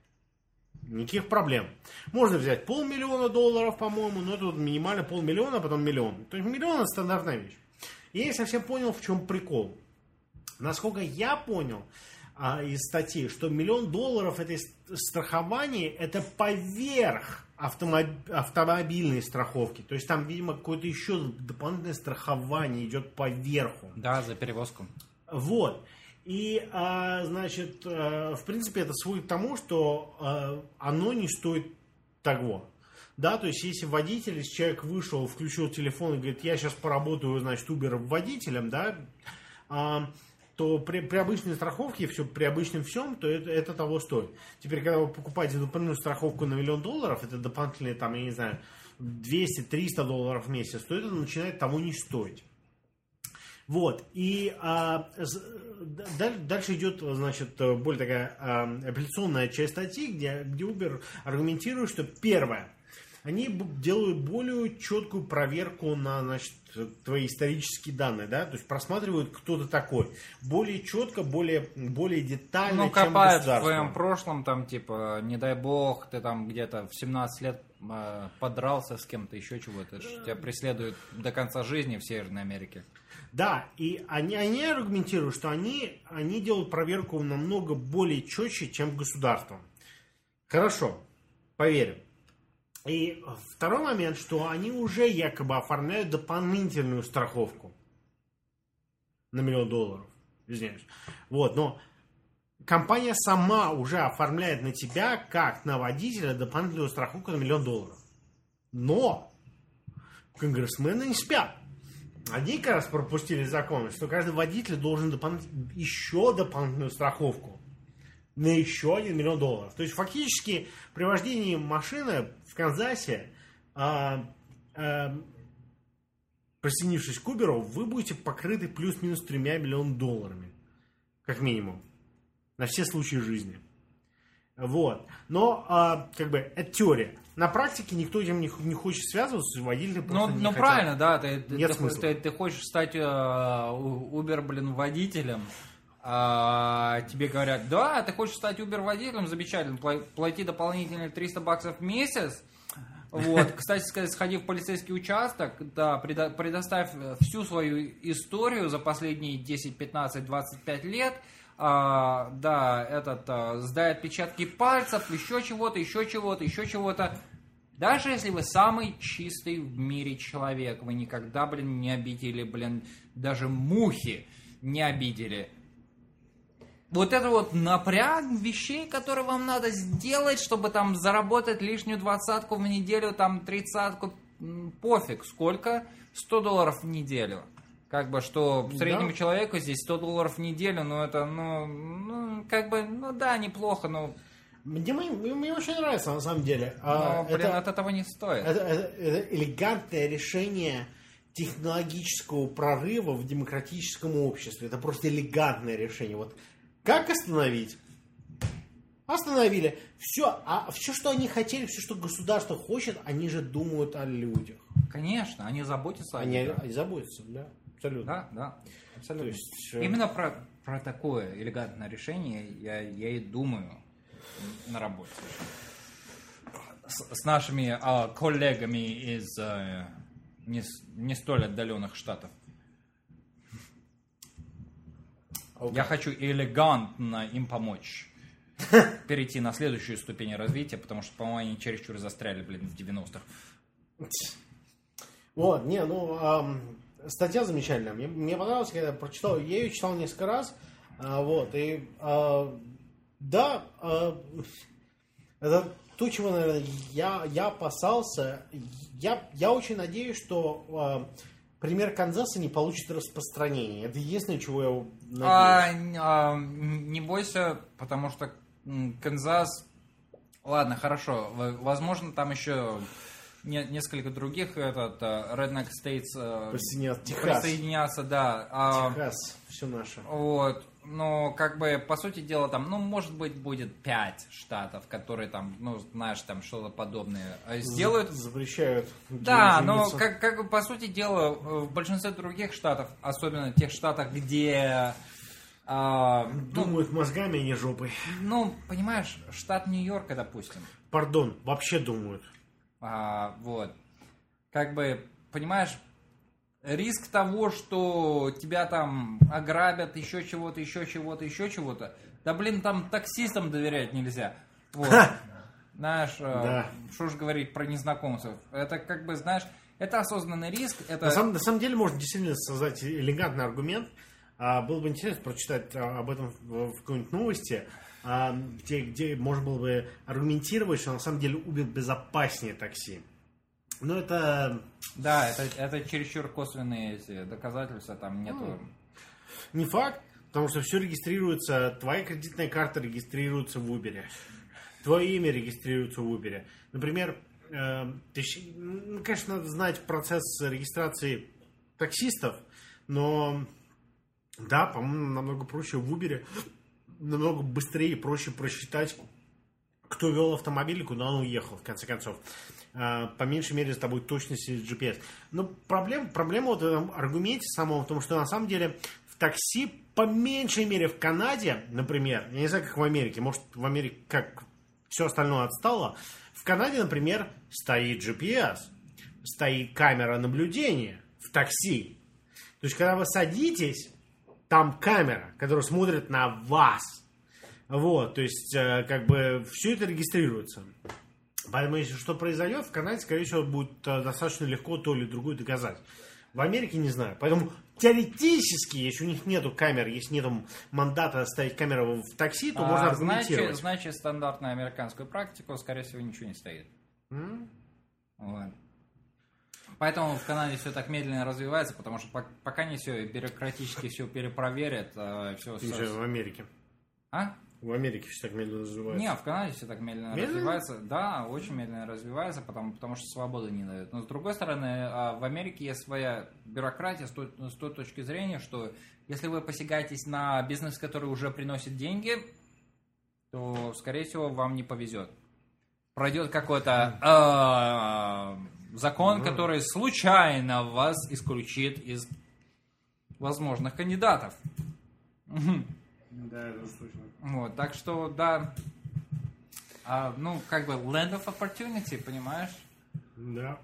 Никаких проблем. Можно взять полмиллиона долларов, по-моему, но это вот минимально полмиллиона, а потом миллион. То есть миллион – это стандартная вещь. Я не совсем понял, в чем прикол. Насколько я понял а, из статьи, что миллион долларов этой страхования это поверх автомоб... автомобильной страховки. То есть там, видимо, какое-то еще дополнительное страхование идет поверху. Да, за перевозку. Вот. И, а, значит, а, в принципе, это сводит к тому, что а, оно не стоит того. Да, то есть, если водитель, если человек вышел, включил телефон и говорит, я сейчас поработаю, значит, Uber-водителем, да, а, то при, при обычной страховке, все, при обычном всем, то это, это того стоит. Теперь, когда вы покупаете дополнительную страховку на миллион долларов, это дополнительные, там, я не знаю, двести-триста долларов в месяц, то это начинает того не стоить. Вот, и а, дальше идет, значит, более такая а, апелляционная часть статьи, где, где Uber аргументирует, что первое, они делают более четкую проверку на, значит, твои исторические данные, да, то есть просматривают, кто ты такой, более четко, более, более детально, ну, чем копают государство. в твоем прошлом, там, типа, не дай бог, ты там где-то в семнадцать лет э, подрался с кем-то, еще чего-то, тебя преследуют до конца жизни в Северной Америке. Да, и они, они аргументируют, что они, они делают проверку намного более четче, чем государство. Хорошо, поверим. И второй момент, что они уже якобы оформляют дополнительную страховку на миллион долларов. Извиняюсь. Вот, но компания сама уже оформляет на тебя, как на водителя, дополнительную страховку на миллион долларов. Но конгрессмены не спят. Они как раз пропустили закон, что каждый водитель должен дополнить еще дополнительную страховку на еще один миллион долларов. То есть фактически при вождении машины в Канзасе, а, а, присоединившись к Uber, вы будете покрыты плюс-минус тремя миллионами долларами. Как минимум. На все случаи жизни. Вот. Но, а, как бы, это теория. На практике никто этим не, не хочет связываться, водители просто ну, не ну хотят. правильно, да, ты, Нет ты, смысла. Ты, ты хочешь стать э, Uber, блин, водителем, а тебе говорят, да, ты хочешь стать Uber водителем, замечательно, плати дополнительные триста баксов в месяц. Вот, кстати сказать, сходи в полицейский участок, да, предо, предоставь всю свою историю за последние десять, пятнадцать, двадцать пять лет. А, да, этот, а, сдай отпечатки пальцев, еще чего-то, еще чего-то, еще чего-то. Даже если вы самый чистый в мире человек, вы никогда, блин, не обидели, блин, даже мухи не обидели. Вот это вот напряг вещей, которые вам надо сделать, чтобы там заработать лишнюю двадцатку в неделю, там тридцатку, пофиг, сколько? сто долларов в неделю. Как бы, что среднему да. человеку здесь сто долларов в неделю, ну, это, ну, ну, как бы, ну, да, неплохо, но... Мне, мне, мне очень нравится, на самом деле. Но, блин, это, от этого не стоит. Это, это, это элегантное решение технологического прорыва в демократическом обществе. Это просто элегантное решение. Вот как остановить? Остановили. Все, а все, что они хотели, все, что государство хочет, они же думают о людях. Конечно, они заботятся о людях. Они, людях. они заботятся, да. Абсолютно. Да, да, абсолютно. То есть, именно про, про такое элегантное решение я, я и думаю на работе. С, с нашими а, коллегами из а, не, не столь отдаленных штатов. Okay. Я хочу элегантно им помочь перейти на следующую ступень развития, потому что, по-моему, они чересчур застряли, блин, в девяностых. Вот, не, ну... Ам... Статья замечательная. Мне, мне понравилось, когда я прочитал. Я ее читал несколько раз. А, вот. И а, да, а, это то, чего, наверное, я, я опасался. Я, я очень надеюсь, что а, пример Канзаса не получит распространения. Это единственное, чего я надеюсь. А, а, не бойся, потому что Канзас... Ладно, хорошо. Возможно, там еще... Несколько других этот Redneck States присоединятся, присоединятся, да. Техас, все наше. Вот, но как бы по сути дела там, ну может быть будет пять штатов, которые там, ну знаешь, там что-то подобное сделают. Запрещают. Да, но как как бы по сути дела в большинстве других штатов, особенно в тех штатах, где а, думают ну, мозгами, а не жопой. Ну понимаешь, штат Нью-Йорка, допустим. Пардон, вообще думают. А, вот. Как бы, понимаешь, риск того, что тебя там ограбят, еще чего-то, еще чего-то, еще чего-то. Да, блин, там таксистам доверять нельзя. Вот. Знаешь, да. Что ж говорить про незнакомцев. Это как бы, знаешь, это осознанный риск. Это... На, самом, на самом деле можно действительно создать элегантный аргумент. А, было бы интересно прочитать а, об этом в, в какой-нибудь новости. Где, где можно было бы аргументировать, что на самом деле Uber безопаснее такси. Но это... Да, это, это чересчур косвенные эти доказательства, там нету... Ну, не факт, потому что все регистрируется, твоя кредитная карта регистрируется в Uber, твое имя регистрируется в Uber. Например, э, ты, ну, конечно, надо знать процесс регистрации таксистов, Но, да, по-моему, намного проще в Uber, намного быстрее и проще просчитать, кто вел автомобиль и куда он уехал, в конце концов. По меньшей мере, с тобой точности джи пи эс. Но проблема, проблема вот в этом аргументе самом в том, что на самом деле в такси, по меньшей мере в Канаде, например, я не знаю, как в Америке, может, в Америке как все остальное отстало, в Канаде, например, стоит джи пи эс, стоит камера наблюдения в такси. То есть, когда вы садитесь, там камера, которая смотрит на вас. Вот, то есть, как бы, все это регистрируется. Поэтому, если что произойдет, в Канаде, скорее всего, будет достаточно легко то или другое доказать. В Америке не знаю. Поэтому, теоретически, если у них нету камер, если нету мандата ставить камеру в такси, то а, можно аргументировать. Значит, значит, стандартную американскую практику, скорее всего, ничего не стоит. Mm? Вот. Поэтому в Канаде все так медленно развивается, потому что пока не все бюрократически все перепроверят, все... Ты же в Америке. А? В Америке все так медленно развивается. Не, в Канаде все так медленно, медленно? развивается. Да, очень медленно развивается, потому, потому что свободы не дают. Но с другой стороны, в Америке есть своя бюрократия с той, с той точки зрения, что если вы посягаетесь на бизнес, который уже приносит деньги, то, скорее всего, вам не повезет. Пройдет какой-то э, закон, mm-hmm. который случайно вас исключит из возможных кандидатов. Да, это точно. Вот, так что, да, а, ну, как бы, land of opportunity, понимаешь? Да.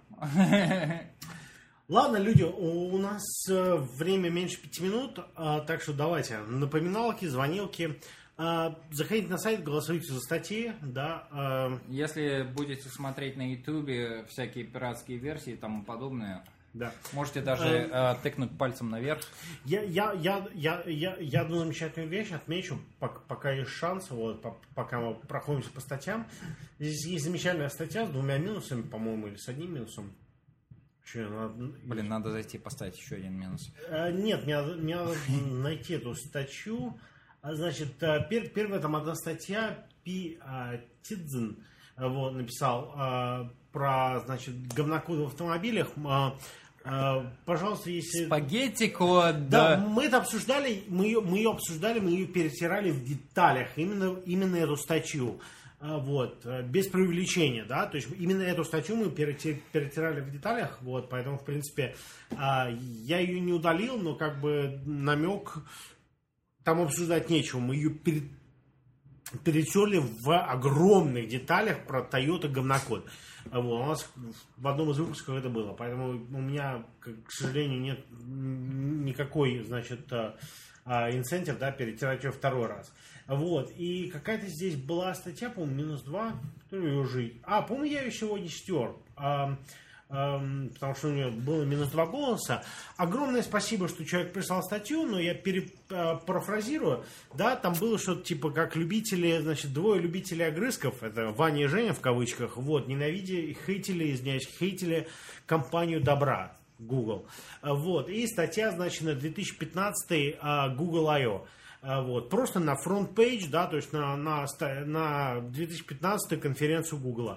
Ладно, люди, у нас время меньше пяти минут, так что давайте, напоминалки, звонилки. Заходите на сайт, голосуйте за статьи, да. Если будете смотреть на ютубе всякие пиратские версии и тому подобное... Да. Можете даже э, тыкнуть пальцем наверх. Я, я, я, я, я, я одну замечательную вещь отмечу, пока, пока есть шанс, вот, пока мы проходимся по статьям. Здесь есть замечательная статья с двумя минусами, по-моему, или с одним минусом. Что, надо... Блин, надо зайти поставить еще один минус. Нет, мне, мне надо найти эту статью. Значит, пер, первая там одна статья, Пи Тидзен вот, написал про, значит, говнокод в автомобилях. Пожалуйста, если... Спагетти код, да. Да, мы это обсуждали, мы ее, мы ее обсуждали, мы ее перетирали в деталях, именно, именно эту статью, вот, без преувеличения, да, то есть именно эту статью мы перетирали в деталях, вот, поэтому, в принципе, я ее не удалил, но как бы намек, там обсуждать нечего, мы ее пере, перетерли в огромных деталях про Toyota говнокод. Вот, у нас в одном из выпусков это было, поэтому у меня, к сожалению, нет никакой, значит, инцентив, да, перетирать ее второй раз. Вот, и какая-то здесь была статья, по-моему, минус два, кто ее уже... А, по-моему, я ее сегодня стер, а, а, потому что у нее было минус два голоса. Огромное спасибо, что человек прислал статью, но я перепарафразирую, да, там было что-то типа как любители, значит, двое любителей огрызков, это Ваня и Женя в кавычках, вот, ненавидели, хейтили, извиняюсь, хейтили компанию добра, Google. Вот, и статья, значит, на две тысячи пятнадцатый Google ай о. Вот, просто на фронт-пейдж, да, то есть на, на, на две тысячи пятнадцатую конференцию Google.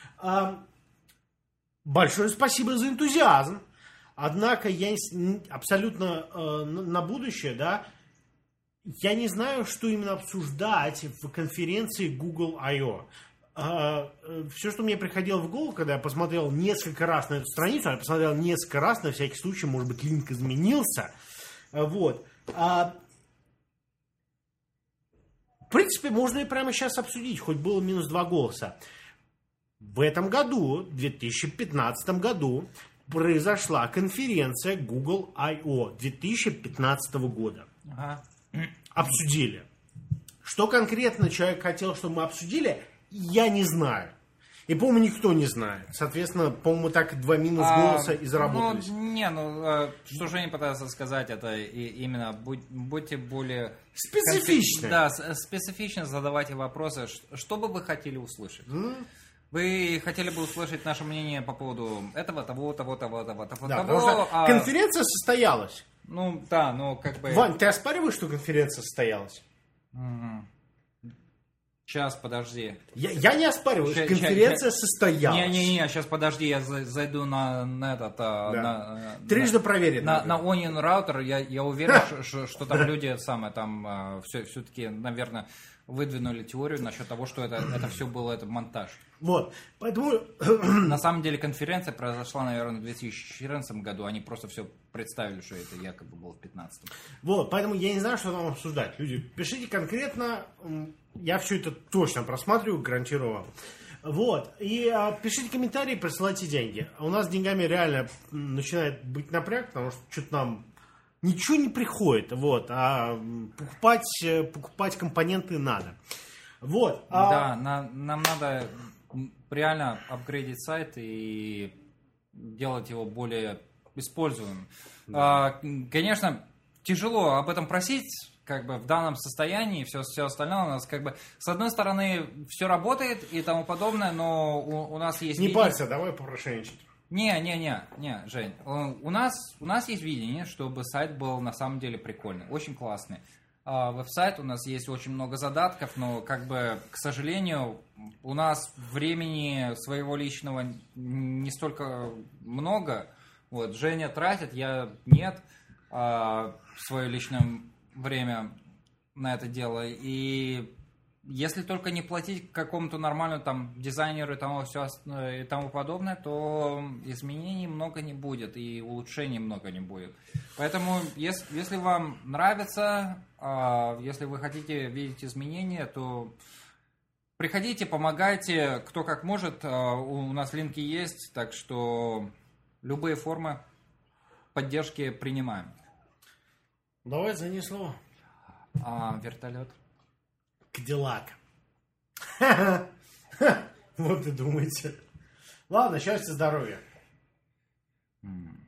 Большое спасибо за энтузиазм. Однако я абсолютно э, на будущее, да, я не знаю, что именно обсуждать в конференции Google ай о. Э, э, все, что мне приходило в голову, когда я посмотрел несколько раз на эту страницу, я посмотрел несколько раз, на всякий случай, может быть, линк изменился. Э, вот. А, в принципе, можно и прямо сейчас обсудить, хоть было минус два голоса. В этом году, в две тысячи пятнадцатом году, произошла конференция Google ай о две тысячи пятнадцатого года. Ага. Обсудили. Что конкретно человек хотел, чтобы мы обсудили, я не знаю. И, по-моему, никто не знает. Соответственно, по-моему, так два минус голоса а, и заработались. Ну, не, ну, что Женя пытается сказать, это именно будь, будьте более... Специфичны. Да, специфично задавайте вопросы. Что бы вы хотели услышать? Mm. Вы хотели бы услышать наше мнение по поводу этого, того, того, того, того, того, да, того. А... Конференция состоялась. Ну, да, ну, как бы... Вань, ты оспариваешь, что конференция состоялась? Угу. Сейчас, подожди. Я, я не оспариваю, Ща- конференция ща- состоялась. Не-не-не, сейчас подожди, я за- зайду на, на этот... а, Да. на, Трижды проверено. на, на Onion Router, я, я уверен, что, что, что там люди самое, там все, все-таки, наверное, выдвинули теорию насчет того, что это, это все было это монтаж. Вот, поэтому... На самом деле конференция произошла, наверное, в две тысячи четырнадцатом году. Они просто все представили, что это якобы было в пятнадцатом. Вот, поэтому я не знаю, что там обсуждать. Люди, пишите конкретно, м, я все это точно просматриваю, гарантирую вам. Вот, и а, пишите комментарии, присылайте деньги. У нас с деньгами реально м, начинает быть напряг, потому что что-то нам ничего не приходит, вот, а м, покупать, э, покупать компоненты надо. Вот. а- Да, на- нам надо реально апгрейдить сайт и делать его более используемым. А, конечно, тяжело об этом просить, как бы в данном состоянии, все, все остальное у нас как бы с одной стороны все работает и тому подобное, но у, у нас есть Не видение- парься, давай попрошайничать. Не, не, не, не, Жень, у у нас, у нас есть видение, чтобы сайт был на самом деле прикольный, очень классный. А, Веб-сайт, у нас есть очень много задатков, но, как бы, к сожалению, у нас времени своего личного не столько много. Вот, Женя тратит, я нет, а, свое личное время на это дело. И если только не платить какому-то нормальному там дизайнеру и тому, все, и тому подобное, то изменений много не будет и улучшений много не будет. Поэтому, если, если вам нравится, а, если вы хотите видеть изменения, то приходите, помогайте, кто как может. А, у, у нас линки есть, так что любые формы поддержки принимаем. Давай занесло. А, вертолет. Кадиллак. Вот и думаете. Ладно, счастья, здоровья. М.